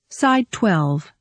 Side 12.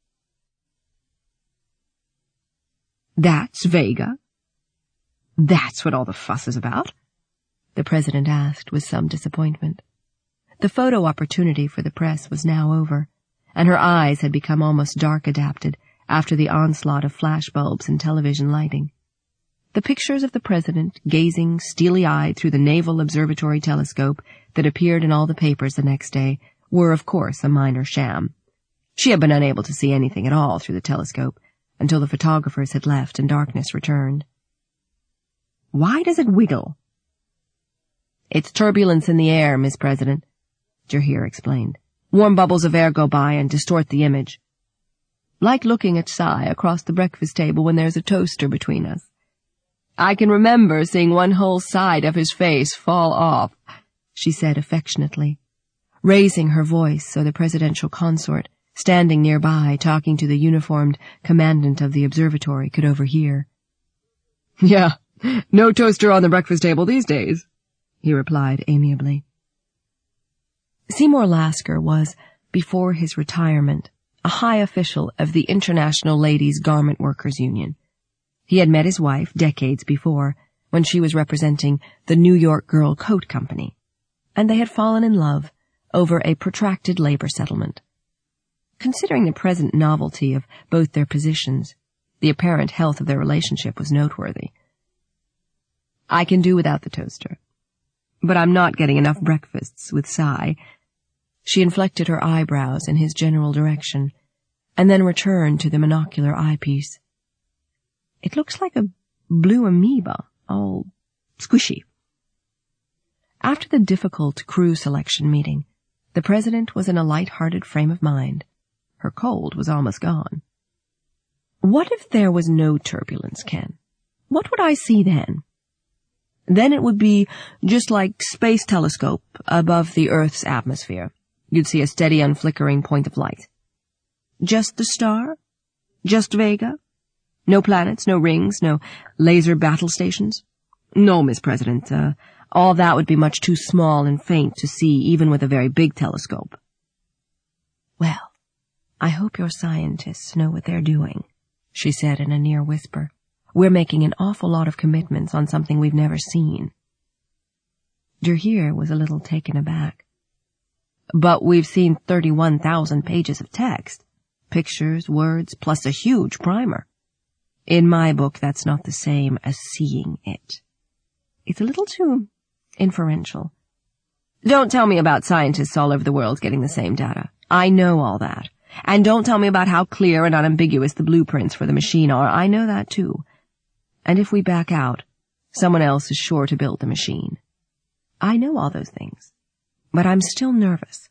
That's Vega? That's what all the fuss is about? The president asked with some disappointment. The photo opportunity for the press was now over, and her eyes had become almost dark-adapted after the onslaught of flashbulbs and television lighting. The pictures of the president gazing steely-eyed through the Naval Observatory telescope that appeared in all the papers the next day were, of course, a minor sham. She had been unable to see anything at all through the telescope until the photographers had left and darkness returned. Why does it wiggle? It's turbulence in the air, Miss President, Jahir explained. Warm bubbles of air go by and distort the image. Like looking at Cy across the breakfast table when there's a toaster between us. I can remember seeing one whole side of his face fall off, she said affectionately, raising her voice so the presidential consort, standing nearby talking to the uniformed commandant of the observatory, could overhear. Yeah, no toaster on the breakfast table these days, he replied amiably. Seymour Lasker was, before his retirement, a high official of the International Ladies Garment Workers Union. He had met his wife decades before, when she was representing the New York Girl Coat Company, and they had fallen in love over a protracted labor settlement. Considering the present novelty of both their positions, the apparent health of their relationship was noteworthy. I can do without the toaster, but I'm not getting enough breakfasts with Cy. She inflected her eyebrows in his general direction, and then returned to the monocular eyepiece. It looks like a blue amoeba, all squishy. After the difficult crew selection meeting, the president was in a light-hearted frame of mind. Her cold was almost gone. What if there was no turbulence, Ken? What would I see then? Then it would be just like space telescope above the Earth's atmosphere. You'd see a steady, unflickering point of light. Just the star? Just Vega? No planets, no rings, no laser battle stations? No, Miss President, all that would be much too small and faint to see even with a very big telescope. Well, I hope your scientists know what they're doing, she said in a near whisper. We're making an awful lot of commitments on something we've never seen. Jahir was a little taken aback. But we've seen 31,000 pages of text, pictures, words, plus a huge primer. In my book, that's not the same as seeing it. It's a little too inferential. Don't tell me about scientists all over the world getting the same data. I know all that. And don't tell me about how clear and unambiguous the blueprints for the machine are. I know that too. And if we back out, someone else is sure to build the machine. I know all those things, but I'm still nervous.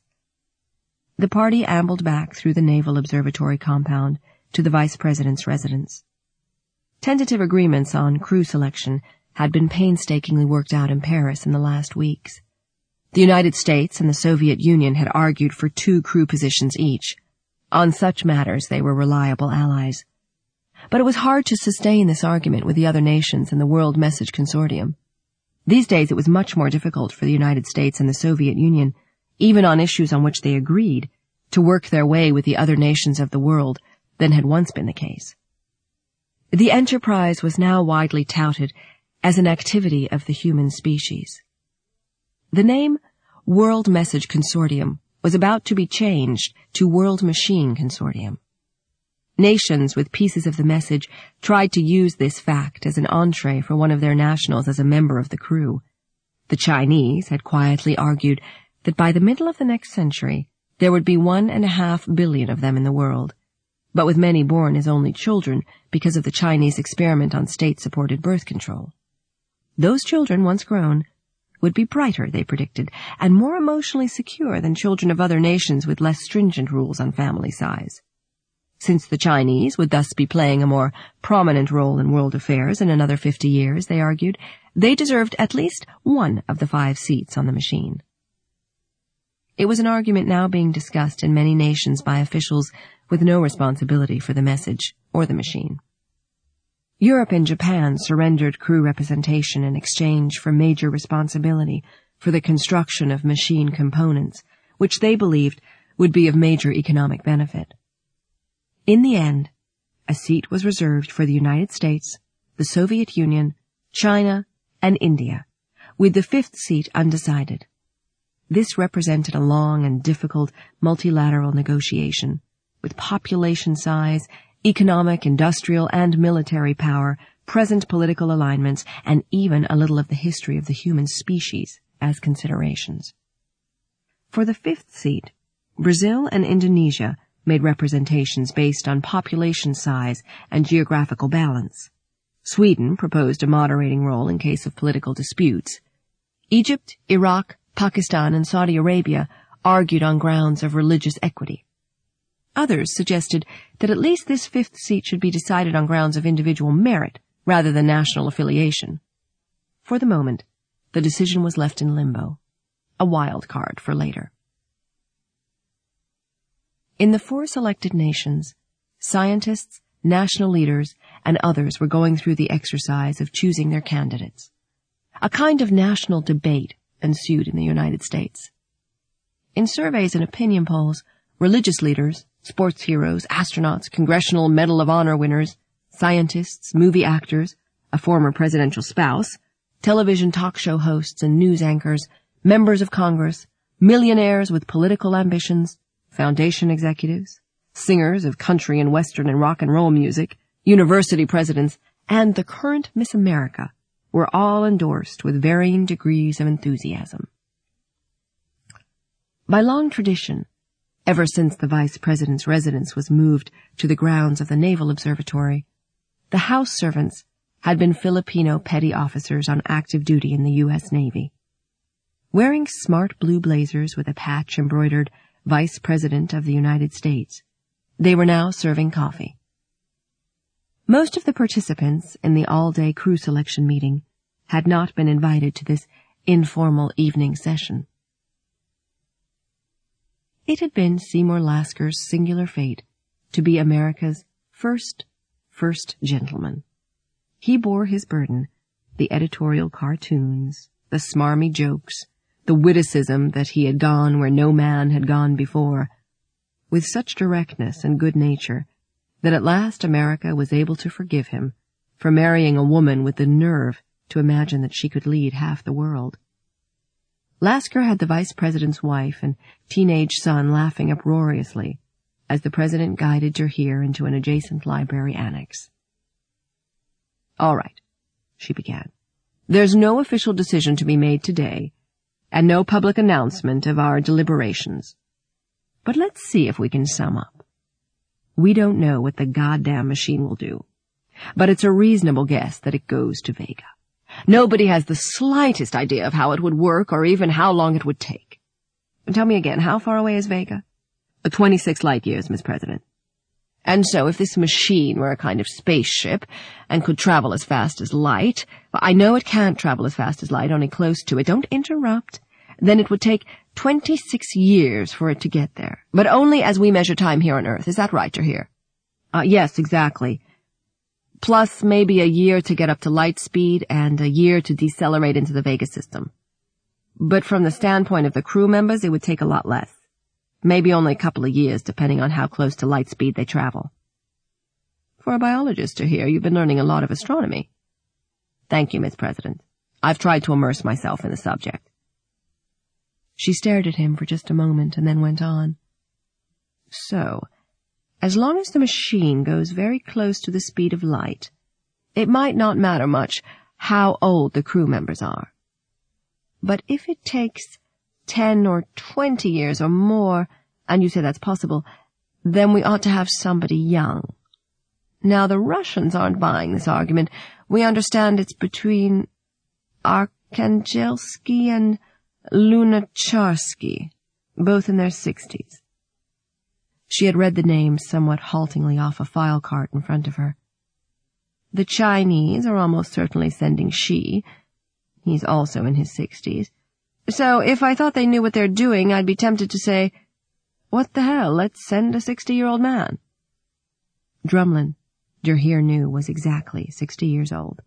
The party ambled back through the Naval Observatory compound to the Vice President's residence. Tentative agreements on crew selection had been painstakingly worked out in Paris in the last weeks. The United States and the Soviet Union had argued for 2 crew positions each. On such matters, they were reliable allies. But it was hard to sustain this argument with the other nations in the World Message Consortium. These days, it was much more difficult for the United States and the Soviet Union, even on issues on which they agreed, to work their way with the other nations of the world than had once been the case. The enterprise was now widely touted as an activity of the human species. The name World Message Consortium was about to be changed to World Machine Consortium. Nations with pieces of the message tried to use this fact as an entree for one of their nationals as a member of the crew. The Chinese had quietly argued that by the middle of the next century there would be 1.5 billion of them in the world, but with many born as only children because of the Chinese experiment on state-supported birth control. Those children, once grown, would be brighter, they predicted, and more emotionally secure than children of other nations with less stringent rules on family size. Since the Chinese would thus be playing a more prominent role in world affairs in another 50 years, they argued, they deserved at least 1 of the 5 seats on the machine. It was an argument now being discussed in many nations by officials with no responsibility for the message or the machine. Europe and Japan surrendered crew representation in exchange for major responsibility for the construction of machine components, which they believed would be of major economic benefit. In the end, a seat was reserved for the United States, the Soviet Union, China, and India, with the fifth seat undecided. This represented a long and difficult multilateral negotiation, with population size, economic, industrial, and military power, present political alignments, and even a little of the history of the human species as considerations. For the fifth seat, Brazil and Indonesia made representations based on population size and geographical balance. Sweden proposed a moderating role in case of political disputes. Egypt, Iraq, Pakistan, and Saudi Arabia argued on grounds of religious equity. Others suggested that at least this fifth seat should be decided on grounds of individual merit rather than national affiliation. For the moment, the decision was left in limbo, a wild card for later. In the 4 selected nations, scientists, national leaders, and others were going through the exercise of choosing their candidates. A kind of national debate ensued in the United States. In surveys and opinion polls, religious leaders, sports heroes, astronauts, Congressional Medal of Honor winners, scientists, movie actors, a former presidential spouse, television talk show hosts and news anchors, members of Congress, millionaires with political ambitions, foundation executives, singers of country and western and rock and roll music, university presidents, and the current Miss America were all endorsed with varying degrees of enthusiasm. By long tradition, ever since the vice president's residence was moved to the grounds of the Naval Observatory, the house servants had been Filipino petty officers on active duty in the U.S. Navy. Wearing smart blue blazers with a patch embroidered Vice President of the United States, they were now serving coffee. Most of the participants in the all-day crew selection meeting had not been invited to this informal evening session. It had been Seymour Lasker's singular fate to be America's first gentleman. He bore his burden, the editorial cartoons, the smarmy jokes, the witticism that he had gone where no man had gone before, with such directness and good nature that at last America was able to forgive him for marrying a woman with the nerve to imagine that she could lead half the world. Lasker had the vice president's wife and teenage son laughing uproariously as the president guided Jahir into an adjacent library annex. "All right," she began. "There's no official decision to be made today, and no public announcement of our deliberations. But let's see if we can sum up. We don't know what the goddamn machine will do, but it's a reasonable guess that it goes to Vega. Nobody has the slightest idea of how it would work or even how long it would take. Tell me again, how far away is Vega?" 26 light years, Miss President. "And so if this machine were a kind of spaceship and could travel as fast as light, I know it can't travel as fast as light, only close to it. Don't interrupt. Then it would take 26 years for it to get there, but only as we measure time here on Earth. Is that right, Jahir?" Yes, exactly. Plus maybe a year to get up to light speed and a year to decelerate into the Vega system. But from the standpoint of the crew members, it would take a lot less. Maybe only a couple of years, depending on how close to light speed they travel. For a biologist, Jahir, you've been learning a lot of astronomy. Thank you, Miss President. I've tried to immerse myself in the subject. She stared at him for just a moment and then went on. So, as long as the machine goes very close to the speed of light, it might not matter much how old the crew members are. But if it takes 10 or 20 years or more, and you say that's possible, then we ought to have somebody young. Now, the Russians aren't buying this argument. We understand it's between Arkhangelski and Lunacharsky, both in their 60s. She had read the names somewhat haltingly off a file cart in front of her. The Chinese are almost certainly sending Xi. He's also in his 60s. So if I thought they knew what they're doing, I'd be tempted to say, what the hell, let's send a 60-year-old man. Drumlin, Jahir knew, was exactly 60 years old.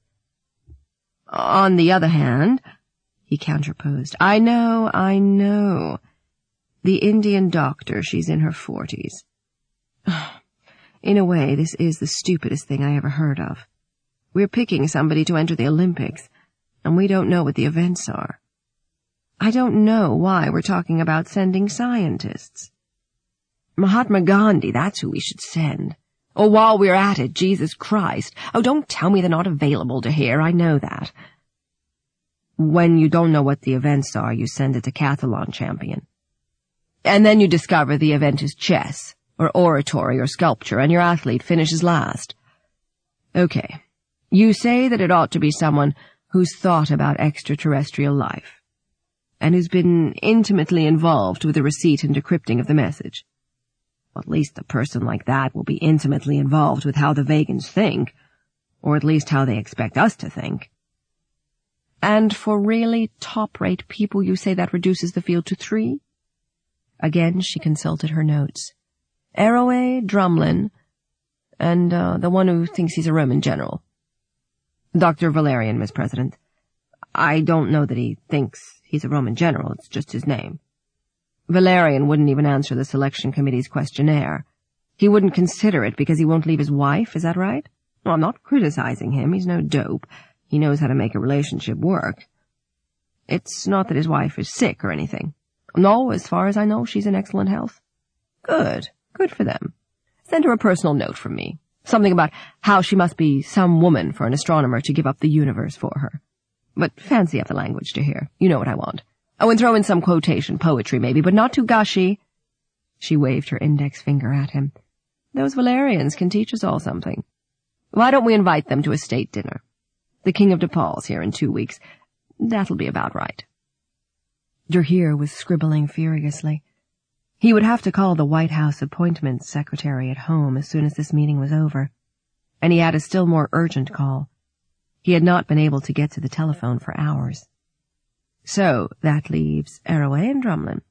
On the other hand, he counterposed, I know. The Indian doctor, she's in her 40s. In a way, this is the stupidest thing I ever heard of. We're picking somebody to enter the Olympics, and we don't know what the events are. I don't know why we're talking about sending scientists. Mahatma Gandhi, that's who we should send. Oh, while we're at it, Jesus Christ. Oh, don't tell me they're not available to hear, I know that. When you don't know what the events are, you send a decathlon champion. And then you discover the event is chess, or oratory, or sculpture, and your athlete finishes last. Okay, you say that it ought to be someone who's thought about extraterrestrial life, and who's been intimately involved with the receipt and decrypting of the message. Well, at least a person like that will be intimately involved with how the Vegans think, or at least how they expect us to think. And for really top-rate people, you say that reduces the field to 3? Again, she consulted her notes. Arroway, Drumlin, and the one who thinks he's a Roman general. Dr. Valerian, Miss President. I don't know that he thinks he's a Roman general, it's just his name. Valerian wouldn't even answer the selection committee's questionnaire. He wouldn't consider it because he won't leave his wife, is that right? Well, I'm not criticizing him, he's no dope. He knows how to make a relationship work. It's not that his wife is sick or anything. No, as far as I know, she's in excellent health. Good. Good for them. Send her a personal note from me. Something about how she must be some woman for an astronomer to give up the universe for her. But fancy up the language to hear. You know what I want. Oh, and throw in some quotation, poetry maybe, but not too gushy. She waved her index finger at him. Those Valerians can teach us all something. Why don't we invite them to a state dinner? The King of Nepal's here in 2 weeks. That'll be about right. Jahir was scribbling furiously. He would have to call the White House Appointments Secretary at home as soon as this meeting was over. And he had a still more urgent call. He had not been able to get to the telephone for hours. So that leaves Arroway and Drumlin.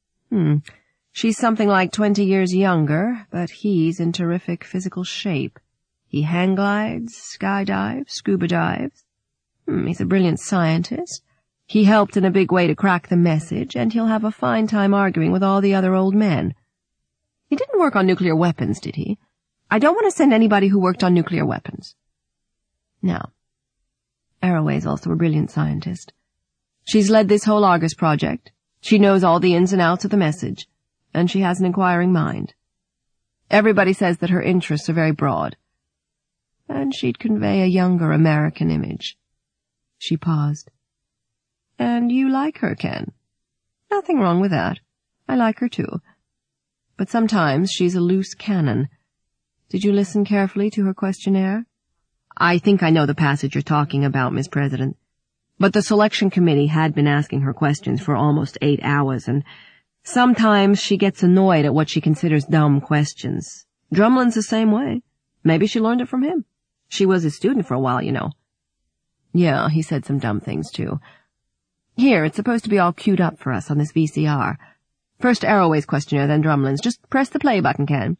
She's something like 20 years younger, but he's in terrific physical shape. He hang glides, skydives, scuba dives. He's a brilliant scientist. He helped in a big way to crack the message, and he'll have a fine time arguing with all the other old men. He didn't work on nuclear weapons, did he? I don't want to send anybody who worked on nuclear weapons. Now, Arroway's also a brilliant scientist. She's led this whole Argus project. She knows all the ins and outs of the message, and she has an inquiring mind. Everybody says that her interests are very broad, and she'd convey a younger American image. She paused. And you like her, Ken? Nothing wrong with that. I like her too. But sometimes she's a loose cannon. Did you listen carefully to her questionnaire? I think I know the passage you're talking about, Miss President. But the selection committee had been asking her questions for almost 8 hours, and sometimes she gets annoyed at what she considers dumb questions. Drumlin's the same way. Maybe she learned it from him. She was his student for a while, you know. Yeah, he said some dumb things, too. Here, it's supposed to be all queued up for us on this VCR. First Arroway's questionnaire, then Drumlin's. Just press the play button, Ken.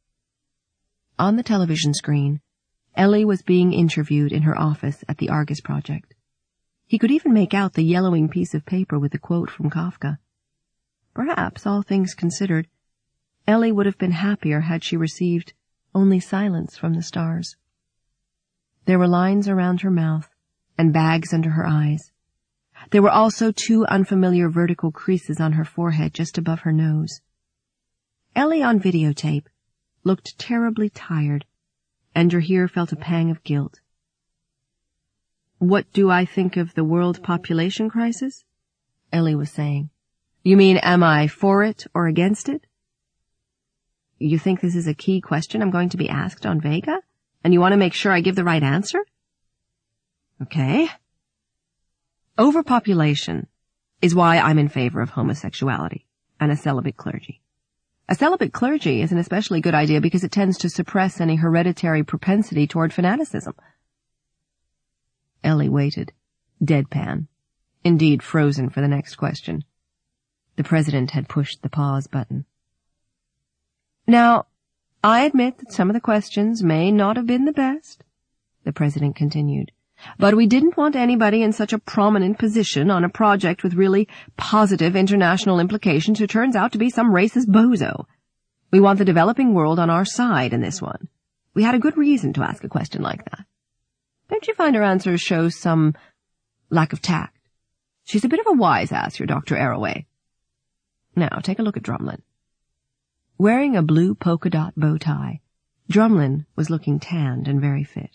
On the television screen, Ellie was being interviewed in her office at the Argus Project. He could even make out the yellowing piece of paper with the quote from Kafka. Perhaps, all things considered, Ellie would have been happier had she received only silence from the stars. There were lines around her mouth and bags under her eyes. There were also 2 unfamiliar vertical creases on her forehead just above her nose. Ellie on videotape looked terribly tired, and Jahir felt a pang of guilt. What do I think of the world population crisis? Ellie was saying. You mean, am I for it or against it? You think this is a key question I'm going to be asked on Vega? And you want to make sure I give the right answer? Okay. Overpopulation is why I'm in favor of homosexuality and a celibate clergy. A celibate clergy is an especially good idea because it tends to suppress any hereditary propensity toward fanaticism. Ellie waited, deadpan, indeed frozen for the next question. The president had pushed the pause button. Now, I admit that some of the questions may not have been the best, the president continued, But we didn't want anybody in such a prominent position on a project with really positive international implications who turns out to be some racist bozo. We want the developing world on our side in this one. We had a good reason to ask a question like that. Don't you find her answers show some lack of tact? She's a bit of a wise-ass, your Dr. Arroway. Now, take a look at Drumlin. Wearing a blue polka-dot bow tie, Drumlin was looking tanned and very fit.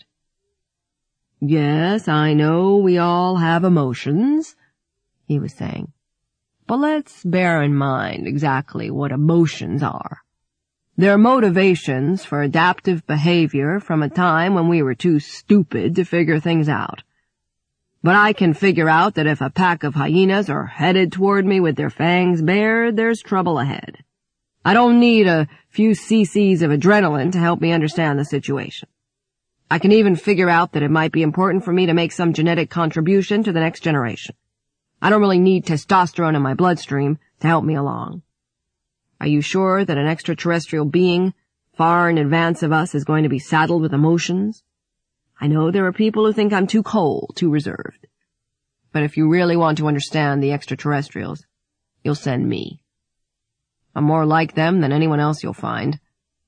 "Yes, I know we all have emotions," he was saying. "But let's bear in mind exactly what emotions are. They're motivations for adaptive behavior from a time when we were too stupid to figure things out. But I can figure out that if a pack of hyenas are headed toward me with their fangs bared, there's trouble ahead. I don't need a few cc's of adrenaline to help me understand the situation. I can even figure out that it might be important for me to make some genetic contribution to the next generation. I don't really need testosterone in my bloodstream to help me along. Are you sure that an extraterrestrial being far in advance of us is going to be saddled with emotions? I know there are people who think I'm too cold, too reserved. But if you really want to understand the extraterrestrials, you'll send me. I'm more like them than anyone else you'll find."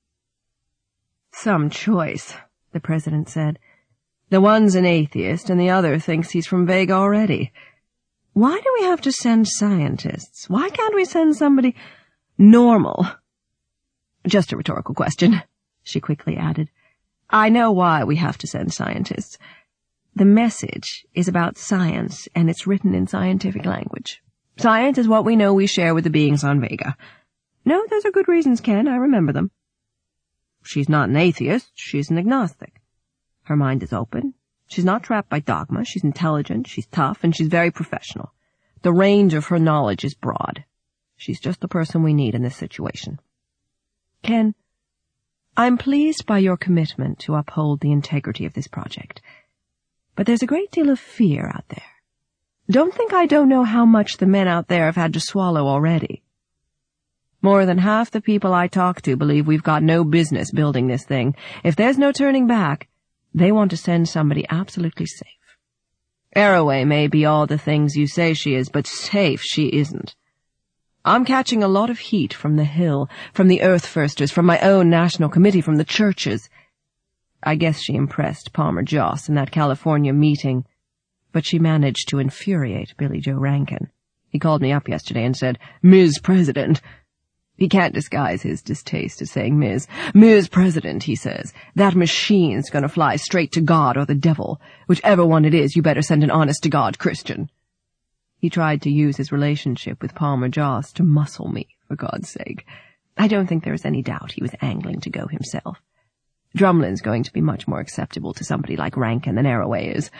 "Some choice," the president said. "The one's an atheist and the other thinks he's from Vega already. Why do we have to send scientists? Why can't we send somebody normal?" "Just a rhetorical question," she quickly added. "I know why we have to send scientists. The message is about science, and it's written in scientific language. Science is what we know we share with the beings on Vega. No, those are good reasons, Ken. I remember them. She's not an atheist. She's an agnostic. Her mind is open. She's not trapped by dogma. She's intelligent, she's tough, and she's very professional. The range of her knowledge is broad. She's just the person we need in this situation. Ken, I'm pleased by your commitment to uphold the integrity of this project. But there's a great deal of fear out there. Don't think I don't know how much the men out there have had to swallow already. More than half the people I talk to believe we've got no business building this thing. If there's no turning back, they want to send somebody absolutely safe. Arroway may be all the things you say she is, but safe she isn't. I'm catching a lot of heat from the Hill, from the Earth Firsters, from my own National Committee, from the churches. I guess she impressed Palmer Joss in that California meeting, but she managed to infuriate Billy Joe Rankin. He called me up yesterday and said, "Ms. President." He can't disguise his distaste at saying Ms. "Ms. President," he says, "that machine's going to fly straight to God or the devil. Whichever one it is, you better send an honest-to-God Christian." He tried to use his relationship with Palmer Joss to muscle me, for God's sake. I don't think there is any doubt he was angling to go himself. Drumlin's going to be much more acceptable to somebody like Rankin than Arroway is.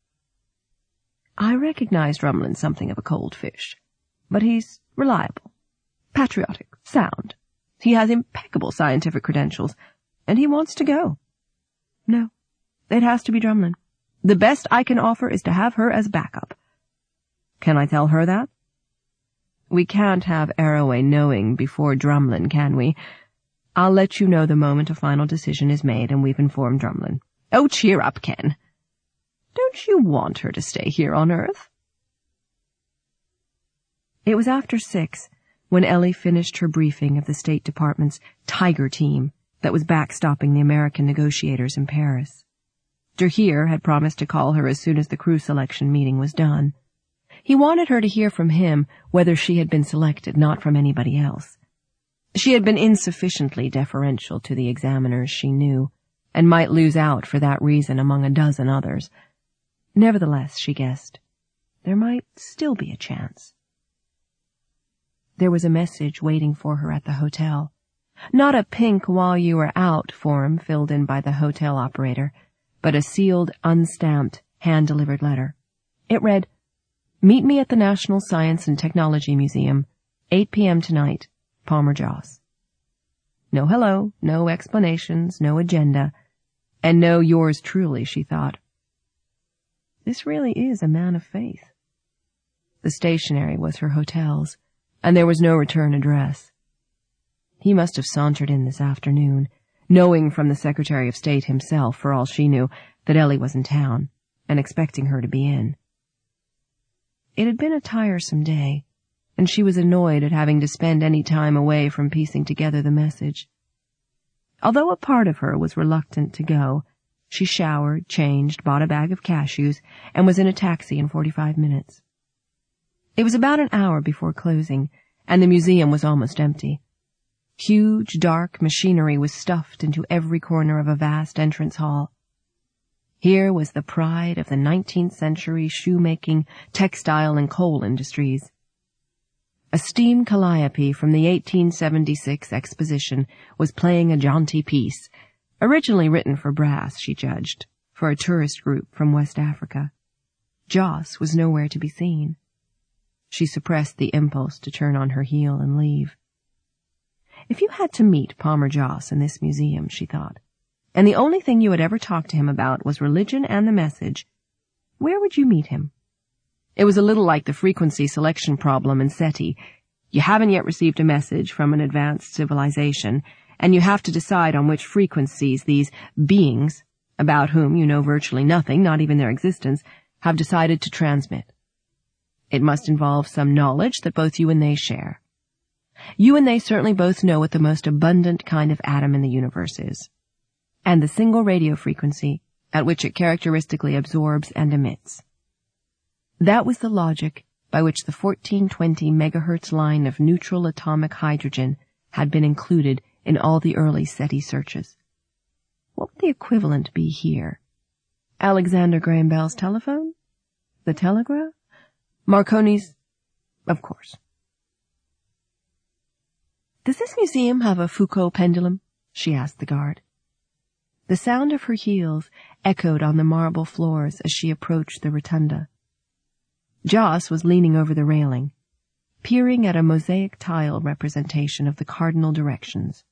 I recognize Drumlin something of a cold fish, but he's reliable, patriotic, sound. He has impeccable scientific credentials, and he wants to go. No, it has to be Drumlin. The best I can offer is to have her as backup. Can I tell her that? We can't have Arroway knowing before Drumlin, can we? I'll let you know the moment a final decision is made and we've informed Drumlin. Oh, cheer up, Ken. Don't you want her to stay here on Earth? It was after 6 when Ellie finished her briefing of the State Department's Tiger Team that was backstopping the American negotiators in Paris. Derheer had promised to call her as soon as the crew selection meeting was done. He wanted her to hear from him whether she had been selected, not from anybody else. She had been insufficiently deferential to the examiners, she knew, and might lose out for that reason among a dozen others. Nevertheless, she guessed, there might still be a chance. There was a message waiting for her at the hotel. Not a pink while you were out form filled in by the hotel operator, but a sealed, unstamped, hand-delivered letter. It read, "Meet me at the National Science and Technology Museum, 8 p.m. tonight, Palmer Joss." No hello, no explanations, no agenda, and no yours truly, she thought. This really is a man of faith. The stationery was her hotel's, and there was no return address. He must have sauntered in this afternoon, knowing from the Secretary of State himself, for all she knew, that Ellie was in town, and expecting her to be in. It had been a tiresome day, and she was annoyed at having to spend any time away from piecing together the message. Although a part of her was reluctant to go, she showered, changed, bought a bag of cashews, and was in a taxi in 45 minutes. It was about an hour before closing, and the museum was almost empty. Huge, dark machinery was stuffed into every corner of a vast entrance hall. Here was the pride of the 19th century shoemaking, textile, and coal industries. A steam calliope from the 1876 exposition was playing a jaunty piece, originally written for brass, she judged, for a tourist group from West Africa. Joss was nowhere to be seen. She suppressed the impulse to turn on her heel and leave. If you had to meet Palmer Joss in this museum, she thought, and the only thing you had ever talked to him about was religion and the message, where would you meet him? It was a little like the frequency selection problem in SETI. You haven't yet received a message from an advanced civilization, and you have to decide on which frequencies these beings, about whom you know virtually nothing, not even their existence, have decided to transmit. It must involve some knowledge that both you and they share. You and they certainly both know what the most abundant kind of atom in the universe is, and the single radio frequency at which it characteristically absorbs and emits. That was the logic by which the 1420 megahertz line of neutral atomic hydrogen had been included in all the early SETI searches. What would the equivalent be here? Alexander Graham Bell's telephone? The telegraph? Marconi's? Of course. Does this museum have a Foucault pendulum? She asked the guard. The sound of her heels echoed on the marble floors as she approached the rotunda. Joss was leaning over the railing, peering at a mosaic tile representation of the cardinal directions.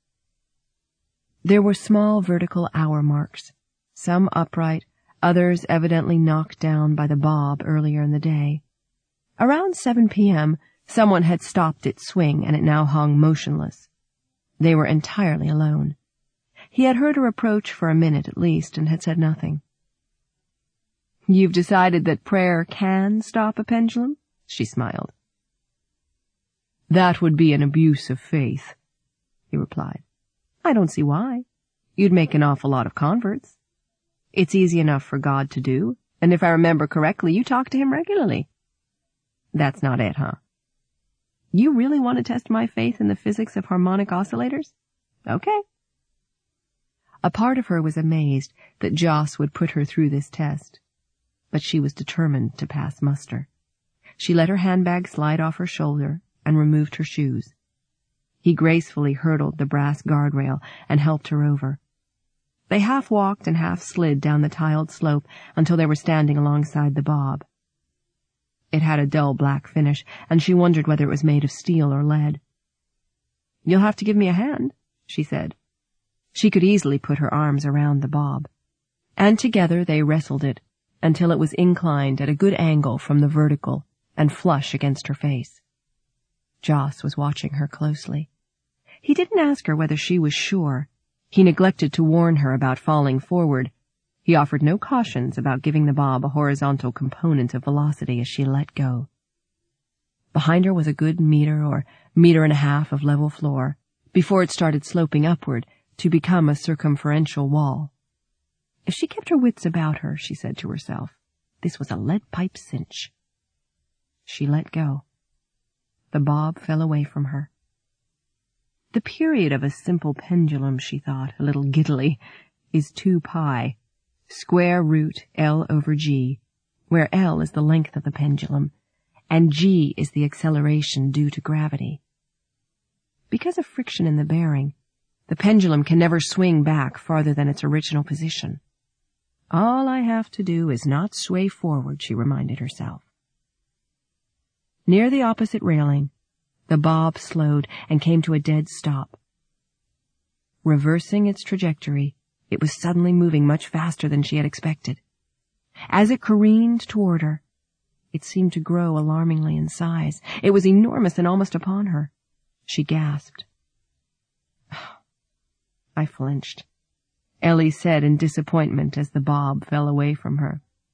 There were small vertical hour marks, some upright, others evidently knocked down by the bob earlier in the day. Around 7 p.m., someone had stopped its swing and it now hung motionless. They were entirely alone. He had heard her approach for a minute at least and had said nothing. "You've decided that prayer can stop a pendulum?" she smiled. "That would be an abuse of faith," he replied. "I don't see why. You'd make an awful lot of converts. It's easy enough for God to do, and if I remember correctly, you talk to him regularly." "That's not it, huh? You really want to test my faith in the physics of harmonic oscillators? Okay." A part of her was amazed that Joss would put her through this test, but she was determined to pass muster. She let her handbag slide off her shoulder and removed her shoes. He gracefully hurdled the brass guardrail and helped her over. They half walked and half slid down the tiled slope until they were standing alongside the bob. It had a dull black finish, and she wondered whether it was made of steel or lead. "You'll have to give me a hand," she said. She could easily put her arms around the bob, and together they wrestled it until it was inclined at a good angle from the vertical and flush against her face. Joss was watching her closely. He didn't ask her whether she was sure. He neglected to warn her about falling forward. He offered no cautions about giving the bob a horizontal component of velocity as she let go. Behind her was a good meter or meter and a half of level floor before it started sloping upward to become a circumferential wall. If she kept her wits about her, she said to herself, this was a lead pipe cinch. She let go. The bob fell away from her. The period of a simple pendulum, she thought, a little giddily, is 2 pi, square root L over G, where L is the length of the pendulum, and G is the acceleration due to gravity. Because of friction in the bearing, the pendulum can never swing back farther than its original position. All I have to do is not sway forward, she reminded herself. Near the opposite railing, the bob slowed and came to a dead stop. Reversing its trajectory, it was suddenly moving much faster than she had expected. As it careened toward her, it seemed to grow alarmingly in size. It was enormous and almost upon her. She gasped. I flinched, Ellie said in disappointment as the bob fell away from her.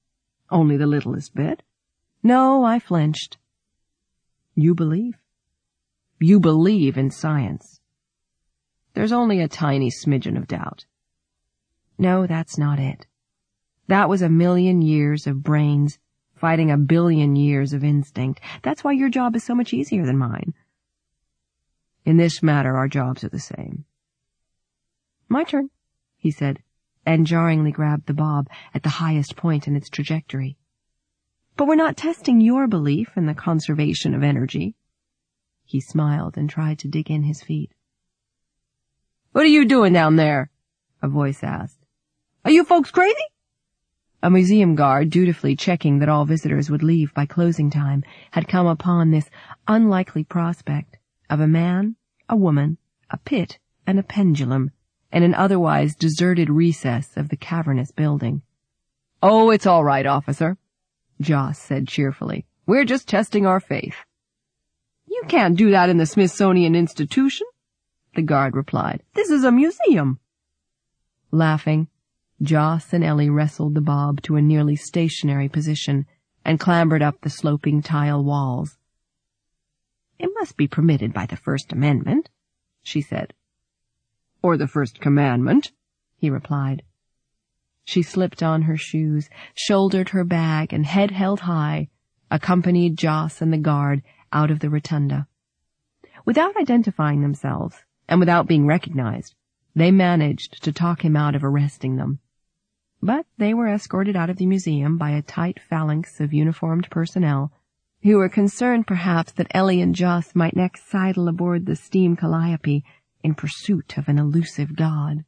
Only the littlest bit. No, I flinched. You believe? You believe in science. There's only a tiny smidgen of doubt. No, that's not it. That was 1,000,000 years of brains fighting 1,000,000,000 years of instinct. That's why your job is so much easier than mine. In this matter, our jobs are the same. My turn, he said, and jarringly grabbed the bob at the highest point in its trajectory. But we're not testing your belief in the conservation of energy. He smiled and tried to dig in his feet. What are you doing down there? A voice asked. Are you folks crazy? A museum guard, dutifully checking that all visitors would leave by closing time, had come upon this unlikely prospect of a man, a woman, a pit, and a pendulum in an otherwise deserted recess of the cavernous building. Oh, it's all right, officer, Joss said cheerfully. We're just testing our faith. You can't do that in the Smithsonian Institution, the guard replied. This is a museum. Laughing, Joss and Ellie wrestled the bob to a nearly stationary position and clambered up the sloping tile walls. It must be permitted by the First Amendment, she said. Or the First Commandment, he replied. She slipped on her shoes, shouldered her bag, and head held high, accompanied Joss and the guard out of the rotunda. Without identifying themselves, and without being recognized, they managed to talk him out of arresting them. But they were escorted out of the museum by a tight phalanx of uniformed personnel, who were concerned perhaps that Ellie and Joss might next sidle aboard the steam calliope in pursuit of an elusive god.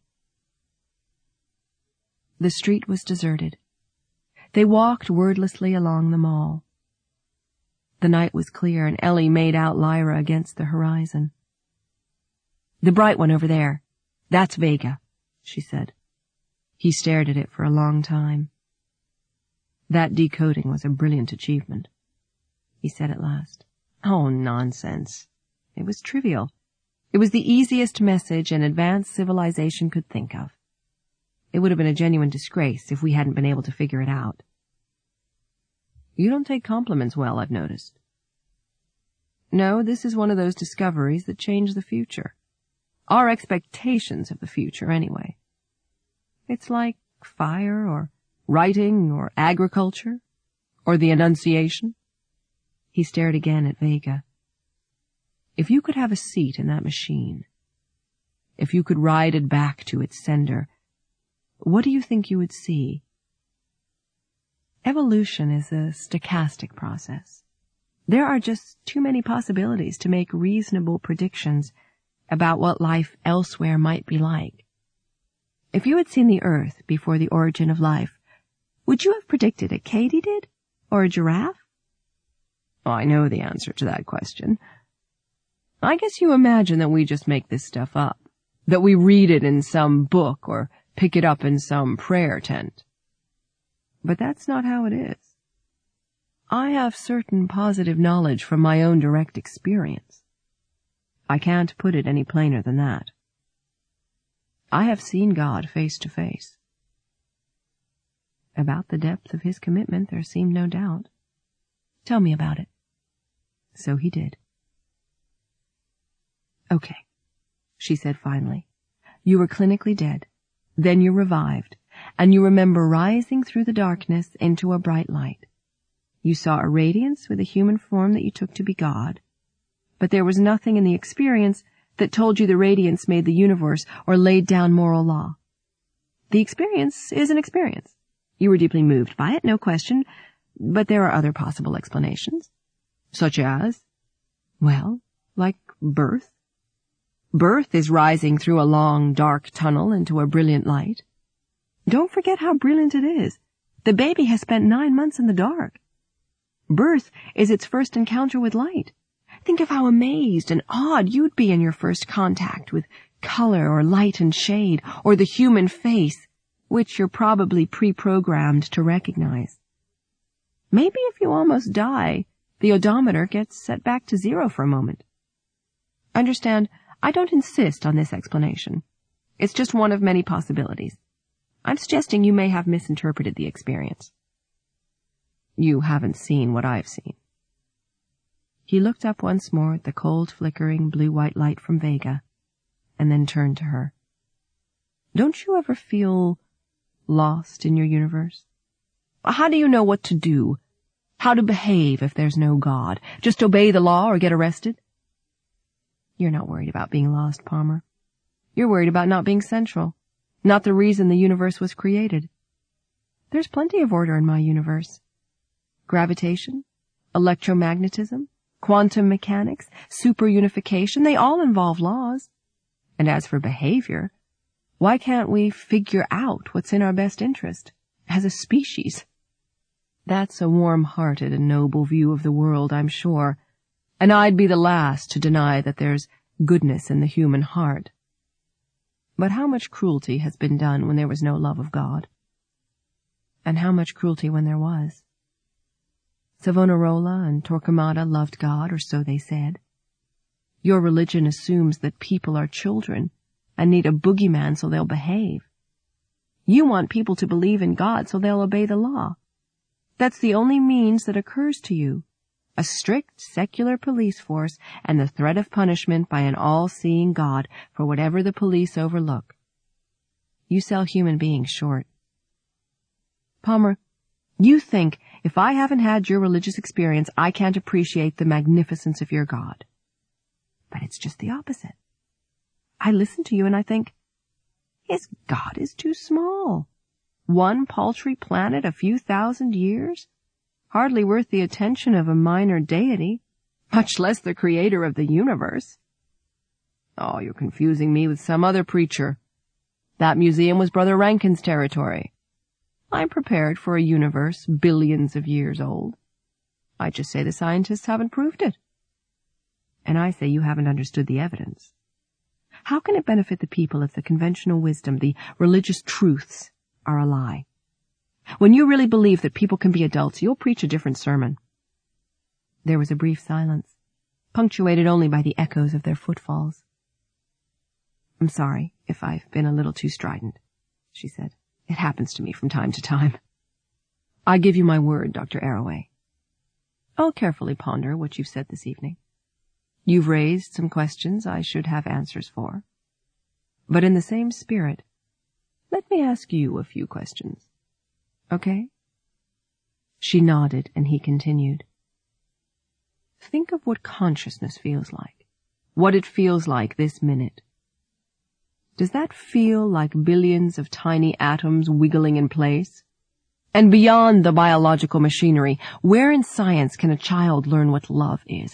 The street was deserted. They walked wordlessly along the mall. The night was clear, and Ellie made out Lyra against the horizon. The bright one over there, that's Vega, she said. He stared at it for a long time. That decoding was a brilliant achievement, he said at last. Oh, nonsense. It was trivial. It was the easiest message an advanced civilization could think of. It would have been a genuine disgrace if we hadn't been able to figure it out. You don't take compliments well, I've noticed. No, this is one of those discoveries that change the future. Our expectations of the future, anyway. It's like fire, or writing, or agriculture, or the Annunciation. He stared again at Vega. If you could have a seat in that machine, if you could ride it back to its sender, what do you think you would see? Evolution is a stochastic process. There are just too many possibilities to make reasonable predictions about what life elsewhere might be like. If you had seen the Earth before the origin of life, would you have predicted a katydid or a giraffe? Oh, I know the answer to that question. I guess you imagine that we just make this stuff up, that we read it in some book or pick it up in some prayer tent. But that's not how it is. I have certain positive knowledge from my own direct experience. I can't put it any plainer than that. I have seen God face to face. About the depth of his commitment there seemed no doubt. Tell me about it. So he did. Okay, she said finally. You were clinically dead. Then you revived, and you remember rising through the darkness into a bright light. You saw a radiance with a human form that you took to be God, but there was nothing in the experience that told you the radiance made the universe or laid down moral law. The experience is an experience. You were deeply moved by it, no question, but there are other possible explanations. Such as, well, like birth. Birth is rising through a long, dark tunnel into a brilliant light. Don't forget how brilliant it is. The baby has spent 9 months in the dark. Birth is its first encounter with light. Think of how amazed and awed you'd be in your first contact with color or light and shade, or the human face, which you're probably pre-programmed to recognize. Maybe if you almost die, the odometer gets set back to 0 for a moment. Understand, I don't insist on this explanation. It's just one of many possibilities. I'm suggesting you may have misinterpreted the experience. You haven't seen what I've seen. He looked up once more at the cold, flickering blue-white light from Vega, and then turned to her. Don't you ever feel lost in your universe? How do you know what to do? How to behave if there's no God? Just obey the law or get arrested? You're not worried about being lost, Palmer. You're worried about not being central, not the reason the universe was created. There's plenty of order in my universe. Gravitation, electromagnetism, quantum mechanics, superunification, they all involve laws. And as for behavior, why can't we figure out what's in our best interest as a species? That's a warm-hearted and noble view of the world, I'm sure, and I'd be the last to deny that there's goodness in the human heart. But how much cruelty has been done when there was no love of God? And how much cruelty when there was? Savonarola and Torquemada loved God, or so they said. Your religion assumes that people are children and need a boogeyman so they'll behave. You want people to believe in God so they'll obey the law. That's the only means that occurs to you. A strict secular police force and the threat of punishment by an all-seeing God for whatever the police overlook. You sell human beings short. Palmer, you think if I haven't had your religious experience, I can't appreciate the magnificence of your God. But it's just the opposite. I listen to you and I think, his God is too small. One paltry planet a few thousand years? Hardly worth the attention of a minor deity, much less the creator of the universe. Oh, you're confusing me with some other preacher. That museum was Brother Rankin's territory. I'm prepared for a universe billions of years old. I just say the scientists haven't proved it. And I say you haven't understood the evidence. How can it benefit the people if the conventional wisdom, the religious truths, are a lie? When you really believe that people can be adults, you'll preach a different sermon. There was a brief silence, punctuated only by the echoes of their footfalls. I'm sorry if I've been a little too strident, she said. It happens to me from time to time. I give you my word, Dr. Arroway. I'll carefully ponder what you've said this evening. You've raised some questions I should have answers for. But in the same spirit, let me ask you a few questions. Okay? She nodded, and he continued. Think of what consciousness feels like. What it feels like this minute. Does that feel like billions of tiny atoms wiggling in place? And beyond the biological machinery, where in science can a child learn what love is?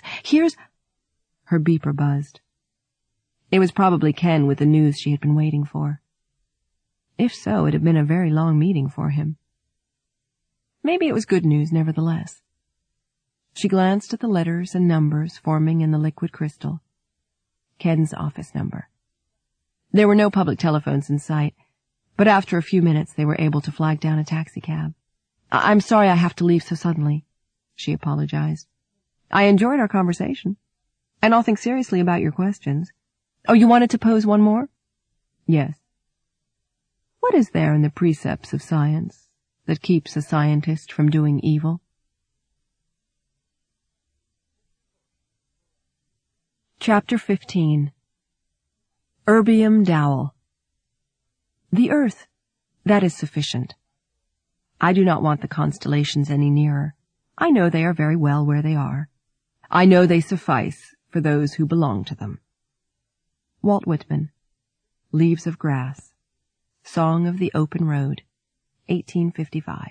Her beeper buzzed. It was probably Ken with the news she had been waiting for. If so, it had been a very long meeting for him. Maybe it was good news, nevertheless. She glanced at the letters and numbers forming in the liquid crystal. Ken's office number. There were no public telephones in sight, but after a few minutes they were able to flag down a taxicab. I'm sorry I have to leave so suddenly, she apologized. I enjoyed our conversation, and I'll think seriously about your questions. Oh, you wanted to pose one more? Yes. What is there in the precepts of science that keeps a scientist from doing evil? Chapter 15. Erbium Dowell. The earth, that is sufficient. I do not want the constellations any nearer. I know they are very well where they are. I know they suffice for those who belong to them. Walt Whitman. Leaves of Grass. Song of the Open Road. 1855.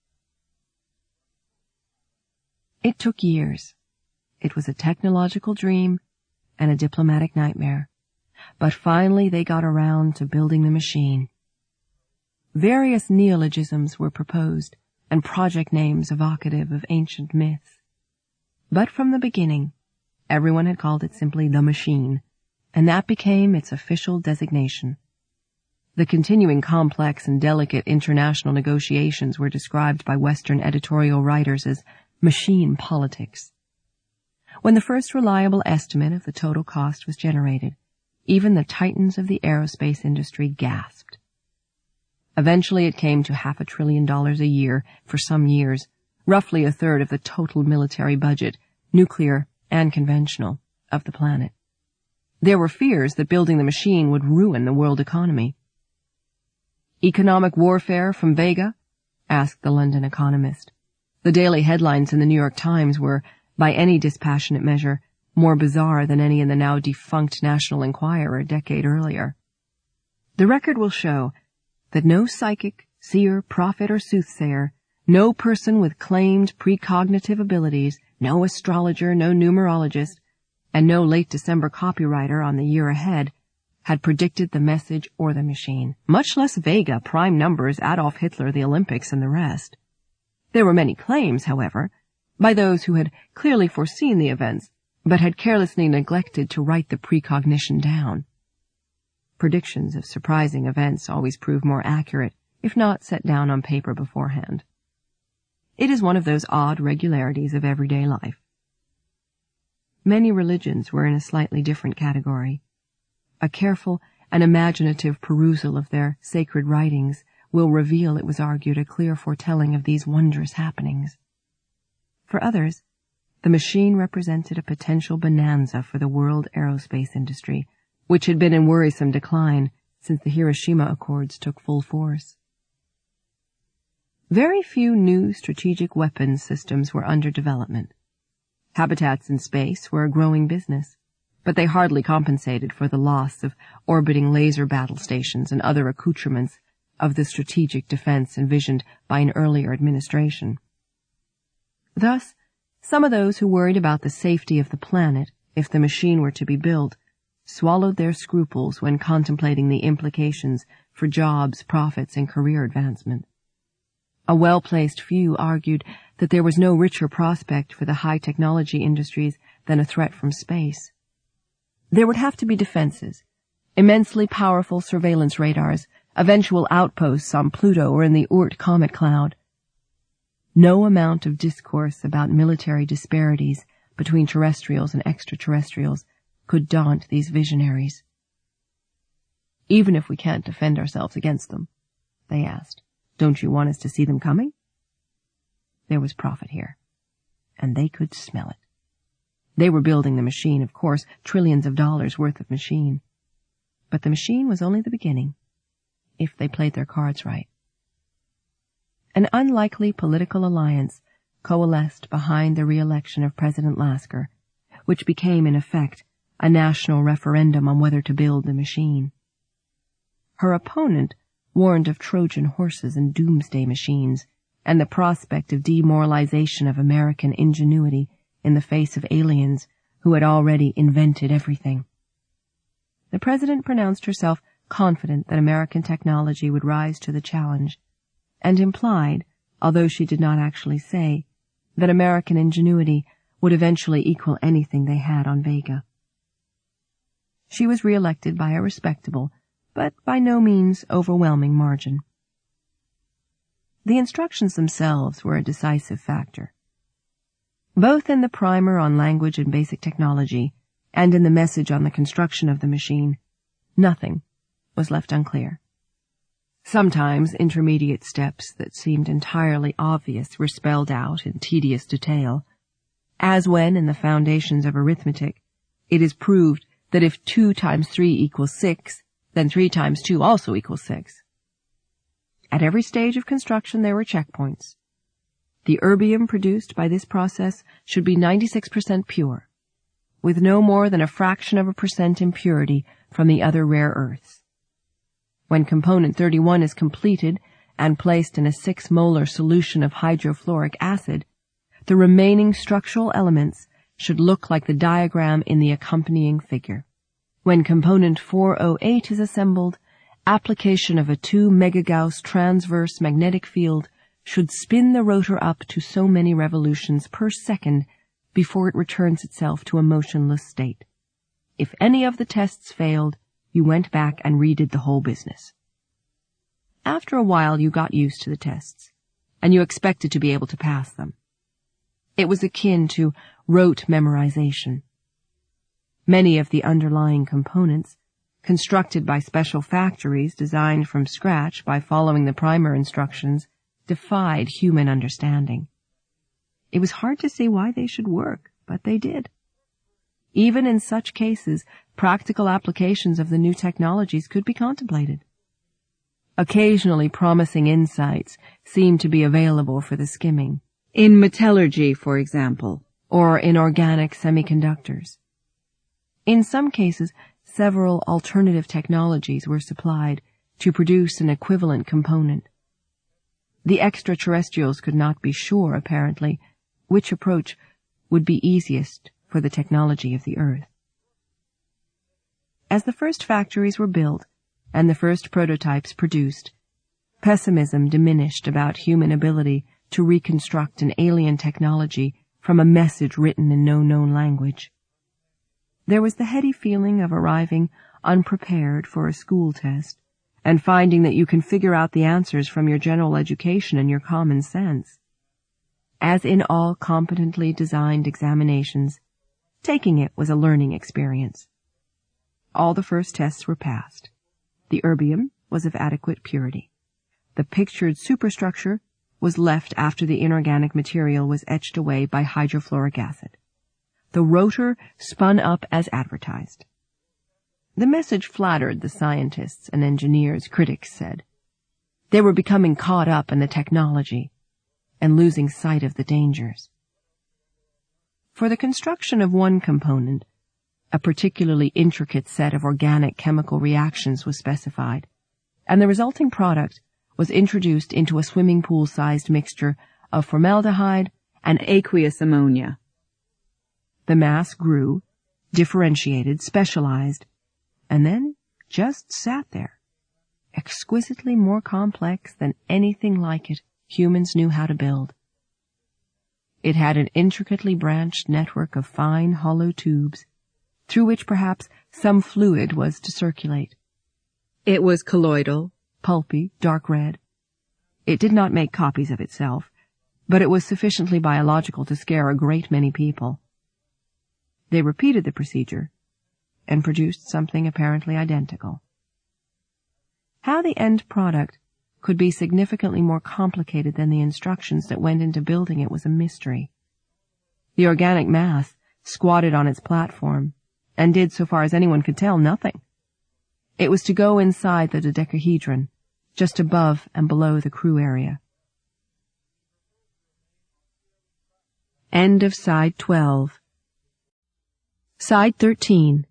It took years. It was a technological dream and a diplomatic nightmare. But finally they got around to building the machine. Various neologisms were proposed, and project names evocative of ancient myths. But from the beginning, everyone had called it simply the machine, and that became its official designation. The continuing complex and delicate international negotiations were described by Western editorial writers as machine politics. When the first reliable estimate of the total cost was generated, even the titans of the aerospace industry gasped. Eventually it came to $500 billion a year for some years, roughly a third of the total military budget, nuclear and conventional, of the planet. There were fears that building the machine would ruin the world economy. "Economic warfare from Vega?" asked the London Economist. The daily headlines in the New York Times were, by any dispassionate measure, more bizarre than any in the now defunct National Enquirer a decade earlier. The record will show that no psychic, seer, prophet, or soothsayer, no person with claimed precognitive abilities, no astrologer, no numerologist, and no late December copywriter on the year ahead had predicted the message or the machine, much less Vega, prime numbers, Adolf Hitler, the Olympics, and the rest. There were many claims, however, by those who had clearly foreseen the events, but had carelessly neglected to write the precognition down. Predictions of surprising events always prove more accurate, if not set down on paper beforehand. It is one of those odd regularities of everyday life. Many religions were in a slightly different category. A careful and imaginative perusal of their sacred writings will reveal, it was argued, a clear foretelling of these wondrous happenings. For others, the machine represented a potential bonanza for the world aerospace industry, which had been in worrisome decline since the Hiroshima Accords took full force. Very few new strategic weapons systems were under development. Habitats in space were a growing business, but they hardly compensated for the loss of orbiting laser battle stations and other accoutrements of the strategic defense envisioned by an earlier administration. Thus, some of those who worried about the safety of the planet if the machine were to be built swallowed their scruples when contemplating the implications for jobs, profits, and career advancement. A well-placed few argued that there was no richer prospect for the high-technology industries than a threat from space. There would have to be defenses, immensely powerful surveillance radars, eventual outposts on Pluto or in the Oort comet cloud. No amount of discourse about military disparities between terrestrials and extraterrestrials could daunt these visionaries. "Even if we can't defend ourselves against them," they asked, "don't you want us to see them coming?" There was profit here, and they could smell it. They were building the machine, of course, trillions of dollars worth of machine. But the machine was only the beginning, if they played their cards right. An unlikely political alliance coalesced behind the re-election of President Lasker, which became, in effect, a national referendum on whether to build the machine. Her opponent warned of Trojan horses and doomsday machines, and the prospect of demoralization of American ingenuity in the face of aliens who had already invented everything. The President pronounced herself confident that American technology would rise to the challenge, and implied, although she did not actually say, that American ingenuity would eventually equal anything they had on Vega. She was re-elected by a respectable, but by no means overwhelming margin. The instructions themselves were a decisive factor. Both in the primer on language and basic technology, and in the message on the construction of the machine, nothing was left unclear. Sometimes intermediate steps that seemed entirely obvious were spelled out in tedious detail, as when, in the foundations of arithmetic, it is proved that if 2 times 3 equals 6, then 3 times 2 also equals 6. At every stage of construction there were checkpoints. The erbium produced by this process should be 96% pure, with no more than a fraction of a percent impurity from the other rare earths. When component 31 is completed and placed in a 6-molar solution of hydrofluoric acid, the remaining structural elements should look like the diagram in the accompanying figure. When component 408 is assembled, application of a 2 megagauss transverse magnetic field should spin the rotor up to so many revolutions per second before it returns itself to a motionless state. If any of the tests failed, you went back and redid the whole business. After a while you got used to the tests, and you expected to be able to pass them. It was akin to rote memorization. Many of the underlying components, constructed by special factories designed from scratch by following the primer instructions, defied human understanding. It was hard to see why they should work, but they did. Even in such cases, practical applications of the new technologies could be contemplated. Occasionally promising insights seemed to be available for the skimming. In metallurgy, for example, or in organic semiconductors. In some cases, several alternative technologies were supplied to produce an equivalent component. The extraterrestrials could not be sure, apparently, which approach would be easiest for the technology of the Earth. As the first factories were built and the first prototypes produced, pessimism diminished about human ability to reconstruct an alien technology from a message written in no known language. There was the heady feeling of arriving unprepared for a school test and finding that you can figure out the answers from your general education and your common sense. As in all competently designed examinations, taking it was a learning experience. All the first tests were passed. The erbium was of adequate purity. The pictured superstructure was left after the inorganic material was etched away by hydrofluoric acid. The rotor spun up as advertised. The message flattered the scientists and engineers, critics said. They were becoming caught up in the technology and losing sight of the dangers. For the construction of one component, a particularly intricate set of organic chemical reactions was specified, and the resulting product was introduced into a swimming pool-sized mixture of formaldehyde and aqueous ammonia. The mass grew, differentiated, specialized, and then just sat there, exquisitely more complex than anything like it humans knew how to build. It had an intricately branched network of fine, hollow tubes, through which perhaps some fluid was to circulate. It was colloidal, pulpy, dark red. It did not make copies of itself, but it was sufficiently biological to scare a great many people. They repeated the procedure and produced something apparently identical. How the end product could be significantly more complicated than the instructions that went into building it was a mystery. The organic mass squatted on its platform and did, so far as anyone could tell, nothing. It was to go inside the dodecahedron, just above and below the crew area. End of Side 12. Side 13.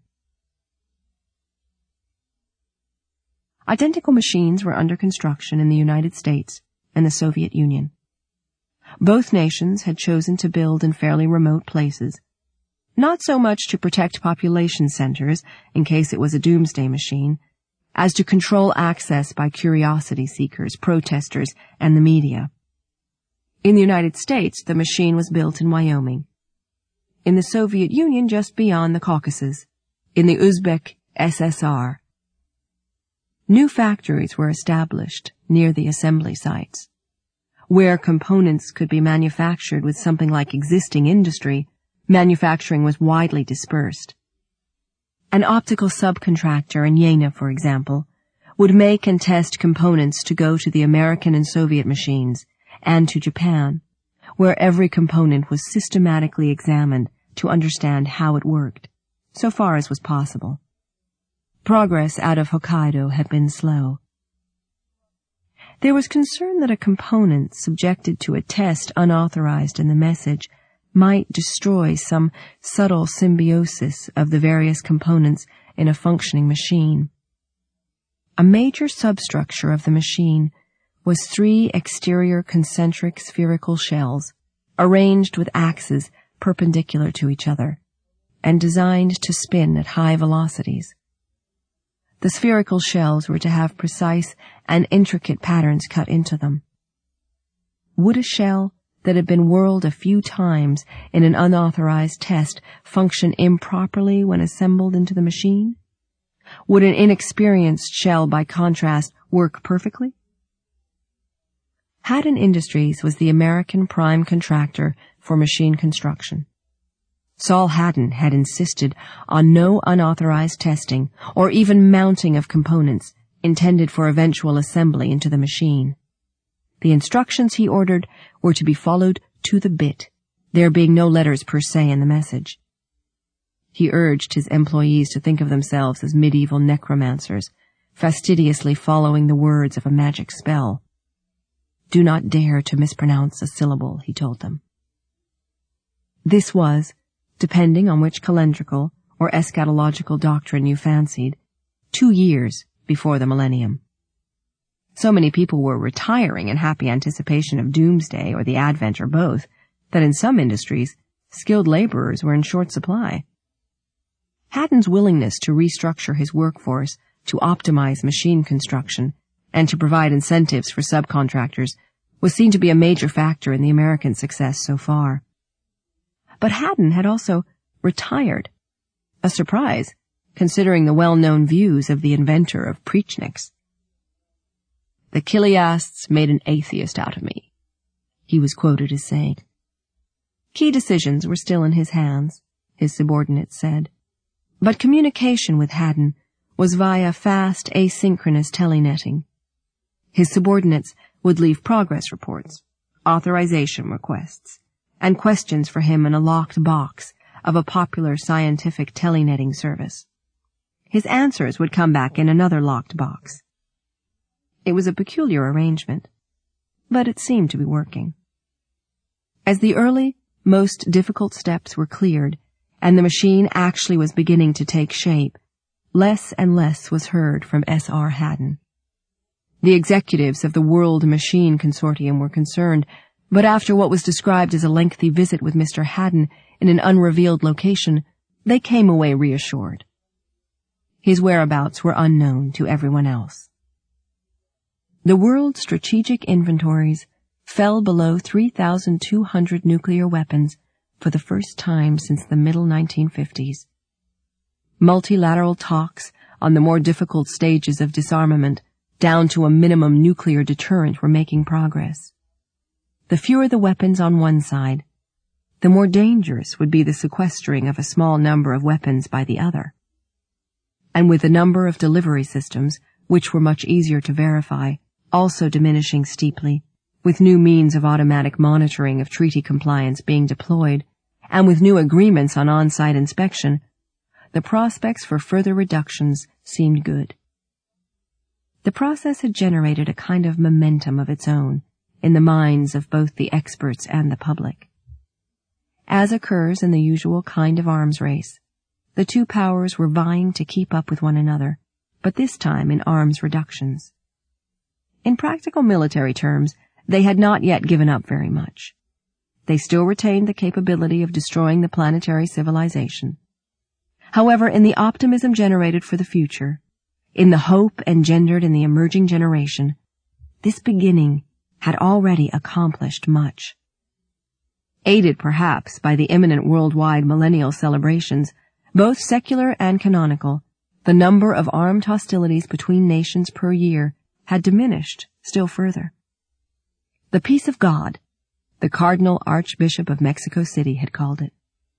Identical machines were under construction in the United States and the Soviet Union. Both nations had chosen to build in fairly remote places, not so much to protect population centers in case it was a doomsday machine, as to control access by curiosity seekers, protesters, and the media. In the United States, the machine was built in Wyoming. In the Soviet Union, just beyond the Caucasus. In the Uzbek SSR. New factories were established near the assembly sites. Where components could be manufactured with something like existing industry, manufacturing was widely dispersed. An optical subcontractor in Jena, for example, would make and test components to go to the American and Soviet machines, and to Japan, where every component was systematically examined to understand how it worked, so far as was possible. Progress out of Hokkaido had been slow. There was concern that a component subjected to a test unauthorized in the message might destroy some subtle symbiosis of the various components in a functioning machine. A major substructure of the machine was 3 exterior concentric spherical shells, arranged with axes perpendicular to each other, and designed to spin at high velocities. The spherical shells were to have precise and intricate patterns cut into them. Would a shell that had been whirled a few times in an unauthorized test function improperly when assembled into the machine? Would an inexperienced shell, by contrast, work perfectly? Haddon Industries was the American prime contractor for machine construction. Saul Haddon had insisted on no unauthorized testing or even mounting of components intended for eventual assembly into the machine. The instructions he ordered were to be followed to the bit, there being no letters per se in the message. He urged his employees to think of themselves as medieval necromancers, fastidiously following the words of a magic spell. Do not dare to mispronounce a syllable, he told them. This was, depending on which calendrical or eschatological doctrine you fancied, 2 years before the millennium. So many people were retiring in happy anticipation of doomsday or the advent or both, that in some industries, skilled laborers were in short supply. Haddon's willingness to restructure his workforce to optimize machine construction and to provide incentives for subcontractors was seen to be a major factor in the American success so far. But Haddon had also retired, a surprise considering the well-known views of the inventor of Preachniks. The Chiliasts made an atheist out of me, he was quoted as saying. Key decisions were still in his hands, his subordinates said, but communication with Haddon was via fast asynchronous telenetting. His subordinates would leave progress reports, authorization requests, and questions for him in a locked box of a popular scientific telenetting service. His answers would come back in another locked box. It was a peculiar arrangement, but it seemed to be working. As the early, most difficult steps were cleared, and the machine actually was beginning to take shape, less and less was heard from S.R. Haddon. The executives of the World Machine Consortium were concerned, but after what was described as a lengthy visit with Mr. Haddon in an unrevealed location, they came away reassured. His whereabouts were unknown to everyone else. The world's strategic inventories fell below 3,200 nuclear weapons for the first time since the middle 1950s. Multilateral talks on the more difficult stages of disarmament down to a minimum nuclear deterrent were making progress. The fewer the weapons on one side, the more dangerous would be the sequestering of a small number of weapons by the other. And with the number of delivery systems, which were much easier to verify, also diminishing steeply, with new means of automatic monitoring of treaty compliance being deployed, and with new agreements on on-site inspection, the prospects for further reductions seemed good. The process had generated a kind of momentum of its own in the minds of both the experts and the public. As occurs in the usual kind of arms race, the two powers were vying to keep up with one another, but this time in arms reductions. In practical military terms, they had not yet given up very much. They still retained the capability of destroying the planetary civilization. However, in the optimism generated for the future, in the hope engendered in the emerging generation, this beginning had already accomplished much. Aided perhaps by the imminent worldwide millennial celebrations, both secular and canonical, the number of armed hostilities between nations per year had diminished still further. The peace of God, the Cardinal Archbishop of Mexico City had called it.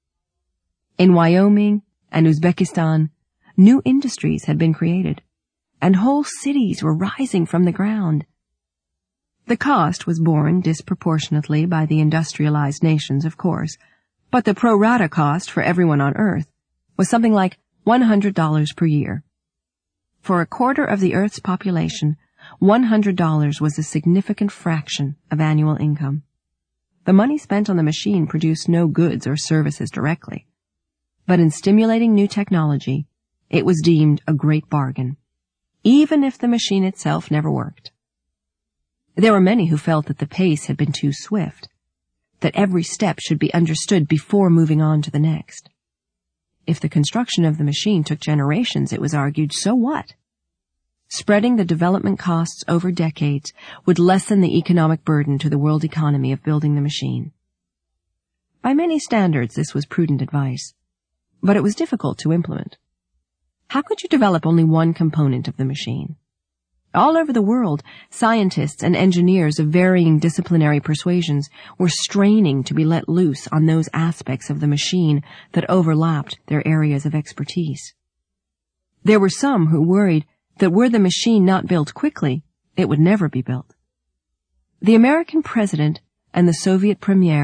In Wyoming and Uzbekistan, new industries had been created, and whole cities were rising from the ground. The cost was borne disproportionately by the industrialized nations, of course, but the pro rata cost for everyone on Earth was something like $100 per year. For a quarter of the Earth's population, $100 was a significant fraction of annual income. The money spent on the machine produced no goods or services directly, but in stimulating new technology, it was deemed a great bargain, even if the machine itself never worked. There were many who felt that the pace had been too swift, that every step should be understood before moving on to the next. If the construction of the machine took generations, it was argued, so what? Spreading the development costs over decades would lessen the economic burden to the world economy of building the machine. By many standards, this was prudent advice, but it was difficult to implement. How could you develop only one component of the machine? All over the world, scientists and engineers of varying disciplinary persuasions were straining to be let loose on those aspects of the machine that overlapped their areas of expertise. There were some who worried that were the machine not built quickly, it would never be built. The American president and the Soviet premier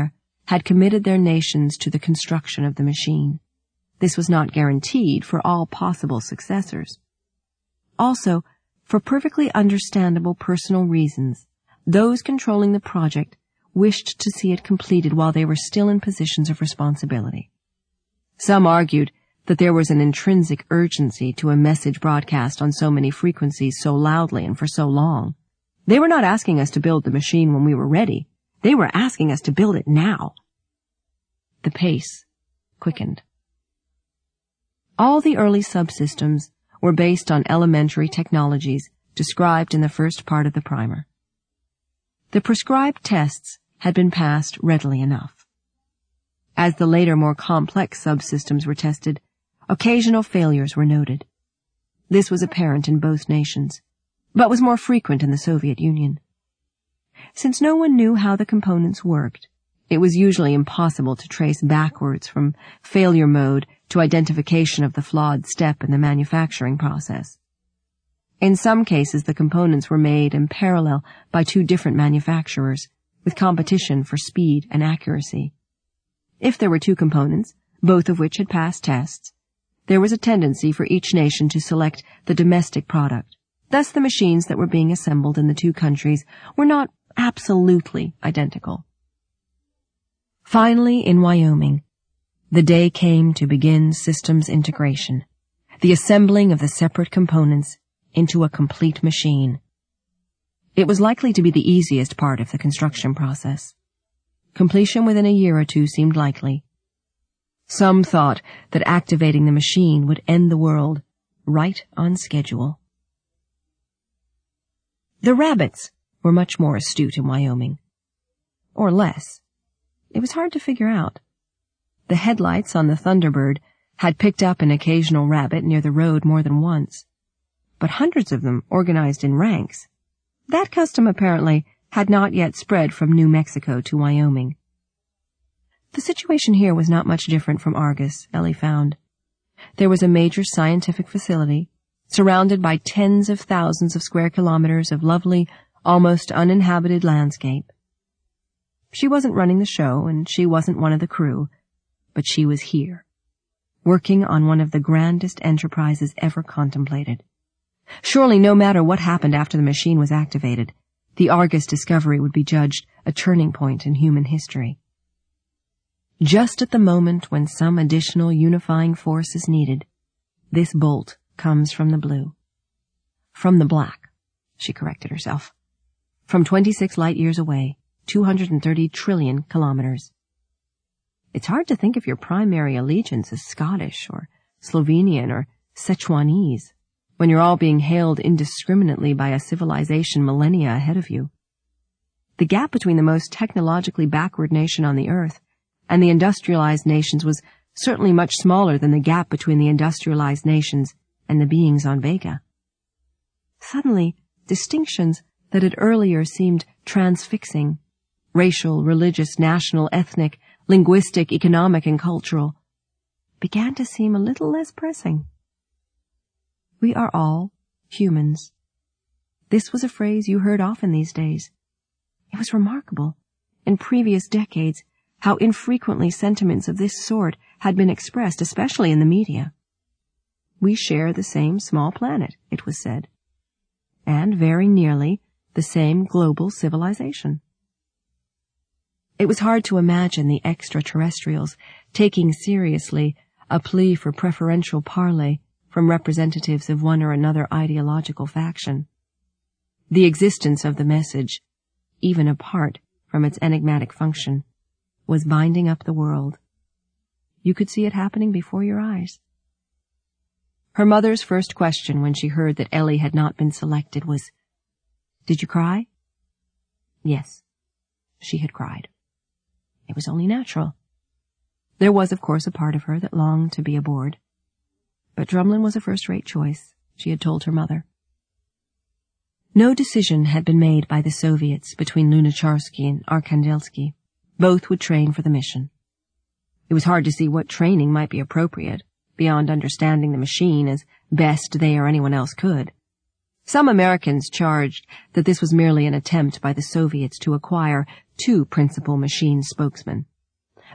had committed their nations to the construction of the machine. This was not guaranteed for all possible successors. Also, for perfectly understandable personal reasons, those controlling the project wished to see it completed while they were still in positions of responsibility. Some argued that there was an intrinsic urgency to a message broadcast on so many frequencies so loudly and for so long. They were not asking us to build the machine when we were ready. They were asking us to build it now. The pace quickened. All the early subsystems were based on elementary technologies described in the first part of the primer. The prescribed tests had been passed readily enough. As the later more complex subsystems were tested, occasional failures were noted. This was apparent in both nations, but was more frequent in the Soviet Union. Since no one knew how the components worked, it was usually impossible to trace backwards from failure mode to identification of the flawed step in the manufacturing process. In some cases, the components were made in parallel by two different manufacturers, with competition for speed and accuracy. If there were two components, both of which had passed tests, there was a tendency for each nation to select the domestic product. Thus, the machines that were being assembled in the two countries were not absolutely identical. Finally, in Wyoming, the day came to begin systems integration, the assembling of the separate components into a complete machine. It was likely to be the easiest part of the construction process. Completion within a year or two seemed likely. Some thought that activating the machine would end the world right on schedule. The rabbits were much more astute in Wyoming. Or less. It was hard to figure out. The headlights on the Thunderbird had picked up an occasional rabbit near the road more than once, but hundreds of them organized in ranks. That custom apparently had not yet spread from New Mexico to Wyoming. The situation here was not much different from Argus, Ellie found. There was a major scientific facility, surrounded by tens of thousands of square kilometers of lovely, almost uninhabited landscape. She wasn't running the show, and she wasn't one of the crew, but she was here, working on one of the grandest enterprises ever contemplated. Surely, no matter what happened after the machine was activated, the Argus discovery would be judged a turning point in human history. Just at the moment when some additional unifying force is needed, this bolt comes from the blue. From the black, she corrected herself. From 26 light-years away, 230 trillion kilometers. It's hard to think of your primary allegiance as Scottish or Slovenian or Sichuanese when you're all being hailed indiscriminately by a civilization millennia ahead of you. The gap between the most technologically backward nation on the earth and the industrialized nations was certainly much smaller than the gap between the industrialized nations and the beings on Vega. Suddenly, distinctions that had earlier seemed transfixing, racial, religious, national, ethnic, linguistic, economic, and cultural, began to seem a little less pressing. We are all humans. This was a phrase you heard often these days. It was remarkable, in previous decades, how infrequently sentiments of this sort had been expressed, especially in the media. We share the same small planet, it was said, and very nearly the same global civilization. It was hard to imagine the extraterrestrials taking seriously a plea for preferential parley from representatives of one or another ideological faction. The existence of the message, even apart from its enigmatic function, was binding up the world. You could see it happening before your eyes. Her mother's first question when she heard that Ellie had not been selected was, "Did you cry?" Yes, she had cried. It was only natural. There was, of course, a part of her that longed to be aboard. But Drumlin was a first-rate choice, she had told her mother. No decision had been made by the Soviets between Lunacharsky and Arkhangelski. Both would train for the mission. It was hard to see what training might be appropriate, beyond understanding the machine as best they or anyone else could. Some Americans charged that this was merely an attempt by the Soviets to acquire two principal machine spokesmen,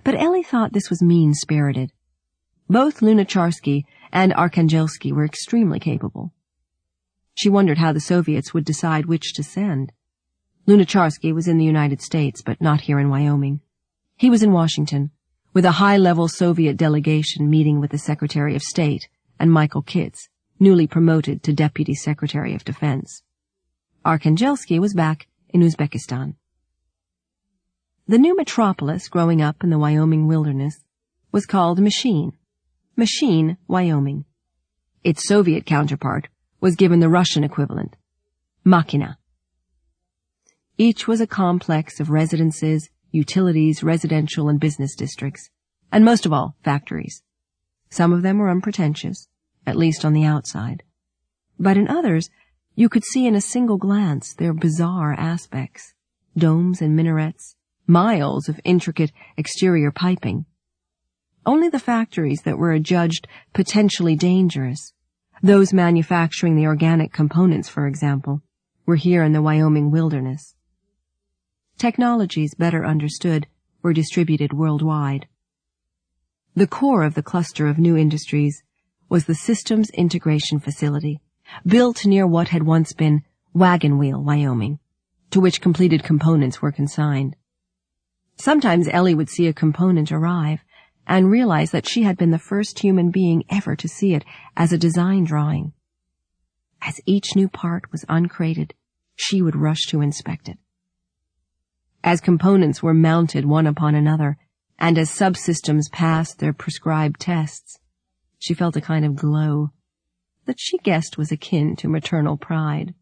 But Ellie thought this was mean-spirited. Both Lunacharsky and Arkhangelski were extremely capable. She wondered how the Soviets would decide which to send. Lunacharsky was in the United States, but not here in Wyoming. He was in Washington, with a high-level Soviet delegation meeting with the Secretary of State and Michael Kitts, newly promoted to Deputy Secretary of Defense. Arkhangelski was back in Uzbekistan. The new metropolis growing up in the Wyoming wilderness was called Machine, Wyoming. Its Soviet counterpart was given the Russian equivalent, Makhina. Each was a complex of residences, utilities, residential and business districts, and most of all, factories. Some of them were unpretentious, at least on the outside. But in others, you could see in a single glance their bizarre aspects, domes and minarets, miles of intricate exterior piping. Only the factories that were adjudged potentially dangerous, those manufacturing the organic components, for example, were here in the Wyoming wilderness. Technologies better understood were distributed worldwide. The core of the cluster of new industries was the Systems Integration Facility, built near what had once been Wagon Wheel, Wyoming, to which completed components were consigned. Sometimes Ellie would see a component arrive and realize that she had been the first human being ever to see it as a design drawing. As each new part was uncrated, she would rush to inspect it. As components were mounted one upon another, and as subsystems passed their prescribed tests, she felt a kind of glow that she guessed was akin to maternal pride.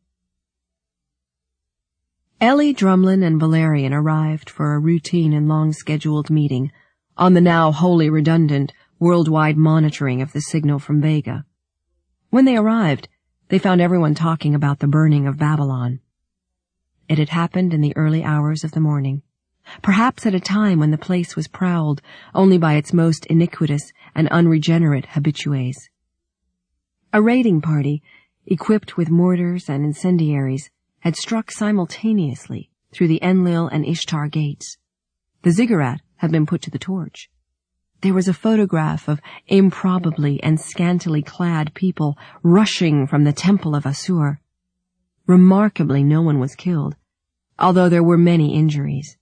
Ellie, Drumlin, and Valerian arrived for a routine and long-scheduled meeting on the now wholly redundant worldwide monitoring of the signal from Vega. When they arrived, they found everyone talking about the burning of Babylon. It had happened in the early hours of the morning, perhaps at a time when the place was prowled only by its most iniquitous and unregenerate habitués. A raiding party, equipped with mortars and incendiaries, had struck simultaneously through the Enlil and Ishtar gates. The ziggurat had been put to the torch. There was a photograph of improbably and scantily clad people rushing from the temple of Assur. Remarkably, no one was killed, although there were many injuries.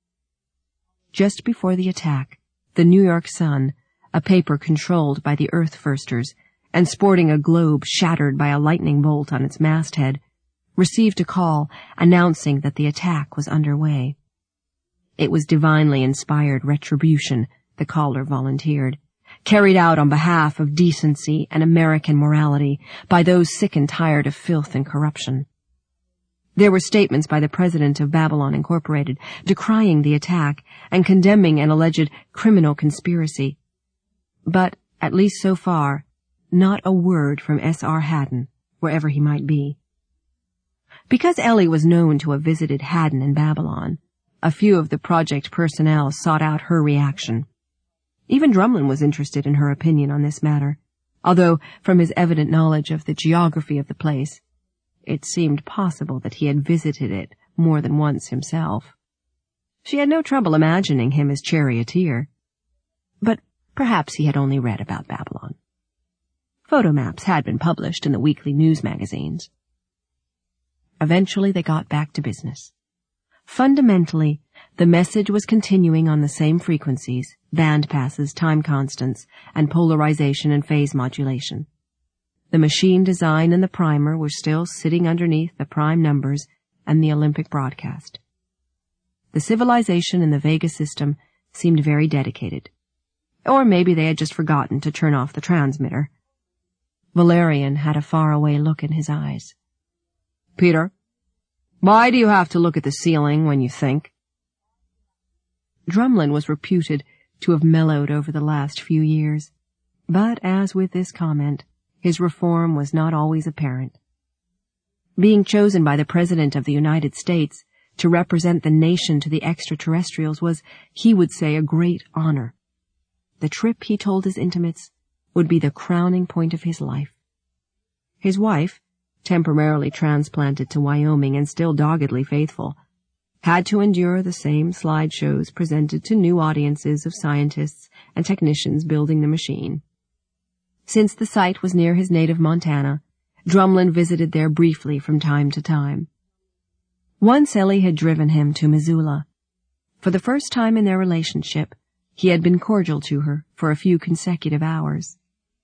Just before the attack, the New York Sun, a paper controlled by the Earth Firsters and sporting a globe shattered by a lightning bolt on its masthead, received a call announcing that the attack was underway. It was divinely inspired retribution, the caller volunteered, carried out on behalf of decency and American morality by those sick and tired of filth and corruption. There were statements by the president of Babylon Incorporated decrying the attack and condemning an alleged criminal conspiracy. But, at least so far, not a word from S.R. Haddon, wherever he might be. Because Ellie was known to have visited Haddon in Babylon, a few of the project personnel sought out her reaction. Even Drumlin was interested in her opinion on this matter, although, from his evident knowledge of the geography of the place, it seemed possible that he had visited it more than once himself. She had no trouble imagining him as charioteer. But perhaps he had only read about Babylon. Photomaps had been published in the weekly news magazines. Eventually they got back to business. Fundamentally, the message was continuing on the same frequencies, band passes, time constants, and polarization and phase modulation. The machine design and the primer were still sitting underneath the prime numbers and the Olympic broadcast. The civilization in the Vega system seemed very dedicated. Or maybe they had just forgotten to turn off the transmitter. Valerian had a faraway look in his eyes. "Peter, why do you have to look at the ceiling when you think?" Drumlin was reputed to have mellowed over the last few years, but as with this comment, his reform was not always apparent. Being chosen by the President of the United States to represent the nation to the extraterrestrials was, he would say, a great honor. The trip, he told his intimates, would be the crowning point of his life. His wife, temporarily transplanted to Wyoming and still doggedly faithful, had to endure the same slideshows presented to new audiences of scientists and technicians building the machine. Since the site was near his native Montana, Drumlin visited there briefly from time to time. Once Ellie had driven him to Missoula. For the first time in their relationship, he had been cordial to her for a few consecutive hours.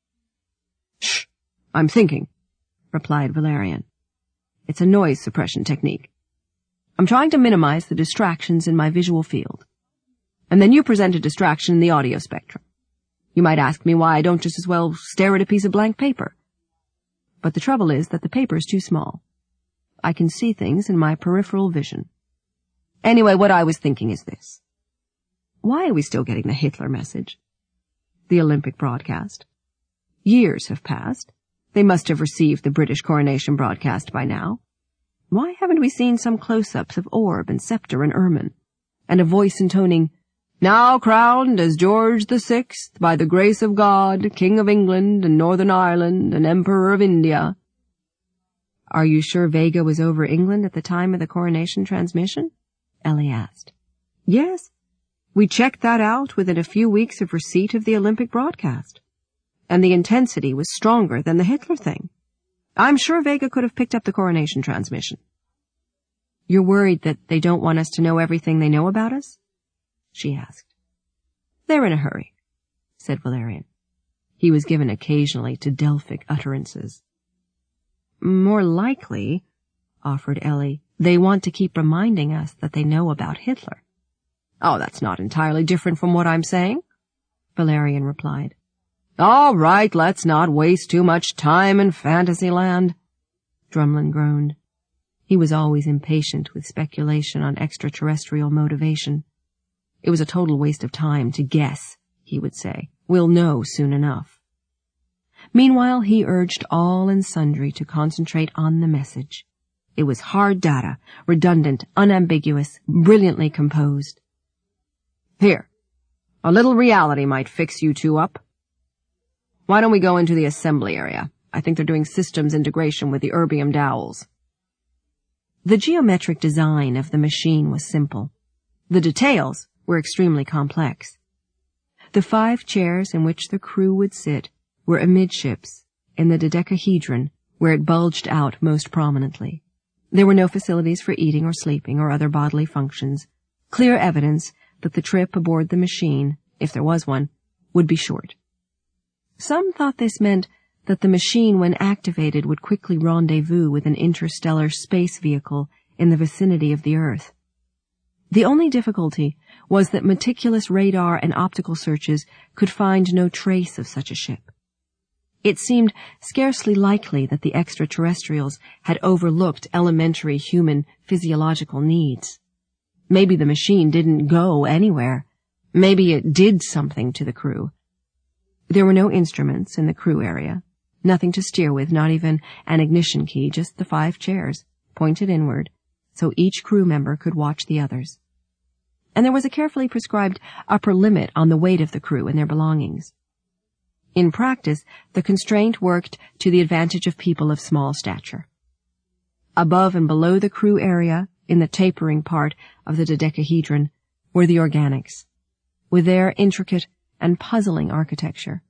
"Shh, I'm thinking," replied Valerian. "It's a noise suppression technique. I'm trying to minimize the distractions in my visual field. And then you present a distraction in the audio spectrum. You might ask me why I don't just as well stare at a piece of blank paper. But the trouble is that the paper is too small. I can see things in my peripheral vision. Anyway, what I was thinking is this. Why are we still getting the Hitler message? The Olympic broadcast. Years have passed. They must have received the British coronation broadcast by now. Why haven't we seen some close-ups of orb and scepter and ermine, and a voice intoning, 'Now crowned as George VI, by the grace of God, King of England and Northern Ireland and Emperor of India'?" "Are you sure Vega was over England at the time of the coronation transmission?" Ellie asked. "Yes. We checked that out within a few weeks of receipt of the Olympic broadcast. And the intensity was stronger than the Hitler thing. I'm sure Vega could have picked up the coronation transmission." "You're worried that they don't want us to know everything they know about us?" she asked. "They're in a hurry," said Valerian. He was given occasionally to Delphic utterances. "More likely," offered Ellie, "they want to keep reminding us that they know about Hitler." "Oh, that's not entirely different from what I'm saying," Valerian replied. "All right, let's not waste too much time in Fantasyland," Drumlin groaned. He was always impatient with speculation on extraterrestrial motivation. "It was a total waste of time to guess," he would say. "We'll know soon enough." Meanwhile, he urged all and sundry to concentrate on the message. It was hard data, redundant, unambiguous, brilliantly composed. "Here, a little reality might fix you two up. Why don't we go into the assembly area? I think they're doing systems integration with the erbium dowels." The geometric design of the machine was simple. The details were extremely complex. The 5 chairs in which the crew would sit were amidships in the dodecahedron, where it bulged out most prominently. There were no facilities for eating or sleeping or other bodily functions, clear evidence that the trip aboard the machine, if there was one, would be short. Some thought this meant that the machine, when activated, would quickly rendezvous with an interstellar space vehicle in the vicinity of the Earth. The only difficulty was that meticulous radar and optical searches could find no trace of such a ship. It seemed scarcely likely that the extraterrestrials had overlooked elementary human physiological needs. Maybe the machine didn't go anywhere. Maybe it did something to the crew. There were no instruments in the crew area, nothing to steer with, not even an ignition key, just the 5 chairs, pointed inward, so each crew member could watch the others. And there was a carefully prescribed upper limit on the weight of the crew and their belongings. In practice, the constraint worked to the advantage of people of small stature. Above and below the crew area, in the tapering part of the dodecahedron, were the organics, with their intricate and puzzling architecture.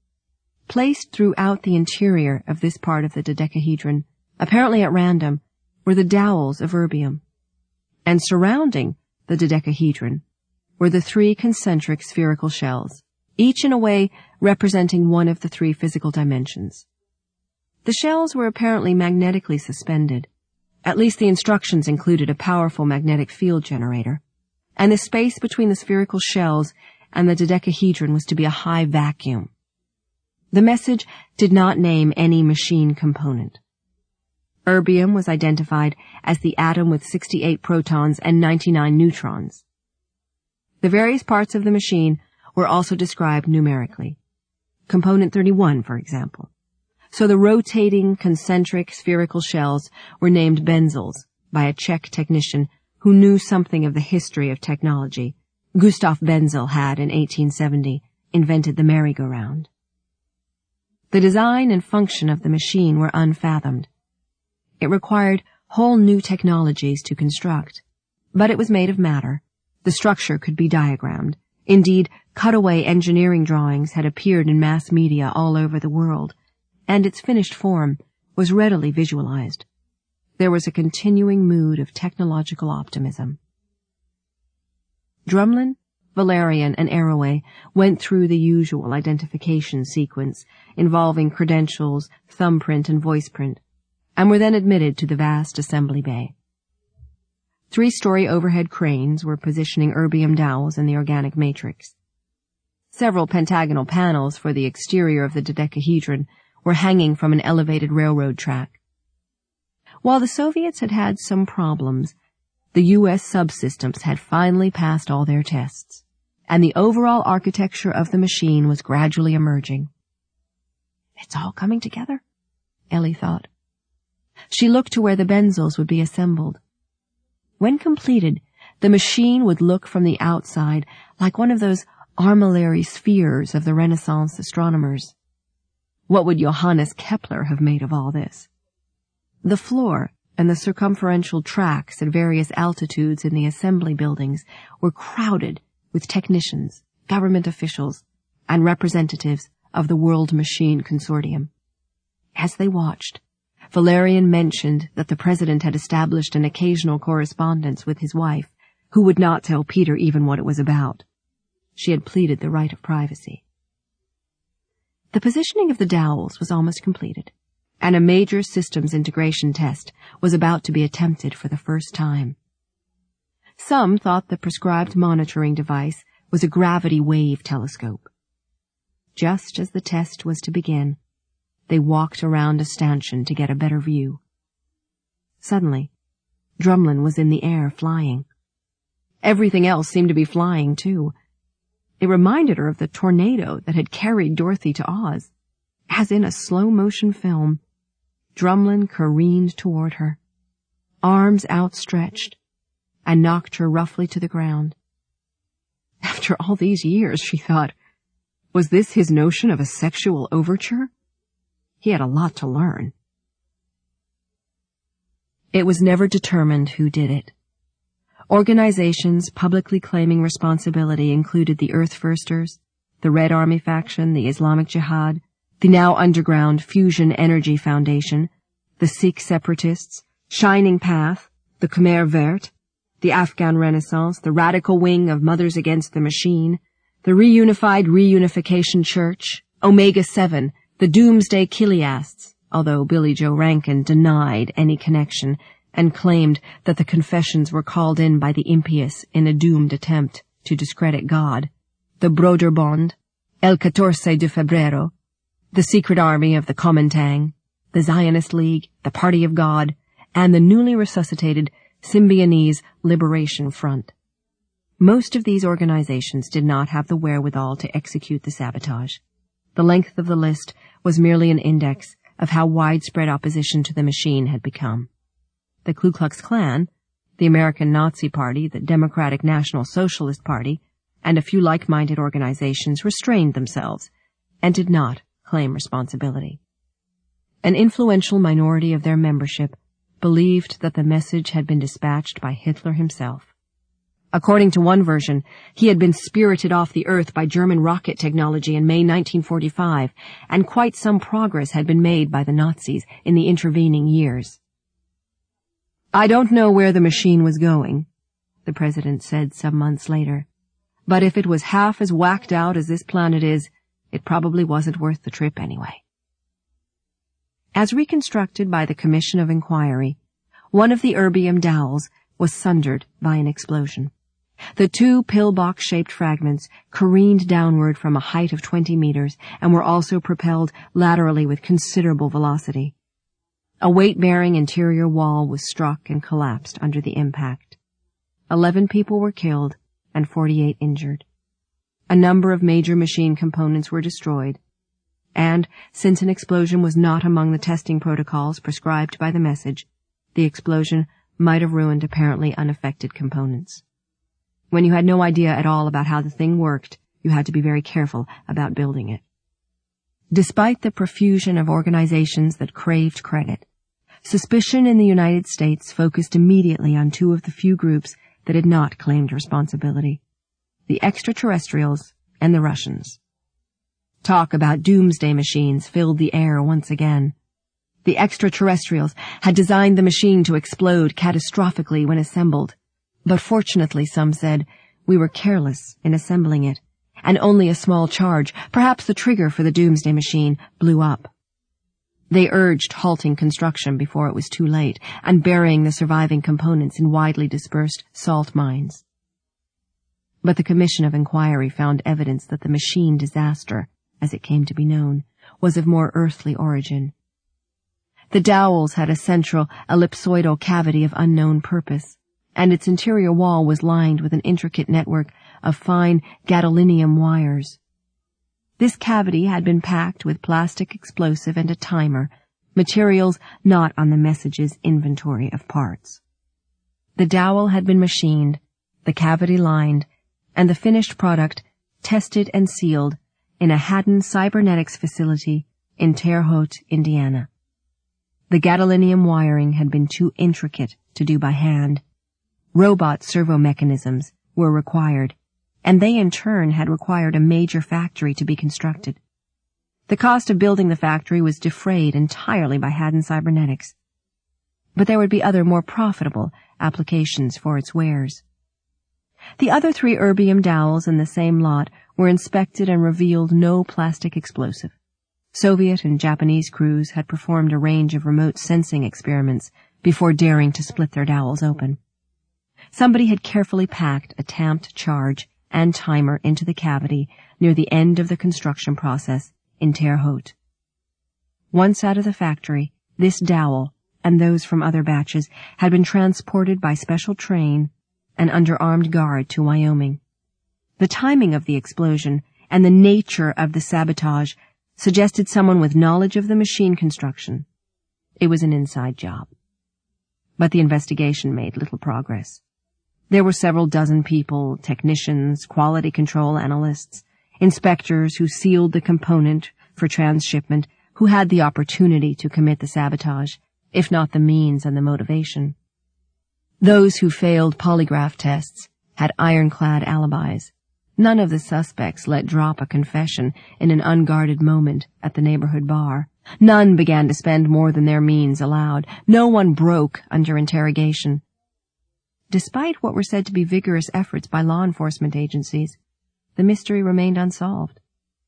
Placed throughout the interior of this part of the dodecahedron, apparently at random, were the dowels of erbium, and surrounding the dodecahedron were the 3 concentric spherical shells, each in a way representing one of the 3 physical dimensions. The shells were apparently magnetically suspended. At least the instructions included a powerful magnetic field generator, and the space between the spherical shells and the dodecahedron was to be a high vacuum. The message did not name any machine component. Erbium was identified as the atom with 68 protons and 99 neutrons. The various parts of the machine were also described numerically. Component 31, for example. So the rotating concentric spherical shells were named benzels by a Czech technician who knew something of the history of technology. Gustav Benzel had, in 1870, invented the merry-go-round. The design and function of the machine were unfathomed. It required whole new technologies to construct. But it was made of matter. The structure could be diagrammed. Indeed, cutaway engineering drawings had appeared in mass media all over the world, and its finished form was readily visualized. There was a continuing mood of technological optimism. Drumlin, Valerian, and Arroway went through the usual identification sequence involving credentials, thumbprint, and voiceprint, and were then admitted to the vast assembly bay. 3-story overhead cranes were positioning erbium dowels in the organic matrix. Several pentagonal panels for the exterior of the dodecahedron were hanging from an elevated railroad track. While the Soviets had had some problems, the U.S. subsystems had finally passed all their tests, and the overall architecture of the machine was gradually emerging. It's all coming together, Ellie thought. She looked to where the benzels would be assembled. When completed, the machine would look from the outside like one of those armillary spheres of the Renaissance astronomers. What would Johannes Kepler have made of all this? The floor and the circumferential tracks at various altitudes in the assembly buildings were crowded with technicians, government officials, and representatives of the World Machine Consortium. As they watched, Valerian mentioned that the president had established an occasional correspondence with his wife, who would not tell Peter even what it was about. She had pleaded the right of privacy. The positioning of the dowels was almost completed, and a major systems integration test was about to be attempted for the first time. Some thought the prescribed monitoring device was a gravity wave telescope. Just as the test was to begin, they walked around a stanchion to get a better view. Suddenly, Drumlin was in the air flying. Everything else seemed to be flying, too. It reminded her of the tornado that had carried Dorothy to Oz. As in a slow-motion film, Drumlin careened toward her, arms outstretched, and knocked her roughly to the ground. After all these years, she thought, was this his notion of a sexual overture? He had a lot to learn. It was never determined who did it. Organizations publicly claiming responsibility included the Earth Firsters, the Red Army faction, the Islamic Jihad, the now underground Fusion Energy Foundation, the Sikh separatists, Shining Path, the Khmer Vert, the Afghan Renaissance, the radical wing of Mothers Against the Machine, the Reunified Reunification Church, Omega 7, the Doomsday Chiliasts, although Billy Joe Rankin denied any connection and claimed that the confessions were called in by the impious in a doomed attempt to discredit God, the Broderbond, El 14 de Febrero, the Secret Army of the Kuomintang, the Zionist League, the Party of God, and the newly resuscitated Symbionese Liberation Front. Most of these organizations did not have the wherewithal to execute the sabotage. The length of the list was merely an index of how widespread opposition to the machine had become. The Ku Klux Klan, the American Nazi Party, the Democratic National Socialist Party, and a few like-minded organizations restrained themselves and did not claim responsibility. An influential minority of their membership believed that the message had been dispatched by Hitler himself. According to one version, he had been spirited off the earth by German rocket technology in May 1945, and quite some progress had been made by the Nazis in the intervening years. I don't know where the machine was going, the president said some months later, but if it was half as whacked out as this planet is, it probably wasn't worth the trip anyway. As reconstructed by the Commission of Inquiry, one of the erbium dowels was sundered by an explosion. The two pillbox-shaped fragments careened downward from a height of 20 meters and were also propelled laterally with considerable velocity. A weight-bearing interior wall was struck and collapsed under the impact. 11 people were killed and 48 injured. A number of major machine components were destroyed, and, since an explosion was not among the testing protocols prescribed by the message, the explosion might have ruined apparently unaffected components. When you had no idea at all about how the thing worked, you had to be very careful about building it. Despite the profusion of organizations that craved credit, suspicion in the United States focused immediately on two of the few groups that had not claimed responsibility: the extraterrestrials and the Russians. Talk about doomsday machines filled the air once again. The extraterrestrials had designed the machine to explode catastrophically when assembled, but fortunately, some said, we were careless in assembling it, and only a small charge, perhaps the trigger for the doomsday machine, blew up. They urged halting construction before it was too late and burying the surviving components in widely dispersed salt mines. But the Commission of Inquiry found evidence that the machine disaster, as it came to be known, was of more earthly origin. The dowels had a central ellipsoidal cavity of unknown purpose, and its interior wall was lined with an intricate network of fine gadolinium wires. This cavity had been packed with plastic explosive and a timer, materials not on the message's inventory of parts. The dowel had been machined, the cavity lined, and the finished product tested and sealed in a Haddon Cybernetics facility in Terre Haute, Indiana. The gadolinium wiring had been too intricate to do by hand. Robot servo mechanisms were required, and they in turn had required a major factory to be constructed. The cost of building the factory was defrayed entirely by Haddon Cybernetics, but there would be other more profitable applications for its wares. The other 3 erbium dowels in the same lot were inspected and revealed no plastic explosive. Soviet and Japanese crews had performed a range of remote sensing experiments before daring to split their dowels open. Somebody had carefully packed a tamped charge and timer into the cavity near the end of the construction process in Terre Haute. Once out of the factory, this dowel, and those from other batches, had been transported by special train and under armed guard to Wyoming. The timing of the explosion and the nature of the sabotage suggested someone with knowledge of the machine construction. It was an inside job. But the investigation made little progress. There were several dozen people, technicians, quality control analysts, inspectors who sealed the component for transshipment, who had the opportunity to commit the sabotage, if not the means and the motivation. Those who failed polygraph tests had ironclad alibis. None of the suspects let drop a confession in an unguarded moment at the neighborhood bar. None began to spend more than their means allowed. No one broke under interrogation. Despite what were said to be vigorous efforts by law enforcement agencies, the mystery remained unsolved.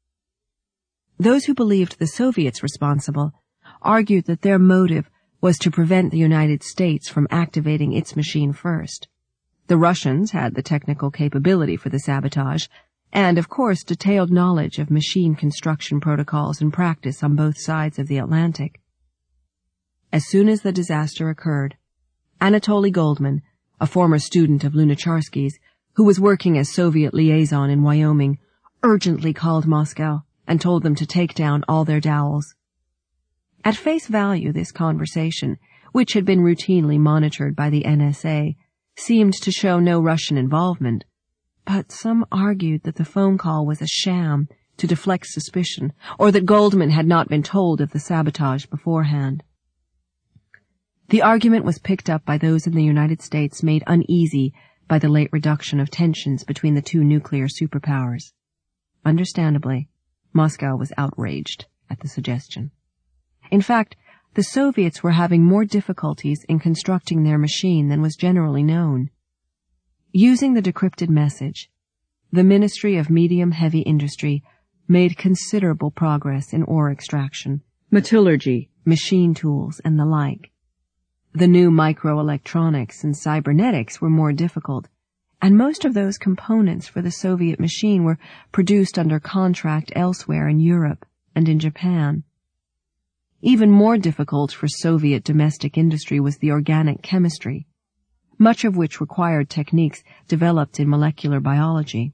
Those who believed the Soviets responsible argued that their motive was to prevent the United States from activating its machine first. The Russians had the technical capability for the sabotage, and, of course, detailed knowledge of machine construction protocols and practice on both sides of the Atlantic. As soon as the disaster occurred, Anatoly Goldman, a former student of Lunacharsky's, who was working as Soviet liaison in Wyoming, urgently called Moscow and told them to take down all their dowels. At face value, this conversation, which had been routinely monitored by the NSA, seemed to show no Russian involvement, but some argued that the phone call was a sham to deflect suspicion, or that Goldman had not been told of the sabotage beforehand. The argument was picked up by those in the United States made uneasy by the late reduction of tensions between the 2 nuclear superpowers. Understandably, Moscow was outraged at the suggestion. In fact, the Soviets were having more difficulties in constructing their machine than was generally known. Using the decrypted message, the Ministry of Medium-Heavy Industry made considerable progress in ore extraction, metallurgy, machine tools, and the like. The new microelectronics and cybernetics were more difficult, and most of those components for the Soviet machine were produced under contract elsewhere in Europe and in Japan. Even more difficult for Soviet domestic industry was the organic chemistry, much of which required techniques developed in molecular biology.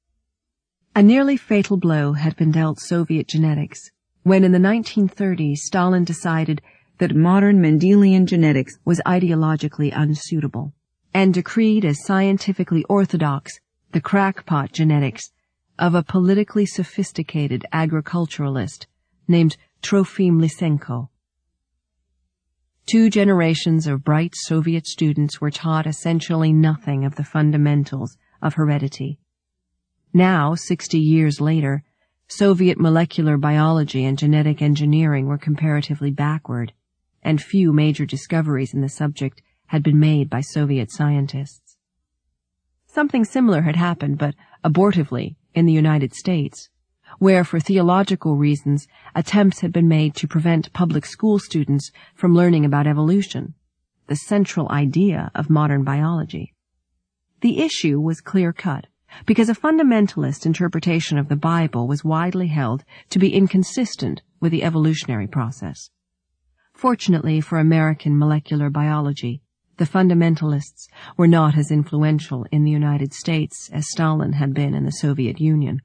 A nearly fatal blow had been dealt Soviet genetics when in the 1930s Stalin decided that modern Mendelian genetics was ideologically unsuitable and decreed as scientifically orthodox the crackpot genetics of a politically sophisticated agriculturalist named Trofim Lysenko. 2 generations of bright Soviet students were taught essentially nothing of the fundamentals of heredity. Now, 60 years later, Soviet molecular biology and genetic engineering were comparatively backward, and few major discoveries in the subject had been made by Soviet scientists. Something similar had happened, but abortively, in the United States, where, for theological reasons, attempts had been made to prevent public school students from learning about evolution, the central idea of modern biology. The issue was clear-cut, because a fundamentalist interpretation of the Bible was widely held to be inconsistent with the evolutionary process. Fortunately for American molecular biology, the fundamentalists were not as influential in the United States as Stalin had been in the Soviet Union.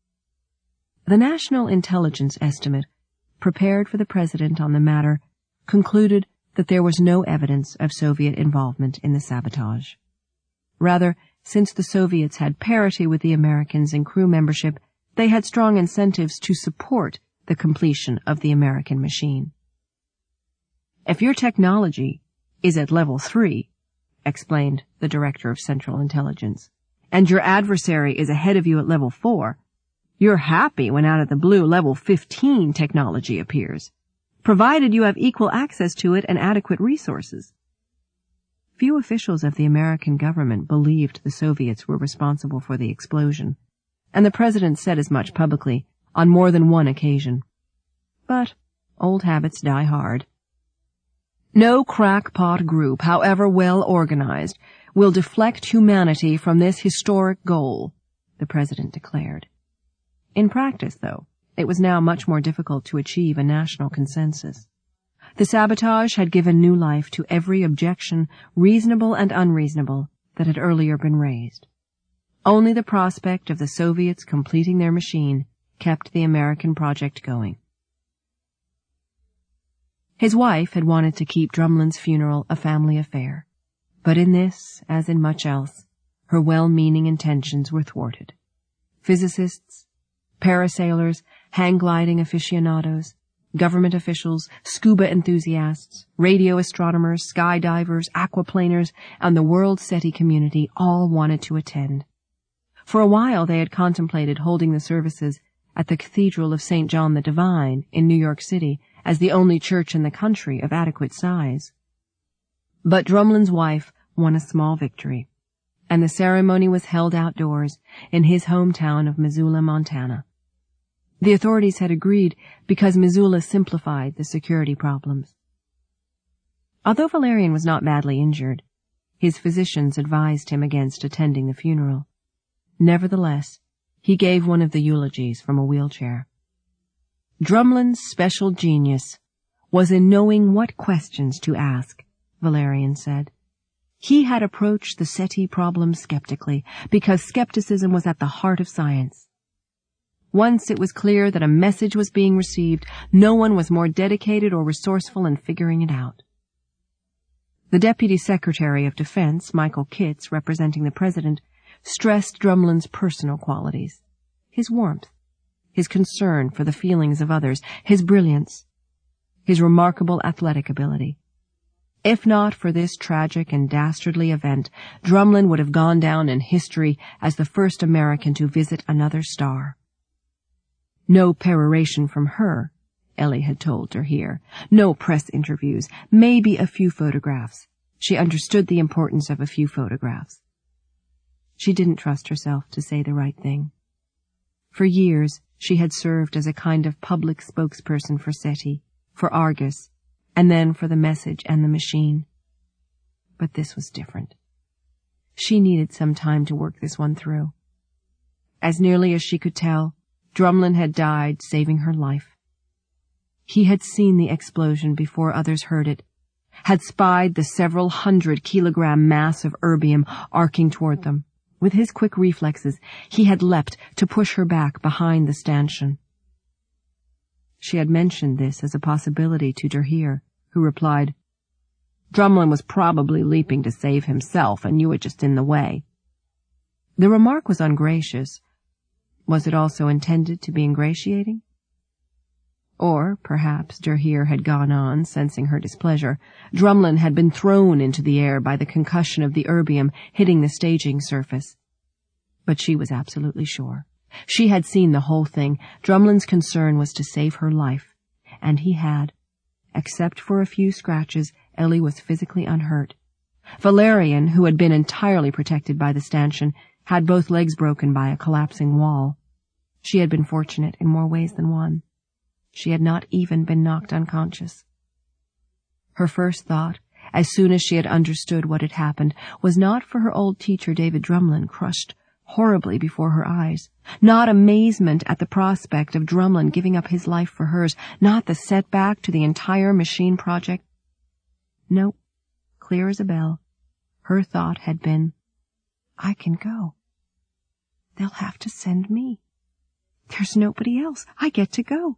The National Intelligence Estimate, prepared for the president on the matter, concluded that there was no evidence of Soviet involvement in the sabotage. Rather, since the Soviets had parity with the Americans in crew membership, they had strong incentives to support the completion of the American machine. If your technology is at level 3, explained the Director of Central Intelligence, and your adversary is ahead of you at level 4, you're happy when out of the blue level 15 technology appears, provided you have equal access to it and adequate resources. Few officials of the American government believed the Soviets were responsible for the explosion, and the president said as much publicly on more than one occasion. But old habits die hard. No crackpot group, however well organized, will deflect humanity from this historic goal, the president declared. In practice, though, it was now much more difficult to achieve a national consensus. The sabotage had given new life to every objection, reasonable and unreasonable, that had earlier been raised. Only the prospect of the Soviets completing their machine kept the American project going. His wife had wanted to keep Drumlin's funeral a family affair, but in this, as in much else, her well-meaning intentions were thwarted. Physicists, parasailers, hang-gliding aficionados, government officials, scuba enthusiasts, radio astronomers, skydivers, aquaplaners, and the World SETI community all wanted to attend. For a while they had contemplated holding the services at the Cathedral of St. John the Divine in New York City as the only church in the country of adequate size. But Drumlin's wife won a small victory, and the ceremony was held outdoors in his hometown of Missoula, Montana. The authorities had agreed because Missoula simplified the security problems. Although Valerian was not badly injured, his physicians advised him against attending the funeral. Nevertheless, he gave one of the eulogies from a wheelchair. Drumlin's special genius was in knowing what questions to ask, Valerian said. He had approached the SETI problem skeptically, because skepticism was at the heart of science. Once it was clear that a message was being received, no one was more dedicated or resourceful in figuring it out. The Deputy Secretary of Defense, Michael Kitts, representing the President, stressed Drumlin's personal qualities, his warmth, his concern for the feelings of others, his brilliance, his remarkable athletic ability. If not for this tragic and dastardly event, Drumlin would have gone down in history as the first American to visit another star. No peroration from her, Ellie had told Derheer. No press interviews, maybe a few photographs. She understood the importance of a few photographs. She didn't trust herself to say the right thing. For years, she had served as a kind of public spokesperson for SETI, for Argus, and then for the message and the machine. But this was different. She needed some time to work this one through. As nearly as she could tell, Drumlin had died saving her life. He had seen the explosion before others heard it, had spied the several 100-kilogram mass of erbium arcing toward them. With his quick reflexes, he had leapt to push her back behind the stanchion. She had mentioned this as a possibility to Derheer, who replied, "Drumlin was probably leaping to save himself, and you were just in the way." The remark was ungracious. Was it also intended to be ingratiating? Or, perhaps, Derheer had gone on, sensing her displeasure. Drumlin had been thrown into the air by the concussion of the erbium hitting the staging surface. But she was absolutely sure. She had seen the whole thing. Drumlin's concern was to save her life. And he had. Except for a few scratches, Ellie was physically unhurt. Valerian, who had been entirely protected by the stanchion, had both legs broken by a collapsing wall. She had been fortunate in more ways than one. She had not even been knocked unconscious. Her first thought, as soon as she had understood what had happened, was not for her old teacher David Drumlin, crushed horribly before her eyes, not amazement at the prospect of Drumlin giving up his life for hers, not the setback to the entire machine project. No, clear as a bell, her thought had been, I can go. They'll have to send me. There's nobody else. I get to go.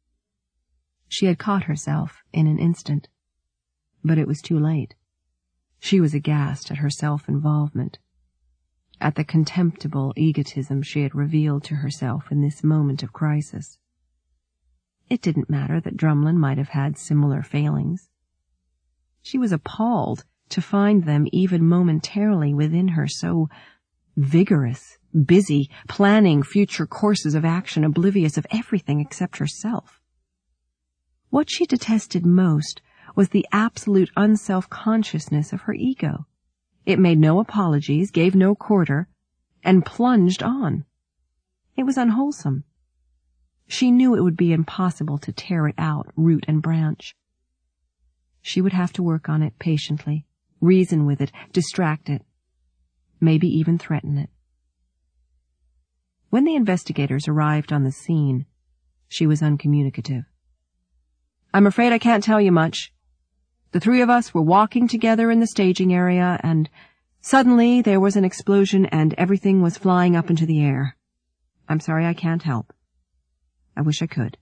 She had caught herself in an instant, but it was too late. She was aghast at her self-involvement, at the contemptible egotism she had revealed to herself in this moment of crisis. It didn't matter that Drumlin might have had similar failings. She was appalled to find them even momentarily within her, so vigorous, busy, planning future courses of action, oblivious of everything except herself. What she detested most was the absolute unself-consciousness of her ego. It made no apologies, gave no quarter, and plunged on. It was unwholesome. She knew it would be impossible to tear it out, root and branch. She would have to work on it patiently, reason with it, distract it, maybe even threaten it. When the investigators arrived on the scene, she was uncommunicative. I'm afraid I can't tell you much. The three of us were walking together in the staging area, and suddenly there was an explosion and everything was flying up into the air. I'm sorry I can't help. I wish I could.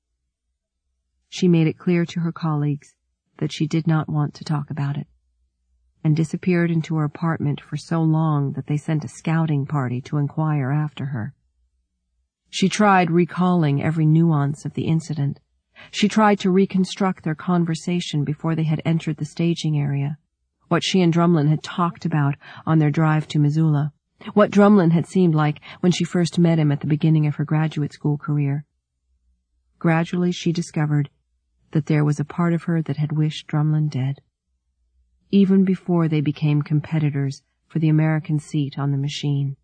She made it clear to her colleagues that she did not want to talk about it, and disappeared into her apartment for so long that they sent a scouting party to inquire after her. She tried recalling every nuance of the incident. She tried to reconstruct their conversation before they had entered the staging area, what she and Drumlin had talked about on their drive to Missoula, what Drumlin had seemed like when she first met him at the beginning of her graduate school career. Gradually she discovered that there was a part of her that had wished Drumlin dead, even before they became competitors for the American seat on the machine.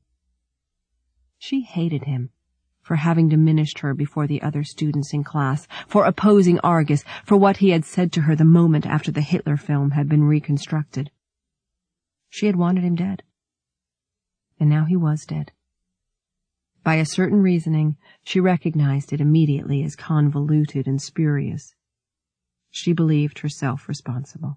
She hated him for having diminished her before the other students in class, for opposing Argus, for what he had said to her the moment after the Hitler film had been reconstructed. She had wanted him dead, and now he was dead. By a certain reasoning, she recognized it immediately as convoluted and spurious. She believed herself responsible.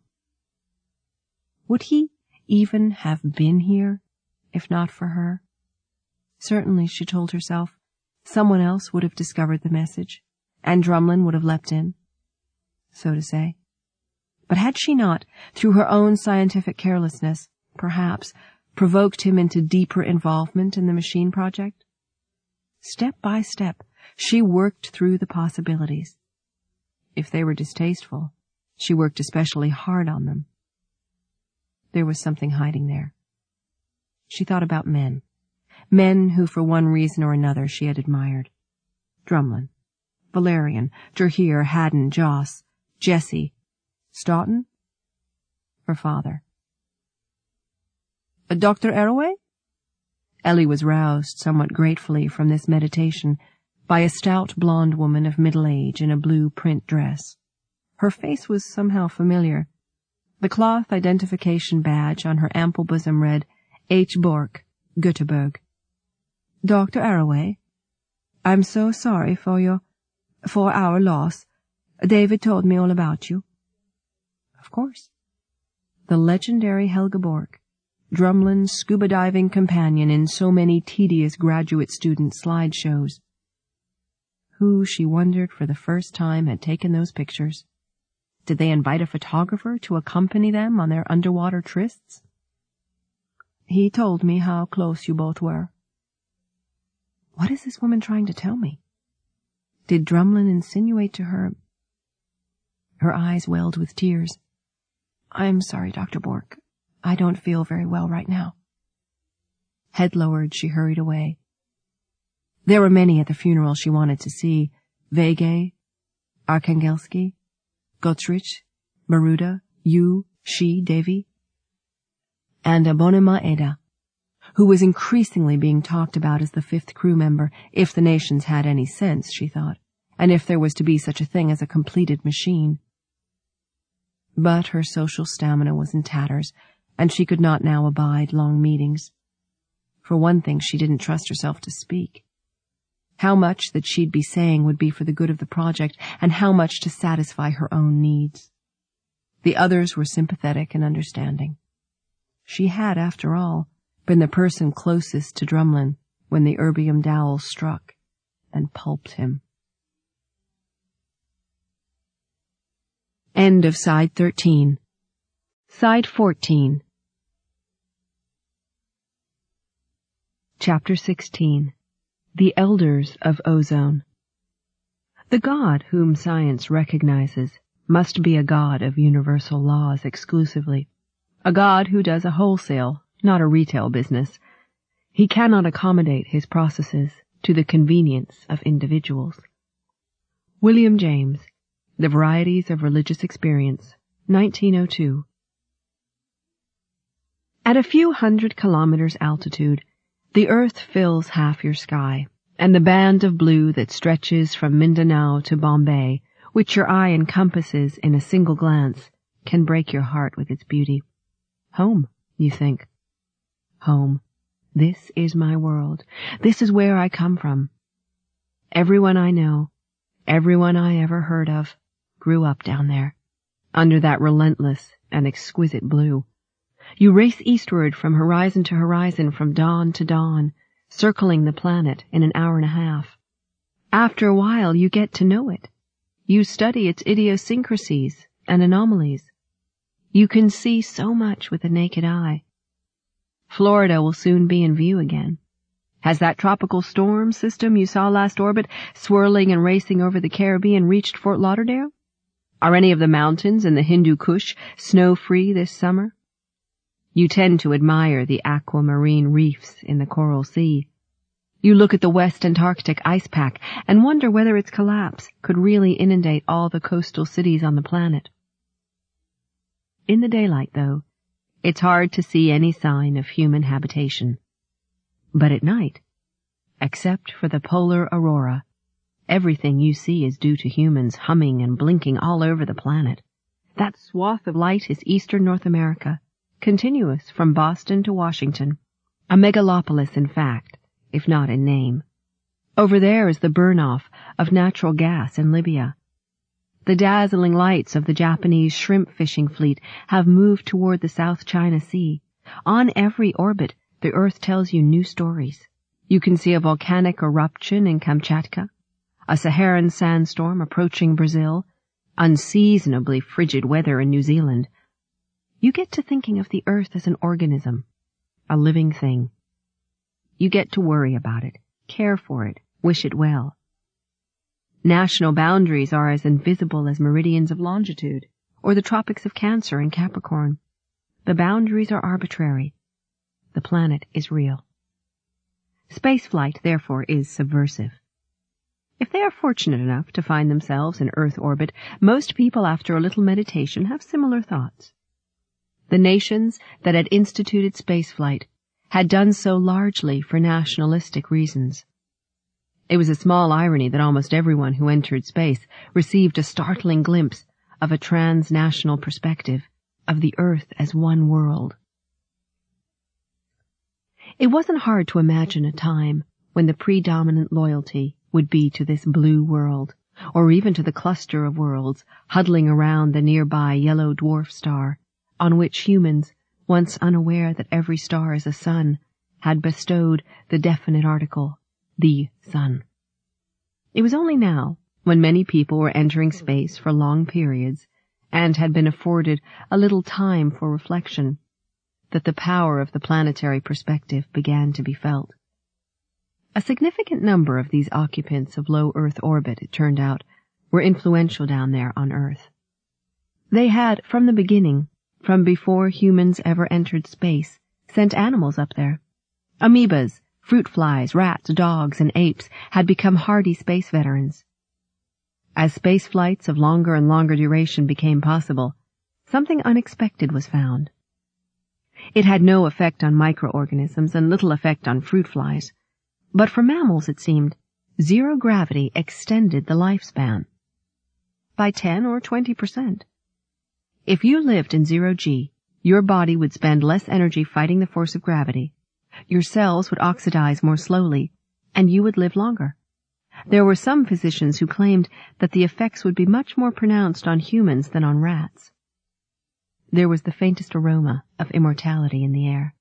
Would he even have been here if not for her? Certainly, she told herself, someone else would have discovered the message, and Drumlin would have leapt in, so to say. But had she not, through her own scientific carelessness, perhaps, provoked him into deeper involvement in the machine project? Step by step, she worked through the possibilities. If they were distasteful, she worked especially hard on them. There was something hiding there. She thought about men who for one reason or another she had admired. Drumlin, Valerian, Derheer, Haddon, Joss, Jesse, Stoughton, her father. Dr. Arroway? Ellie was roused somewhat gratefully from this meditation by a stout blonde woman of middle age in a blue print dress. Her face was somehow familiar. The cloth identification badge on her ample bosom read, H. Bork, Göteborg. Dr. Arroway, I'm so sorry for our loss. David told me all about you. Of course. The legendary Helga Bork, Drumlin's scuba diving companion in so many tedious graduate student slideshows. Who, she wondered for the first time, had taken those pictures? Did they invite a photographer to accompany them on their underwater trysts? He told me how close you both were. What is this woman trying to tell me? Did Drumlin insinuate to her? Her eyes welled with tears. "I'm sorry, Dr. Bork. I don't feel very well right now." Head lowered, she hurried away. There were many at the funeral she wanted to see. Vege, Arkangelsky, Gottrich, Maruda, Yu, she, Devi, and Abonema Eda, who was increasingly being talked about as the fifth crew member, if the nations had any sense, she thought, and if there was to be such a thing as a completed machine. But her social stamina was in tatters, and she could not now abide long meetings. For one thing, she didn't trust herself to speak. How much that she'd be saying would be for the good of the project, and how much to satisfy her own needs. The others were sympathetic and understanding. She had, after all, been the person closest to Drumlin when the erbium dowel struck and pulped him. End of Side 13. Side 14. Chapter 16. The Elders of Ozone. The God whom science recognizes must be a God of universal laws exclusively, a God who does a wholesale, not a retail business. He cannot accommodate his processes to the convenience of individuals. William James, The Varieties of Religious Experience, 1902. At a few hundred kilometers altitude, the earth fills half your sky, and the band of blue that stretches from Mindanao to Bombay, which your eye encompasses in a single glance, can break your heart with its beauty. Home, you think. Home. This is my world. This is where I come from. Everyone I know, everyone I ever heard of, grew up down there, under that relentless and exquisite blue. You race eastward from horizon to horizon, from dawn to dawn, circling the planet in an hour and a half. After a while, you get to know it. You study its idiosyncrasies and anomalies. You can see so much with the naked eye. Florida will soon be in view again. Has that tropical storm system you saw last orbit, swirling and racing over the Caribbean, reached Fort Lauderdale? Are any of the mountains in the Hindu Kush snow-free this summer? You tend to admire the aquamarine reefs in the Coral Sea. You look at the West Antarctic ice pack and wonder whether its collapse could really inundate all the coastal cities on the planet. In the daylight, though, it's hard to see any sign of human habitation. But at night, except for the polar aurora, everything you see is due to humans humming and blinking all over the planet. That swath of light is eastern North America, continuous from Boston to Washington, a megalopolis in fact, if not in name. Over there is the burn-off of natural gas in Libya. The dazzling lights of the Japanese shrimp fishing fleet have moved toward the South China Sea. On every orbit, the Earth tells you new stories. You can see a volcanic eruption in Kamchatka, a Saharan sandstorm approaching Brazil, unseasonably frigid weather in New Zealand. You get to thinking of the Earth as an organism, a living thing. You get to worry about it, care for it, wish it well. National boundaries are as invisible as meridians of longitude, or the tropics of Cancer and Capricorn. The boundaries are arbitrary. The planet is real. Spaceflight, therefore, is subversive. If they are fortunate enough to find themselves in Earth orbit, most people, after a little meditation, have similar thoughts. The nations that had instituted spaceflight had done so largely for nationalistic reasons. It was a small irony that almost everyone who entered space received a startling glimpse of a transnational perspective of the Earth as one world. It wasn't hard to imagine a time when the predominant loyalty would be to this blue world, or even to the cluster of worlds huddling around the nearby yellow dwarf star, on which humans, once unaware that every star is a sun, had bestowed the definite article, the sun. It was only now, when many people were entering space for long periods, and had been afforded a little time for reflection, that the power of the planetary perspective began to be felt. A significant number of these occupants of low Earth orbit, it turned out, were influential down there on Earth. They had, from the beginning, from before humans ever entered space, sent animals up there. Amoebas, fruit flies, rats, dogs, and apes had become hardy space veterans. As space flights of longer and longer duration became possible, something unexpected was found. It had no effect on microorganisms and little effect on fruit flies, but for mammals, it seemed, zero gravity extended the lifespan by 10 or 20%. If you lived in 0G, your body would spend less energy fighting the force of gravity, your cells would oxidize more slowly, and you would live longer. There were some physicians who claimed that the effects would be much more pronounced on humans than on rats. There was the faintest aroma of immortality in the air.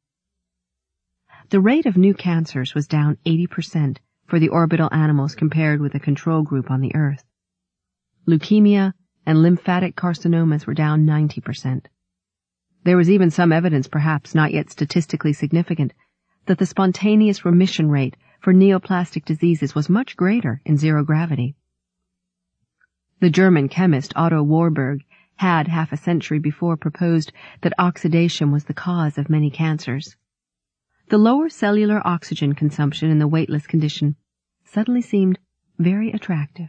The rate of new cancers was down 80% for the orbital animals compared with the control group on the Earth. Leukemia and lymphatic carcinomas were down 90%. There was even some evidence, perhaps not yet statistically significant, that the spontaneous remission rate for neoplastic diseases was much greater in zero gravity. The German chemist Otto Warburg had half a century before proposed that oxidation was the cause of many cancers. The lower cellular oxygen consumption in the weightless condition suddenly seemed very attractive.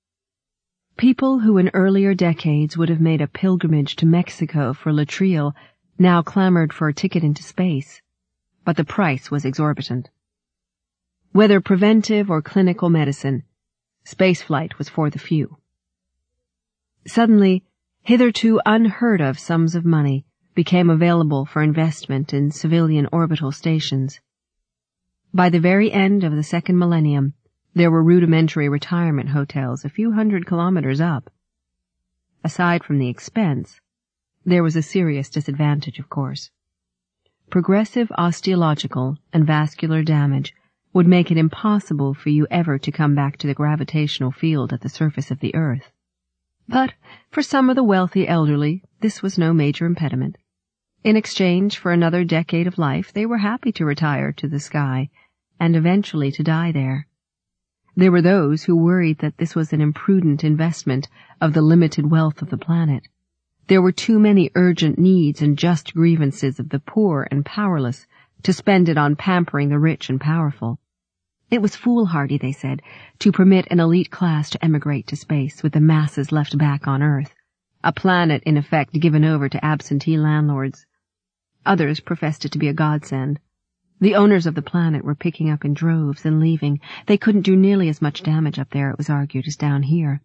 People who in earlier decades would have made a pilgrimage to Mexico for Latrille now clamored for a ticket into space, but the price was exorbitant. Whether preventive or clinical medicine, spaceflight was for the few. Suddenly, hitherto unheard of sums of money became available for investment in civilian orbital stations. By the very end of the second millennium, there were rudimentary retirement hotels a few hundred kilometers up. Aside from the expense, there was a serious disadvantage, of course. Progressive osteological and vascular damage would make it impossible for you ever to come back to the gravitational field at the surface of the Earth. But for some of the wealthy elderly, this was no major impediment. In exchange for another decade of life, they were happy to retire to the sky and eventually to die there. There were those who worried that this was an imprudent investment of the limited wealth of the planet. There were too many urgent needs and just grievances of the poor and powerless to spend it on pampering the rich and powerful. It was foolhardy, they said, to permit an elite class to emigrate to space with the masses left back on Earth, a planet in effect given over to absentee landlords. Others professed it to be a godsend. The owners of the planet were picking up in droves and leaving. They couldn't do nearly as much damage up there, it was argued, as down here.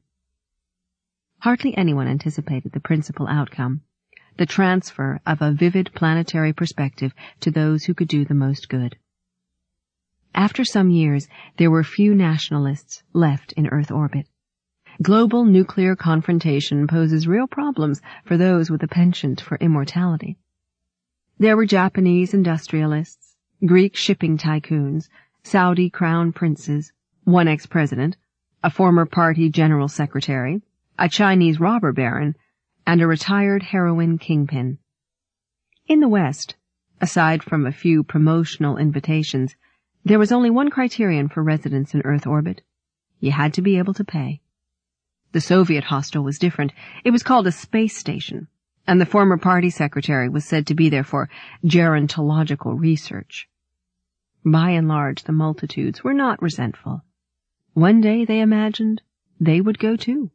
Hardly anyone anticipated the principal outcome, the transfer of a vivid planetary perspective to those who could do the most good. After some years, there were few nationalists left in Earth orbit. Global nuclear confrontation poses real problems for those with a penchant for immortality. There were Japanese industrialists, Greek shipping tycoons, Saudi crown princes, one ex-president, a former party general secretary, a Chinese robber baron, and a retired heroin kingpin. In the West, aside from a few promotional invitations, there was only one criterion for residence in Earth orbit. You had to be able to pay. The Soviet hostel was different. It was called a space station, and the former party secretary was said to be there for gerontological research. By and large, the multitudes were not resentful. One day, they imagined, they would go too.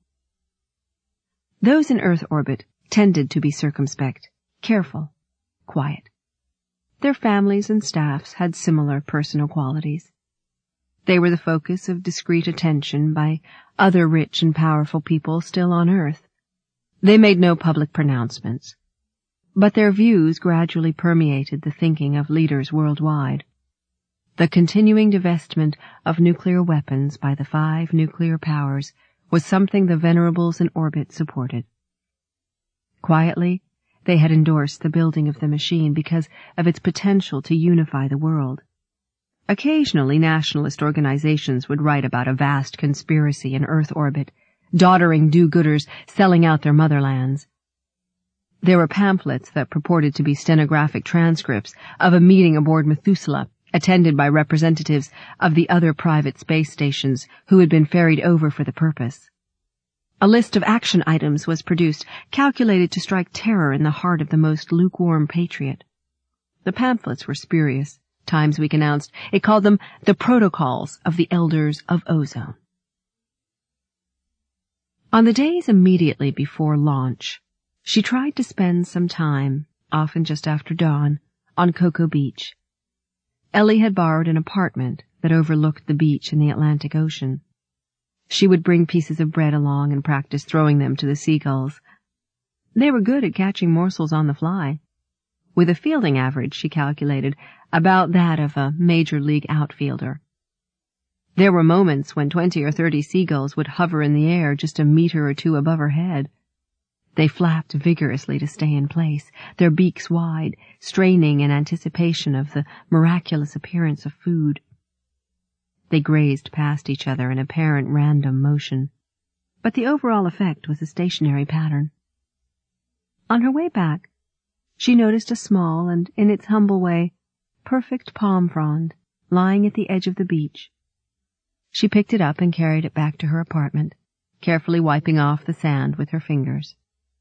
Those in Earth orbit tended to be circumspect, careful, quiet. Their families and staffs had similar personal qualities. They were the focus of discreet attention by other rich and powerful people still on Earth. They made no public pronouncements, but their views gradually permeated the thinking of leaders worldwide. The continuing divestment of nuclear weapons by the 5 nuclear powers was something the venerables in orbit supported. Quietly, they had endorsed the building of the machine because of its potential to unify the world. Occasionally, nationalist organizations would write about a vast conspiracy in Earth orbit, doddering do-gooders selling out their motherlands. There were pamphlets that purported to be stenographic transcripts of a meeting aboard Methuselah attended by representatives of the other private space stations who had been ferried over for the purpose. A list of action items was produced, calculated to strike terror in the heart of the most lukewarm patriot. The pamphlets were spurious. Times Week announced it called them the Protocols of the Elders of Ozone. On the days immediately before launch, she tried to spend some time, often just after dawn, on Cocoa Beach. Ellie had borrowed an apartment that overlooked the beach and the Atlantic Ocean. She would bring pieces of bread along and practice throwing them to the seagulls. They were good at catching morsels on the fly, with a fielding average, she calculated, about that of a major league outfielder. There were moments when 20 or 30 seagulls would hover in the air just a meter or two above her head. They flapped vigorously to stay in place, their beaks wide, straining in anticipation of the miraculous appearance of food. They grazed past each other in apparent random motion, but the overall effect was a stationary pattern. On her way back, she noticed a small and, in its humble way, perfect palm frond lying at the edge of the beach. She picked it up and carried it back to her apartment, carefully wiping off the sand with her fingers.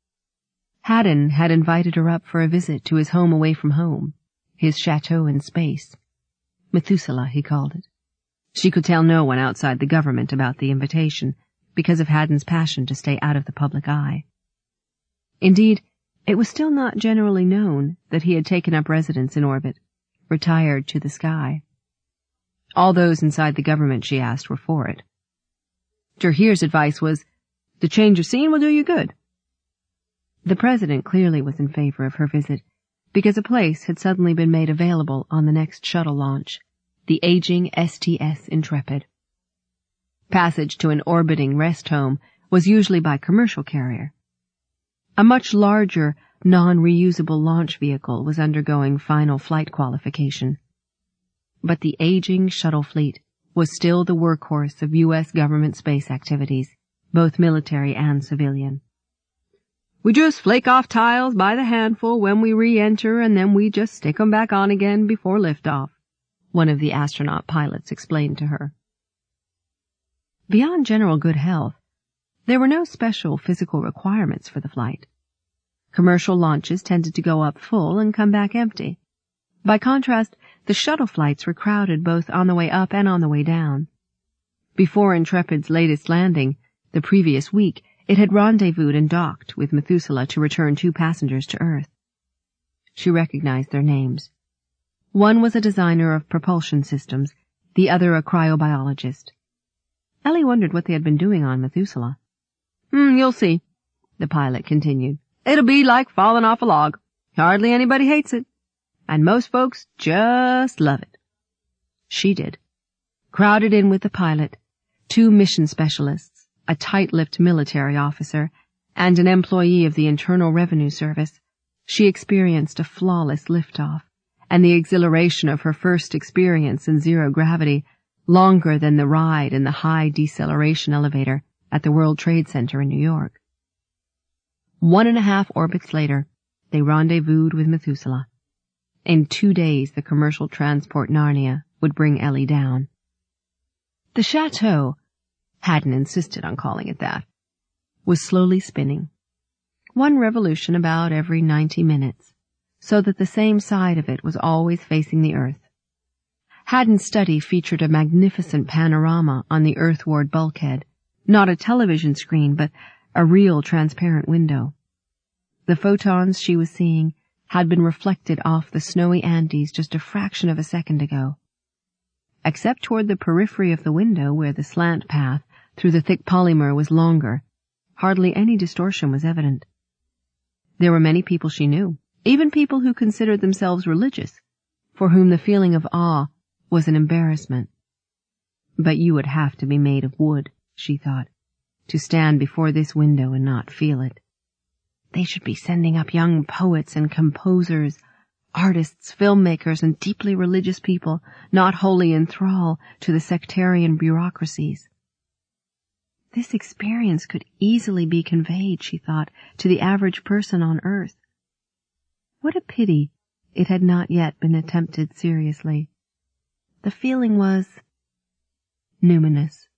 Haddon had invited her up for a visit to his home away from home, his chateau in space. Methuselah, he called it. She could tell no one outside the government about the invitation, because of Haddon's passion to stay out of the public eye. Indeed, it was still not generally known that he had taken up residence in orbit, retired to the sky. All those inside the government, she asked, were for it. Terhere's advice was, the change of scene will do you good. The president clearly was in favor of her visit, because a place had suddenly been made available on the next shuttle launch, the aging STS Intrepid. Passage to an orbiting rest home was usually by commercial carrier. A much larger, non-reusable launch vehicle was undergoing final flight qualification. But the aging shuttle fleet was still the workhorse of U.S. government space activities, both military and civilian. We just flake off tiles by the handful when we re-enter, and then we just stick 'em back on again before liftoff, one of the astronaut pilots explained to her. Beyond general good health, there were no special physical requirements for the flight. Commercial launches tended to go up full and come back empty. By contrast, the shuttle flights were crowded both on the way up and on the way down. Before Intrepid's latest landing, the previous week, it had rendezvoused and docked with Methuselah to return 2 passengers to Earth. She recognized their names. One was a designer of propulsion systems, the other a cryobiologist. Ellie wondered what they had been doing on Methuselah. You'll see, the pilot continued. It'll be like falling off a log. Hardly anybody hates it, and most folks just love it. She did. Crowded in with the pilot, 2 mission specialists, a tight-lipped military officer, and an employee of the Internal Revenue Service, she experienced a flawless liftoff, and the exhilaration of her first experience in zero gravity, longer than the ride in the high deceleration elevator at the World Trade Center in New York. 1.5 orbits later, they rendezvoused with Methuselah. In 2 days, the commercial transport Narnia would bring Ellie down. The chateau, Haddon insisted on calling it that, was slowly spinning. 1 revolution about every 90 minutes, so that the same side of it was always facing the Earth. Haddon's study featured a magnificent panorama on the earthward bulkhead, not a television screen, but a real transparent window. The photons she was seeing had been reflected off the snowy Andes just a fraction of a second ago. Except toward the periphery of the window, where the slant path through the thick polymer was longer, hardly any distortion was evident. There were many people she knew, even people who considered themselves religious, for whom the feeling of awe was an embarrassment. But you would have to be made of wood, she thought, to stand before this window and not feel it. They should be sending up young poets and composers, artists, filmmakers, and deeply religious people, not wholly in thrall to the sectarian bureaucracies. This experience could easily be conveyed, she thought, to the average person on Earth. What a pity it had not yet been attempted seriously. The feeling was numinous.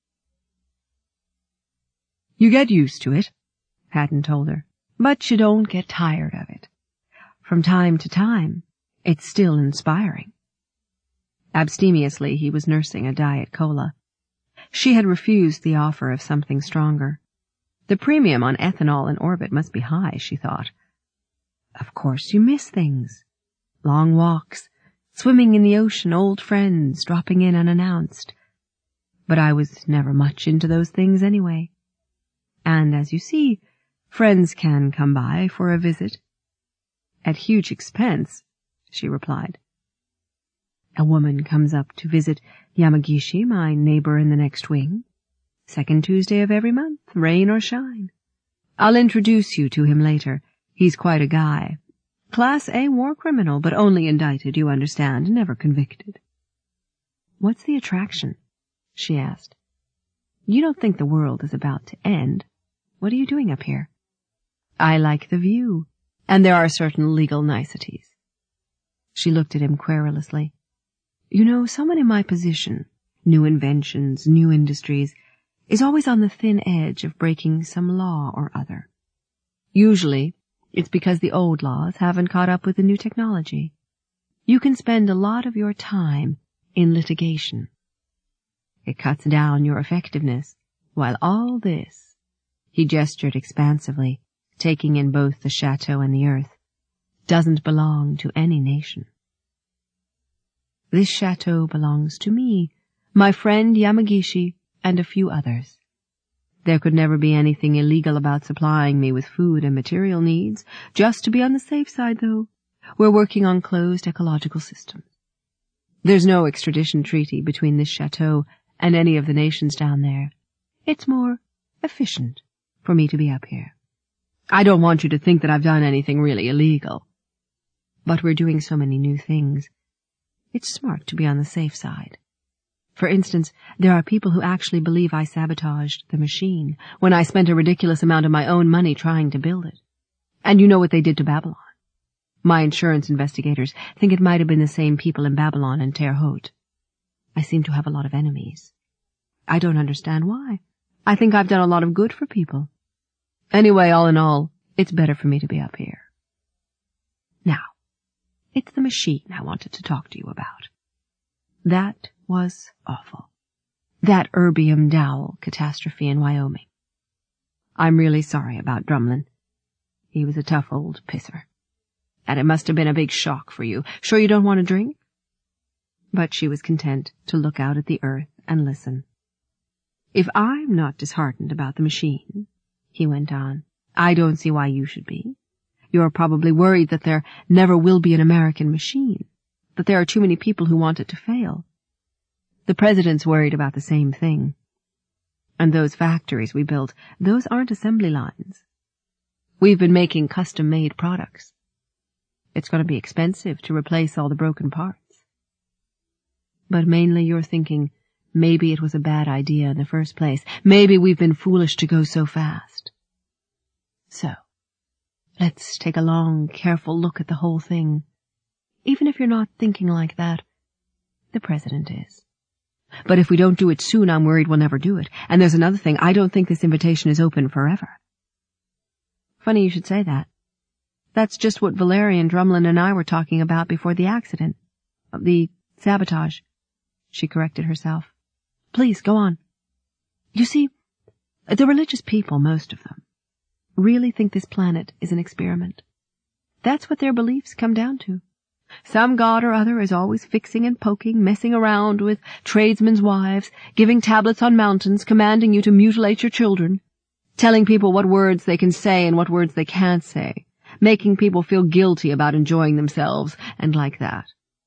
You get used to it, Hatton told her, but you don't get tired of it. From time to time, it's still inspiring. Abstemiously, he was nursing a Diet Cola. She had refused the offer of something stronger. The premium on ethanol in orbit must be high, she thought. Of course you miss things. Long walks, swimming in the ocean, old friends dropping in unannounced. But I was never much into those things anyway. And as you see, friends can come by for a visit. At huge expense, she replied. A woman comes up to visit Yamagishi, my neighbor in the next wing. Second Tuesday of every month, rain or shine. I'll introduce you to him later. He's quite a guy. Class A war criminal, but only indicted, you understand, never convicted. What's the attraction? She asked. You don't think the world is about to end. What are you doing up here? I like the view, and there are certain legal niceties. She looked at him querulously. You know, someone in my position, new inventions, new industries, is always on the thin edge of breaking some law or other. Usually, it's because the old laws haven't caught up with the new technology. You can spend a lot of your time in litigation. It cuts down your effectiveness, while all this, he gestured expansively, taking in both the chateau and the earth, doesn't belong to any nation. This chateau belongs to me, my friend Yamagishi, and a few others. There could never be anything illegal about supplying me with food and material needs. Just to be on the safe side, though, we're working on closed ecological systems. There's no extradition treaty between this chateau and any of the nations down there. It's more efficient for me to be up here. I don't want you to think that I've done anything really illegal. But we're doing so many new things. It's smart to be on the safe side. For instance, there are people who actually believe I sabotaged the machine when I spent a ridiculous amount of my own money trying to build it. And you know what they did to Babylon. My insurance investigators think it might have been the same people in Babylon and Terre Haute. I seem to have a lot of enemies. I don't understand why. I think I've done a lot of good for people. Anyway, all in all, it's better for me to be up here. Now, it's the machine I wanted to talk to you about. That was awful. That erbium dowel catastrophe in Wyoming. I'm really sorry about Drumlin. He was a tough old pisser. And it must have been a big shock for you. Sure you don't want a drink? But she was content to look out at the earth and listen. If I'm not disheartened about the machine, he went on, I don't see why you should be. You're probably worried that there never will be an American machine, that there are too many people who want it to fail. The president's worried about the same thing. And those factories we built, those aren't assembly lines. We've been making custom-made products. It's going to be expensive to replace all the broken parts. But mainly you're thinking, maybe it was a bad idea in the first place. Maybe we've been foolish to go so fast. So, let's take a long, careful look at the whole thing. Even if you're not thinking like that, the president is. But if we don't do it soon, I'm worried we'll never do it. And there's another thing, I don't think this invitation is open forever. Funny you should say that. That's just what Valerian, Drumlin, and I were talking about before the accident. The sabotage. She corrected herself. Please, go on. You see, the religious people, most of them, really think this planet is an experiment. That's what their beliefs come down to. Some god or other is always fixing and poking, messing around with tradesmen's wives, giving tablets on mountains, commanding you to mutilate your children, telling people what words they can say and what words they can't say, making people feel guilty about enjoying themselves, and like that.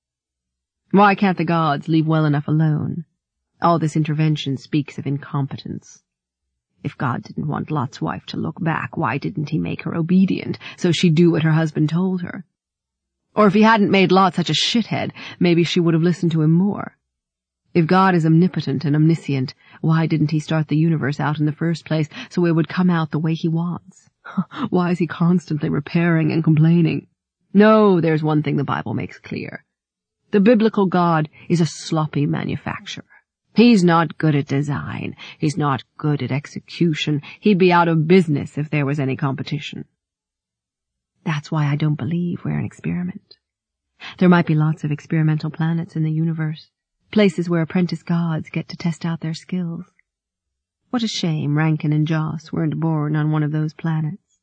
Why can't the gods leave well enough alone? All this intervention speaks of incompetence. If God didn't want Lot's wife to look back, why didn't he make her obedient so she'd do what her husband told her? Or if he hadn't made Lot such a shithead, maybe she would have listened to him more. If God is omnipotent and omniscient, why didn't he start the universe out in the first place so it would come out the way he wants? Why is he constantly repairing and complaining? No, there's one thing the Bible makes clear. The biblical God is a sloppy manufacturer. He's not good at design. He's not good at execution. He'd be out of business if there was any competition. That's why I don't believe we're an experiment. There might be lots of experimental planets in the universe, places where apprentice gods get to test out their skills. What a shame Rankin and Joss weren't born on one of those planets.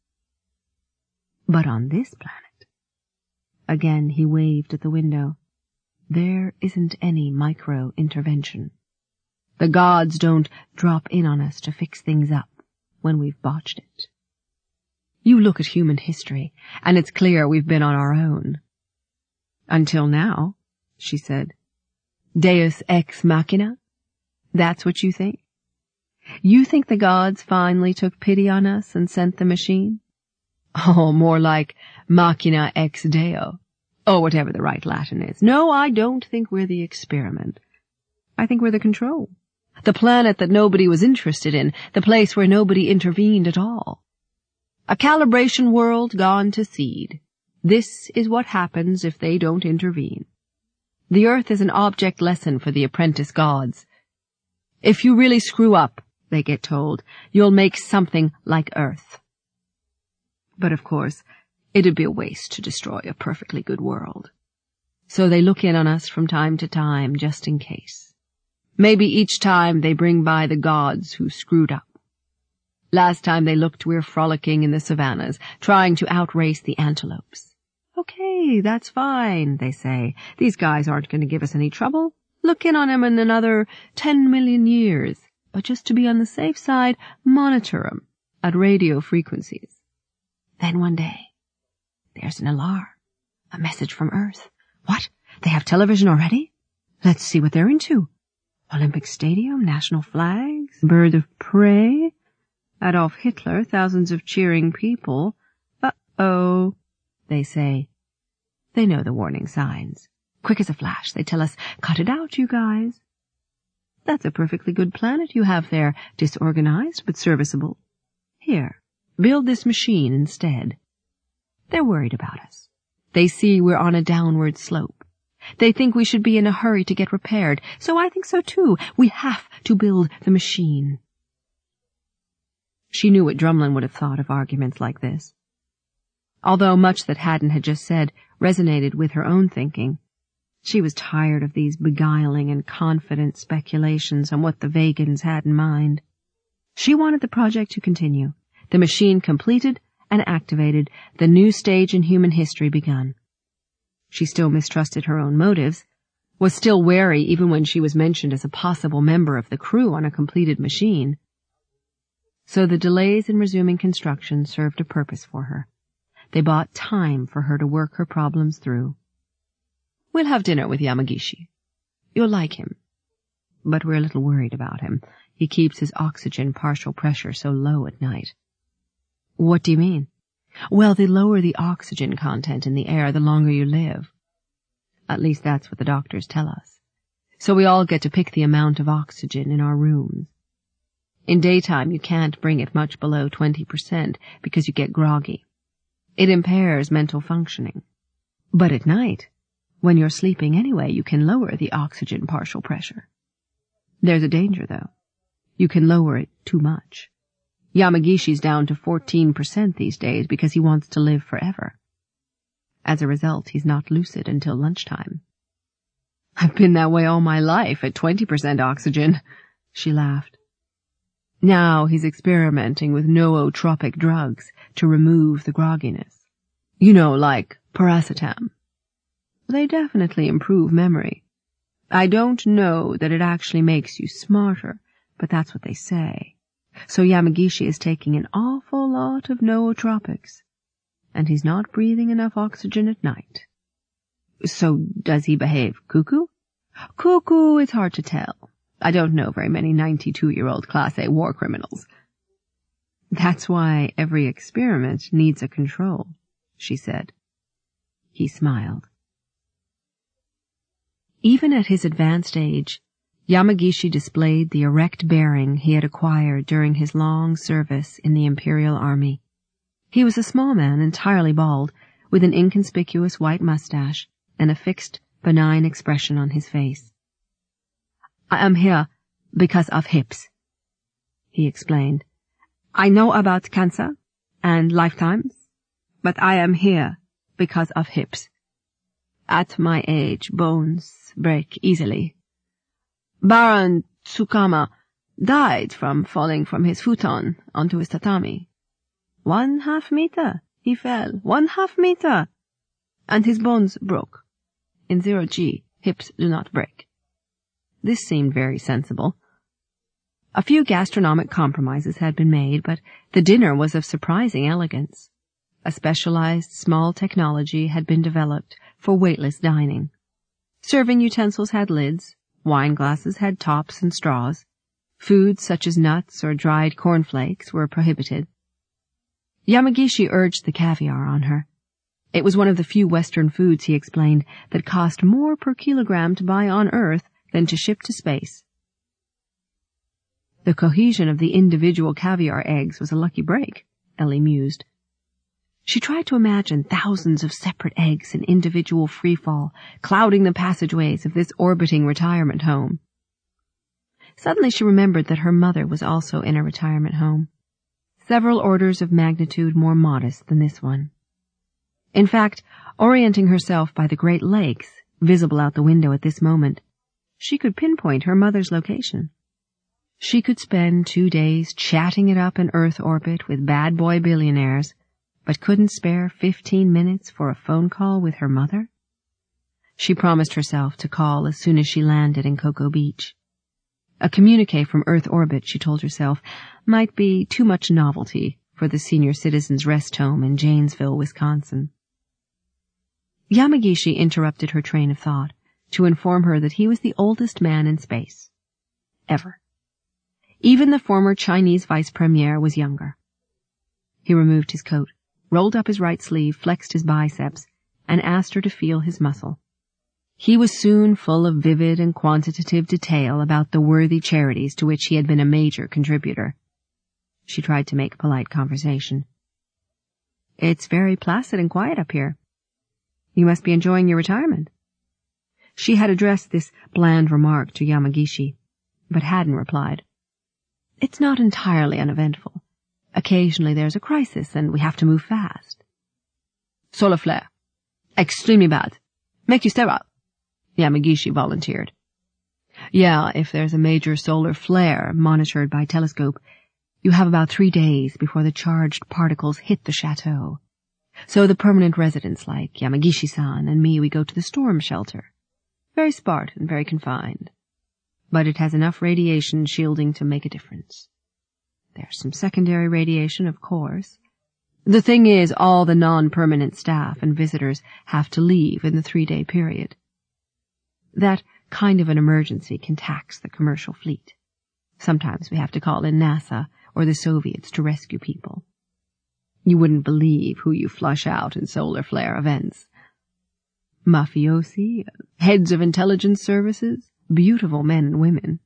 But on this planet, again he waved at the window, there isn't any micro-intervention. The gods don't drop in on us to fix things up when we've botched it. You look at human history, and it's clear we've been on our own. Until now, she said. Deus ex machina? That's what you think? You think the gods finally took pity on us and sent the machine? Oh, more like machina ex deo. Oh, whatever the right Latin is. No, I don't think we're the experiment. I think we're the control. The planet that nobody was interested in, the place where nobody intervened at all. A calibration world gone to seed. This is what happens if they don't intervene. The Earth is an object lesson for the apprentice gods. If you really screw up, they get told, you'll make something like Earth. But of course, it'd be a waste to destroy a perfectly good world. So they look in on us from time to time, just in case. Maybe each time they bring by the gods who screwed up. Last time they looked, we're frolicking in the savannas, trying to outrace the antelopes. Okay, that's fine, they say. These guys aren't going to give us any trouble. Look in on them in another 10 million years. But just to be on the safe side, monitor them at radio frequencies. Then one day, there's an alarm. A message from Earth. What? They have television already? Let's see what they're into. Olympic Stadium, national flags, bird of prey, Adolf Hitler, thousands of cheering people. Uh-oh, they say. They know the warning signs. Quick as a flash, they tell us, cut it out, you guys. That's a perfectly good planet you have there, disorganized but serviceable. Here, build this machine instead. They're worried about us. They see we're on a downward slope. They think we should be in a hurry to get repaired, so I think so too. We have to build the machine. She knew what Drumlin would have thought of arguments like this. Although much that Haddon had just said resonated with her own thinking, she was tired of these beguiling and confident speculations on what the Vegans had in mind. She wanted the project to continue, the machine completed and activated, the new stage in human history begun. She still mistrusted her own motives, was still wary even when she was mentioned as a possible member of the crew on a completed machine. So the delays in resuming construction served a purpose for her. They bought time for her to work her problems through. We'll have dinner with Yamagishi. You'll like him. But we're a little worried about him. He keeps his oxygen partial pressure so low at night. What do you mean? Well, the lower the oxygen content in the air, the longer you live. At least that's what the doctors tell us. So we all get to pick the amount of oxygen in our rooms. In daytime, you can't bring it much below 20% because you get groggy. It impairs mental functioning. But at night, when you're sleeping anyway, you can lower the oxygen partial pressure. There's a danger, though. You can lower it too much. Yamagishi's down to 14% these days because he wants to live forever. As a result, he's not lucid until lunchtime. I've been that way all my life at 20% oxygen, she laughed. Now he's experimenting with nootropic drugs to remove the grogginess. You know, like paracetam. They definitely improve memory. I don't know that it actually makes you smarter, but that's what they say. So Yamagishi is taking an awful lot of nootropics, and he's not breathing enough oxygen at night. So does he behave cuckoo? Cuckoo, it's hard to tell. I don't know very many 92-year-old Class A war criminals. That's why every experiment needs a control, she said. He smiled. Even at his advanced age, Yamagishi displayed the erect bearing he had acquired during his long service in the Imperial Army. He was a small man, entirely bald, with an inconspicuous white mustache and a fixed, benign expression on his face. "I am here because of hips," he explained. "I know about cancer and lifetimes, but I am here because of hips. At my age, bones break easily. Baron Tsukama died from falling from his futon onto his tatami. 1/2 meter, he fell, 1/2 meter, and his bones broke. In 0G, hips do not break." This seemed very sensible. A few gastronomic compromises had been made, but the dinner was of surprising elegance. A specialized small technology had been developed for weightless dining. Serving utensils had lids, wine glasses had tops and straws. Foods such as nuts or dried cornflakes were prohibited. Yamagishi urged the caviar on her. It was one of the few Western foods, he explained, that cost more per kilogram to buy on Earth than to ship to space. The cohesion of the individual caviar eggs was a lucky break, Ellie mused. She tried to imagine thousands of separate eggs in individual freefall, clouding the passageways of this orbiting retirement home. Suddenly she remembered that her mother was also in a retirement home, several orders of magnitude more modest than this one. In fact, orienting herself by the Great Lakes, visible out the window at this moment, she could pinpoint her mother's location. She could spend 2 days chatting it up in Earth orbit with bad boy billionaires, but couldn't spare 15 minutes for a phone call with her mother? She promised herself to call as soon as she landed in Cocoa Beach. A communique from Earth orbit, she told herself, might be too much novelty for the senior citizens' rest home in Janesville, Wisconsin. Yamagishi interrupted her train of thought to inform her that he was the oldest man in space. Ever. Even the former Chinese vice premier was younger. He removed his coat, rolled up his right sleeve, flexed his biceps, and asked her to feel his muscle. He was soon full of vivid and quantitative detail about the worthy charities to which he had been a major contributor. She tried to make polite conversation. "It's very placid and quiet up here. You must be enjoying your retirement." She had addressed this bland remark to Yamagishi, but hadn't replied. "It's not entirely uneventful. Occasionally there's a crisis and we have to move fast." "Solar flare. Extremely bad. Make you sterile," Yamagishi volunteered. "Yeah, if there's a major solar flare monitored by telescope, you have about 3 days before the charged particles hit the chateau. So the permanent residents like Yamagishi-san and me, we go to the storm shelter. Very Spartan, very confined. But it has enough radiation shielding to make a difference. There's some secondary radiation, of course. The thing is, all the non-permanent staff and visitors have to leave in the 3-day period. That kind of an emergency can tax the commercial fleet. Sometimes we have to call in NASA or the Soviets to rescue people. You wouldn't believe who you flush out in solar flare events. Mafiosi, heads of intelligence services, beautiful men and women.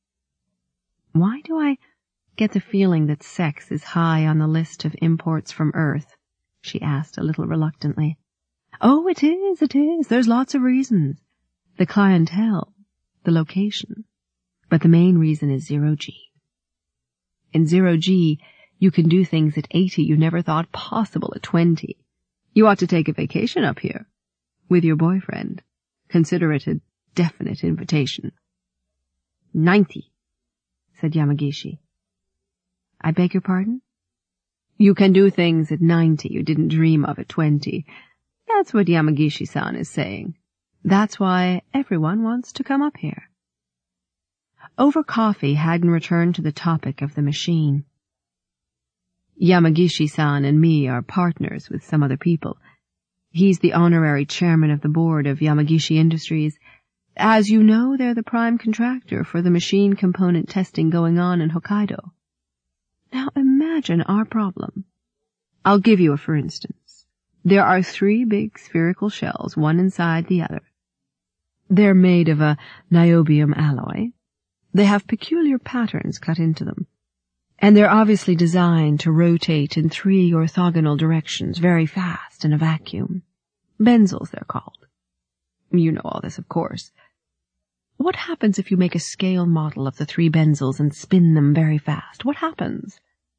Why do I get the feeling that sex is high on the list of imports from Earth?" she asked a little reluctantly. "Oh, it is. There's lots of reasons. The clientele, the location. But the main reason is 0G. In 0G, you can do things at 80 you never thought possible at 20. You ought to take a vacation up here. With your boyfriend. Consider it a definite invitation." 90, said Yamagishi. "I beg your pardon?" "You can do things at 90 you didn't dream of at 20. That's what Yamagishi-san is saying. That's why everyone wants to come up here." Over coffee, Haddon returned to the topic of the machine. "Yamagishi-san and me are partners with some other people. He's the honorary chairman of the board of Yamagishi Industries. As you know, they're the prime contractor for the machine component testing going on in Hokkaido. Now imagine our problem. I'll give you a for instance. There are 3 big spherical shells, one inside the other. They're made of a niobium alloy. They have peculiar patterns cut into them. And they're obviously designed to rotate in 3 orthogonal directions very fast in a vacuum. Benzels, they're called. You know all this, of course. What happens if you make a scale model of the 3 benzyls and spin them very fast? What happens?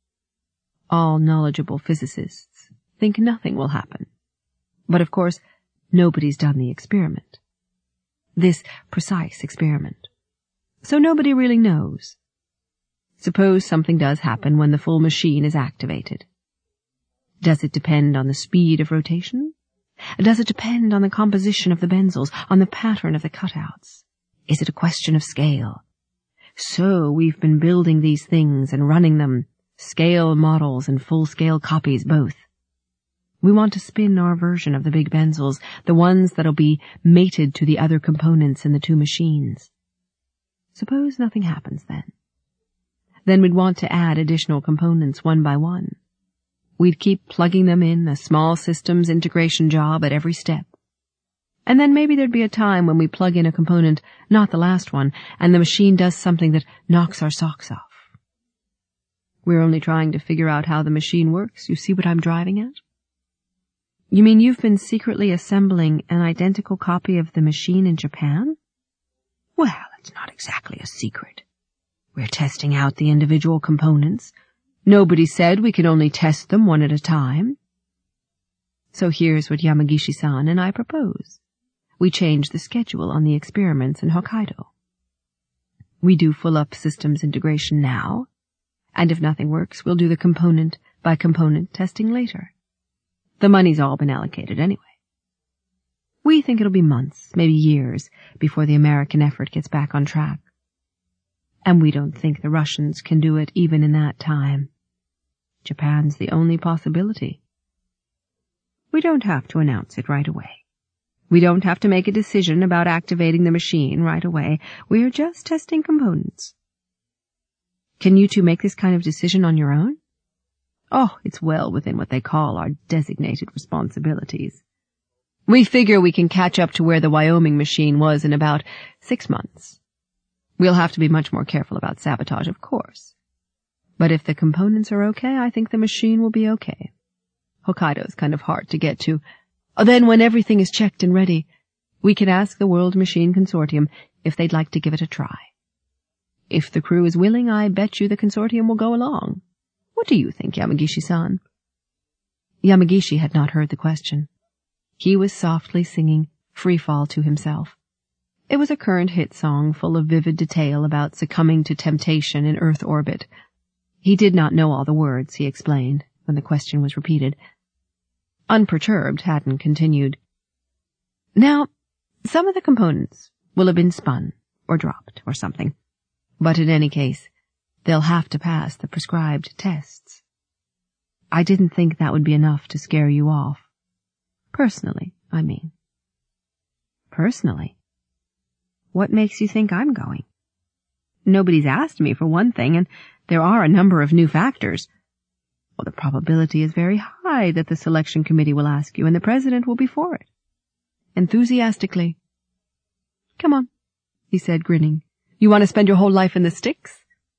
All knowledgeable physicists think nothing will happen. But of course, nobody's done the experiment. This precise experiment. So nobody really knows. Suppose something does happen when the full machine is activated. Does it depend on the speed of rotation? Does it depend on the composition of the benzyls, on the pattern of the cutouts? Is it a question of scale? So we've been building these things and running them, scale models and full-scale copies both. We want to spin our version of the big benzyls, the ones that'll be mated to the other components in the 2 machines. Suppose nothing happens then. Then we'd want to add additional components one by one. We'd keep plugging them in, a small systems integration job at every step. And then maybe there'd be a time when we plug in a component, not the last one, and the machine does something that knocks our socks off. We're only trying to figure out how the machine works. You see what I'm driving at? You mean you've been secretly assembling an identical copy of the machine in Japan? Well, it's not exactly a secret. We're testing out the individual components. Nobody said we could only test them one at a time. So here's what Yamagishi-san and I propose. We change the schedule on the experiments in Hokkaido. We do full-up systems integration now, and if nothing works, we'll do the component-by-component testing later. The money's all been allocated anyway. We think it'll be months, maybe years, before the American effort gets back on track. And we don't think the Russians can do it even in that time. Japan's the only possibility. We don't have to announce it right away. We don't have to make a decision about activating the machine right away. We're just testing components. Can you 2 make this kind of decision on your own? Oh, it's well within what they call our designated responsibilities. We figure we can catch up to where the Wyoming machine was in about 6 months. We'll have to be much more careful about sabotage, of course. But if the components are okay, I think the machine will be okay. Hokkaido's kind of hard to get to. Then when everything is checked and ready, we can ask the World Machine Consortium if they'd like to give it a try. If the crew is willing, I bet you the consortium will go along. What do you think, Yamagishi-san? Yamagishi had not heard the question. He was softly singing Free Fall to himself. It was a current hit song full of vivid detail about succumbing to temptation in Earth orbit. He did not know all the words, he explained, when the question was repeated. Unperturbed, Haddon continued. Now, some of the components will have been spun, or dropped, or something. But in any case, they'll have to pass the prescribed tests. I didn't think that would be enough to scare you off. Personally, I mean. Personally? What makes you think I'm going? Nobody's asked me, for one thing, and there are a number of new factors. Well, the probability is very high that the selection committee will ask you, and the president will be for it. Enthusiastically. Come on, he said, grinning. You want to spend your whole life in the sticks?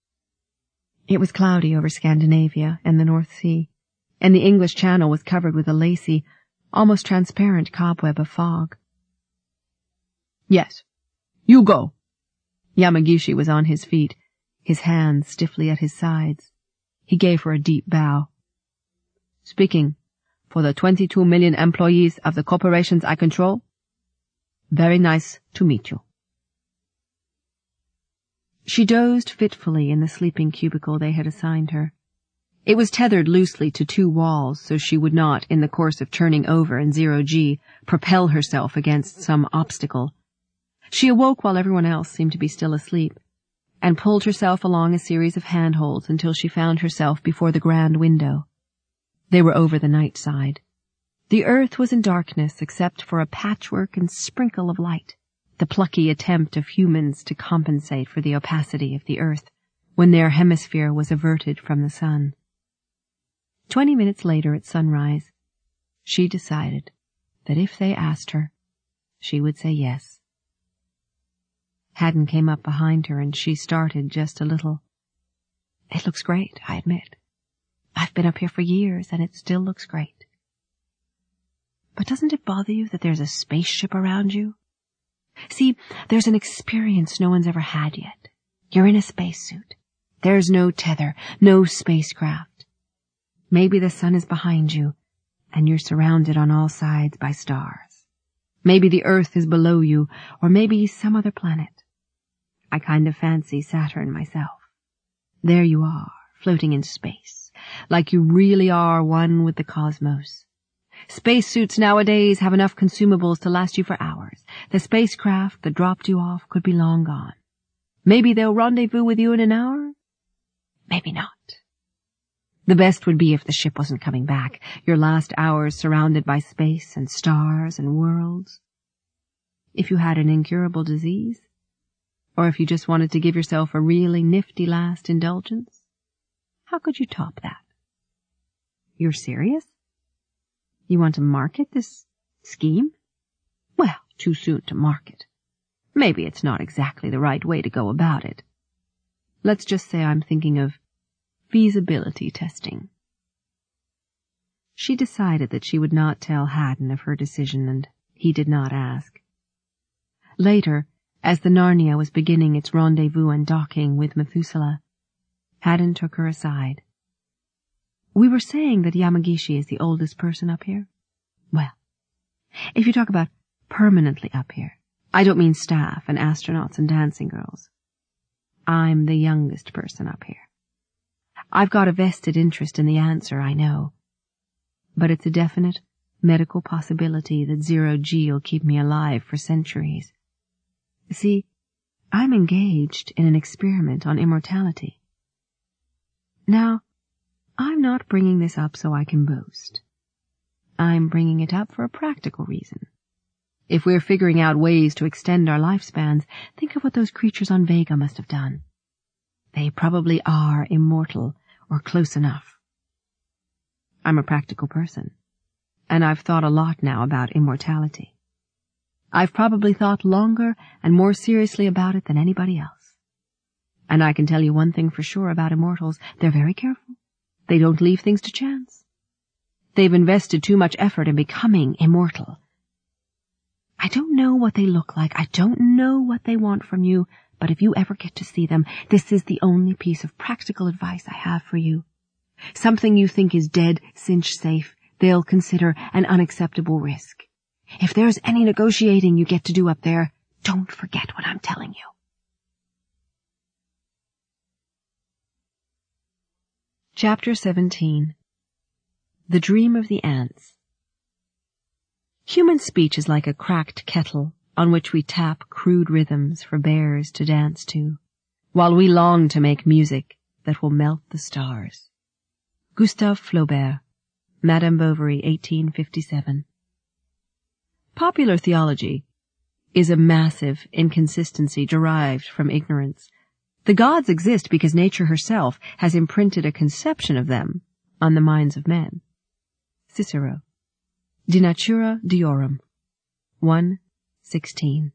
It was cloudy over Scandinavia and the North Sea, and the English Channel was covered with a lacy, almost transparent cobweb of fog. Yes, you go. Yamagishi was on his feet, his hands stiffly at his sides. He gave her a deep bow. Speaking for the 22 million employees of the corporations I control, very nice to meet you. She dozed fitfully in the sleeping cubicle they had assigned her. It was tethered loosely to 2 walls so she would not, in the course of turning over in 0G, propel herself against some obstacle. She awoke while everyone else seemed to be still asleep, and pulled herself along a series of handholds until she found herself before the grand window. They were over the night side. The earth was in darkness except for a patchwork and sprinkle of light, the plucky attempt of humans to compensate for the opacity of the earth when their hemisphere was averted from the sun. 20 minutes later at sunrise, she decided that if they asked her, she would say yes. Haddon came up behind her and she started just a little. It looks great, I admit. I've been up here for years and it still looks great. But doesn't it bother you that there's a spaceship around you? See, there's an experience no one's ever had yet. You're in a spacesuit. There's no tether, no spacecraft. Maybe the sun is behind you, and you're surrounded on all sides by stars. Maybe the Earth is below you, or maybe some other planet. I kind of fancy Saturn myself. There you are, floating in space, like you really are one with the cosmos. Spacesuits nowadays have enough consumables to last you for hours. The spacecraft that dropped you off could be long gone. Maybe they'll rendezvous with you in an hour? Maybe not. The best would be if the ship wasn't coming back, your last hours surrounded by space and stars and worlds. If you had an incurable disease, or if you just wanted to give yourself a really nifty last indulgence, how could you top that? You're serious? You want to market this scheme? Well, too soon to market. Maybe it's not exactly the right way to go about it. Let's just say I'm thinking of feasibility testing. She decided that she would not tell Haddon of her decision, and he did not ask. Later, as the Narnia was beginning its rendezvous and docking with Methuselah, Haddon took her aside. We were saying that Yamagishi is the oldest person up here. Well, if you talk about permanently up here, I don't mean staff and astronauts and dancing girls. I'm the youngest person up here. I've got a vested interest in the answer, I know. But it's a definite medical possibility that zero-G will keep me alive for centuries. See, I'm engaged in an experiment on immortality. Now, I'm not bringing this up so I can boast. I'm bringing it up for a practical reason. If we're figuring out ways to extend our lifespans, think of what those creatures on Vega must have done. They probably are immortal, or close enough. I'm a practical person, and I've thought a lot now about immortality. I've probably thought longer and more seriously about it than anybody else. And I can tell you one thing for sure about immortals: they're very careful. They don't leave things to chance. They've invested too much effort in becoming immortal. I don't know what they look like. I don't know what they want from you, but if you ever get to see them, this is the only piece of practical advice I have for you. Something you think is dead, cinch safe, they'll consider an unacceptable risk. If there's any negotiating you get to do up there, don't forget what I'm telling you. Chapter 17. The Dream of the Ants. Human speech is like a cracked kettle on which we tap crude rhythms for bears to dance to, while we long to make music that will melt the stars. Gustave Flaubert, Madame Bovary, 1857. Popular theology is a massive inconsistency derived from ignorance. The gods exist because nature herself has imprinted a conception of them on the minds of men. Cicero, De Natura Deorum, 1:16.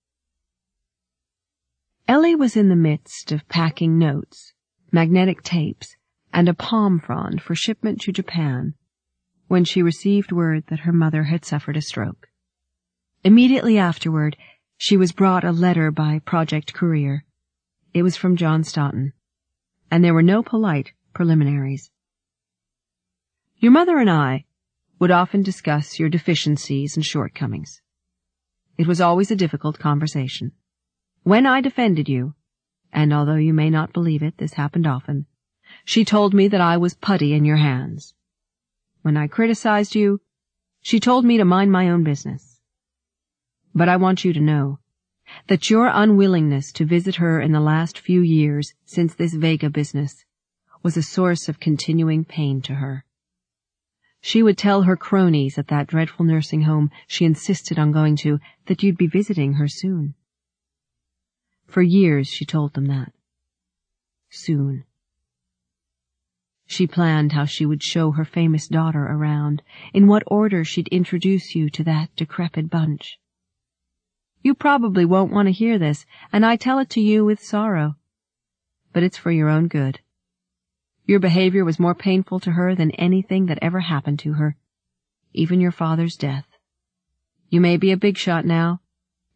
Ellie was in the midst of packing notes, magnetic tapes, and a palm frond for shipment to Japan when she received word that her mother had suffered a stroke. Immediately afterward, she was brought a letter by Project Courier. It was from John Stoughton, and there were no polite preliminaries. Your mother and I would often discuss your deficiencies and shortcomings. It was always a difficult conversation. When I defended you, and although you may not believe it, this happened often, she told me that I was putty in your hands. When I criticized you, she told me to mind my own business. But I want you to know that your unwillingness to visit her in the last few years since this Vega business was a source of continuing pain to her. She would tell her cronies at that dreadful nursing home she insisted on going to that you'd be visiting her soon. For years she told them that. Soon. She planned how she would show her famous daughter around, in what order she'd introduce you to that decrepit bunch. You probably won't want to hear this, and I tell it to you with sorrow. But it's for your own good. Your behavior was more painful to her than anything that ever happened to her, even your father's death. You may be a big shot now,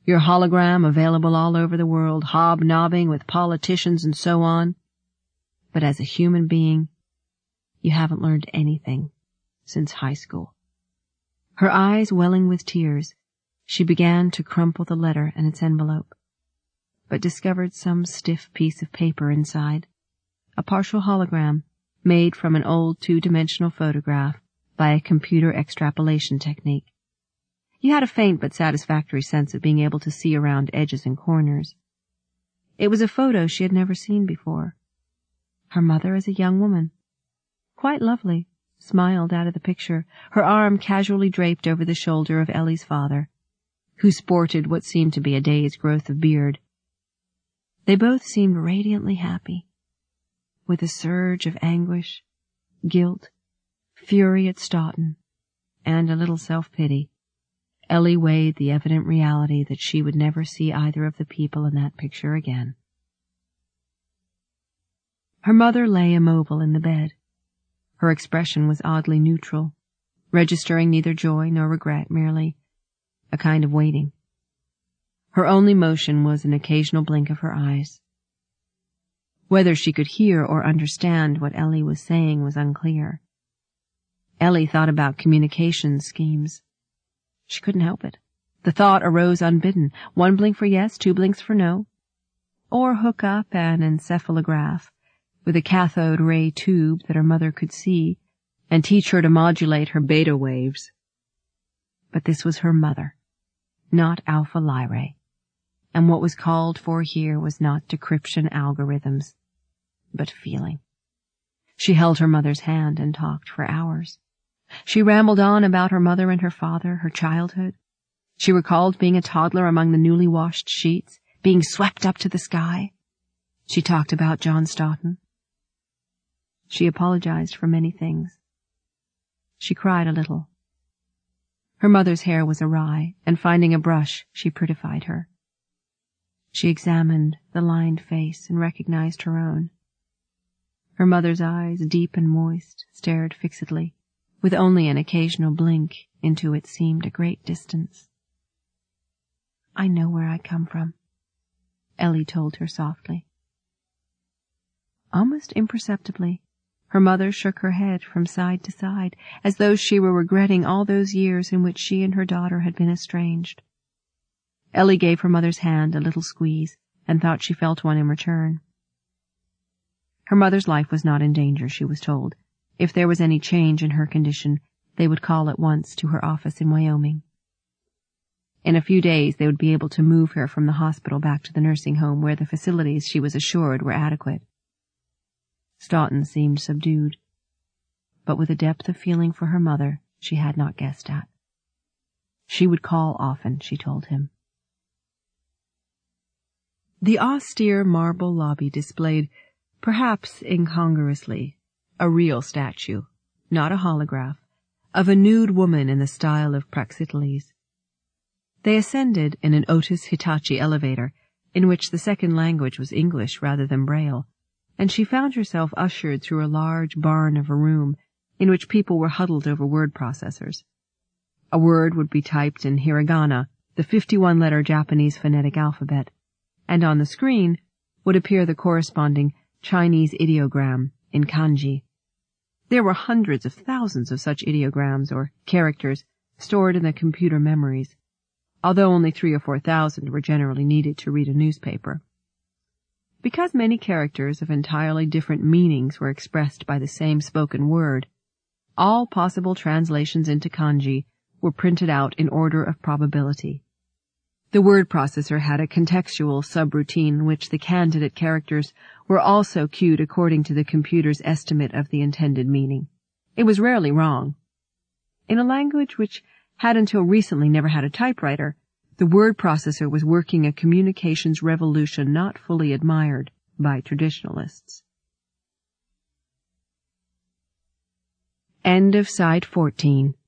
Your hologram available all over the world, hobnobbing with politicians and so on. But as a human being, you haven't learned anything since high school. Her eyes welling with tears, she began to crumple the letter and its envelope, but discovered some stiff piece of paper inside, a partial hologram made from an old two-dimensional photograph by a computer extrapolation technique. You had a faint but satisfactory sense of being able to see around edges and corners. It was a photo she had never seen before. Her mother as a young woman, quite lovely, smiled out of the picture, her arm casually draped over the shoulder of Ellie's father, who sported what seemed to be a day's growth of beard. They both seemed radiantly happy. With a surge of anguish, guilt, fury at Stoughton, and a little self-pity, Ellie weighed the evident reality that she would never see either of the people in that picture again. Her mother lay immobile in the bed. Her expression was oddly neutral, registering neither joy nor regret, merely a kind of waiting. Her only motion was an occasional blink of her eyes. Whether she could hear or understand what Ellie was saying was unclear. Ellie thought about communication schemes. She couldn't help it. The thought arose unbidden, 1 blink for yes, 2 blinks for no. Or hook up an encephalograph with a cathode ray tube that her mother could see and teach her to modulate her beta waves. But this was her mother, not Alpha Lyrae, and what was called for here was not decryption algorithms, but feeling. She held her mother's hand and talked for hours. She rambled on about her mother and her father, her childhood. She recalled being a toddler among the newly washed sheets, being swept up to the sky. She talked about John Stoughton. She apologized for many things. She cried a little. Her mother's hair was awry, and finding a brush, she prettified her. She examined the lined face and recognized her own. Her mother's eyes, deep and moist, stared fixedly, with only an occasional blink into it seemed a great distance. I know where I come from, Ellie told her softly. Almost imperceptibly, her mother shook her head from side to side, as though she were regretting all those years in which she and her daughter had been estranged. Ellie gave her mother's hand a little squeeze, and thought she felt one in return. Her mother's life was not in danger, she was told. If there was any change in her condition, they would call at once to her office in Wyoming. In a few days they would be able to move her from the hospital back to the nursing home where the facilities, she was assured, were adequate. Stoughton seemed subdued, but with a depth of feeling for her mother she had not guessed at. She would call often, she told him. The austere marble lobby displayed, perhaps incongruously, a real statue, not a holograph, of a nude woman in the style of Praxiteles. They ascended in an Otis Hitachi elevator, in which the second language was English rather than Braille, and she found herself ushered through a large barn of a room in which people were huddled over word processors. A word would be typed in hiragana, the 51-letter Japanese phonetic alphabet, and on the screen would appear the corresponding Chinese ideogram in kanji. There were hundreds of thousands of such ideograms or characters stored in the computer memories, although only 3,000 or 4,000 were generally needed to read a newspaper. Because many characters of entirely different meanings were expressed by the same spoken word, all possible translations into kanji were printed out in order of probability. The word processor had a contextual subroutine in which the candidate characters were also cued according to the computer's estimate of the intended meaning. It was rarely wrong. In a language which had until recently never had a typewriter, the word processor was working a communications revolution not fully admired by traditionalists. End of Side 14.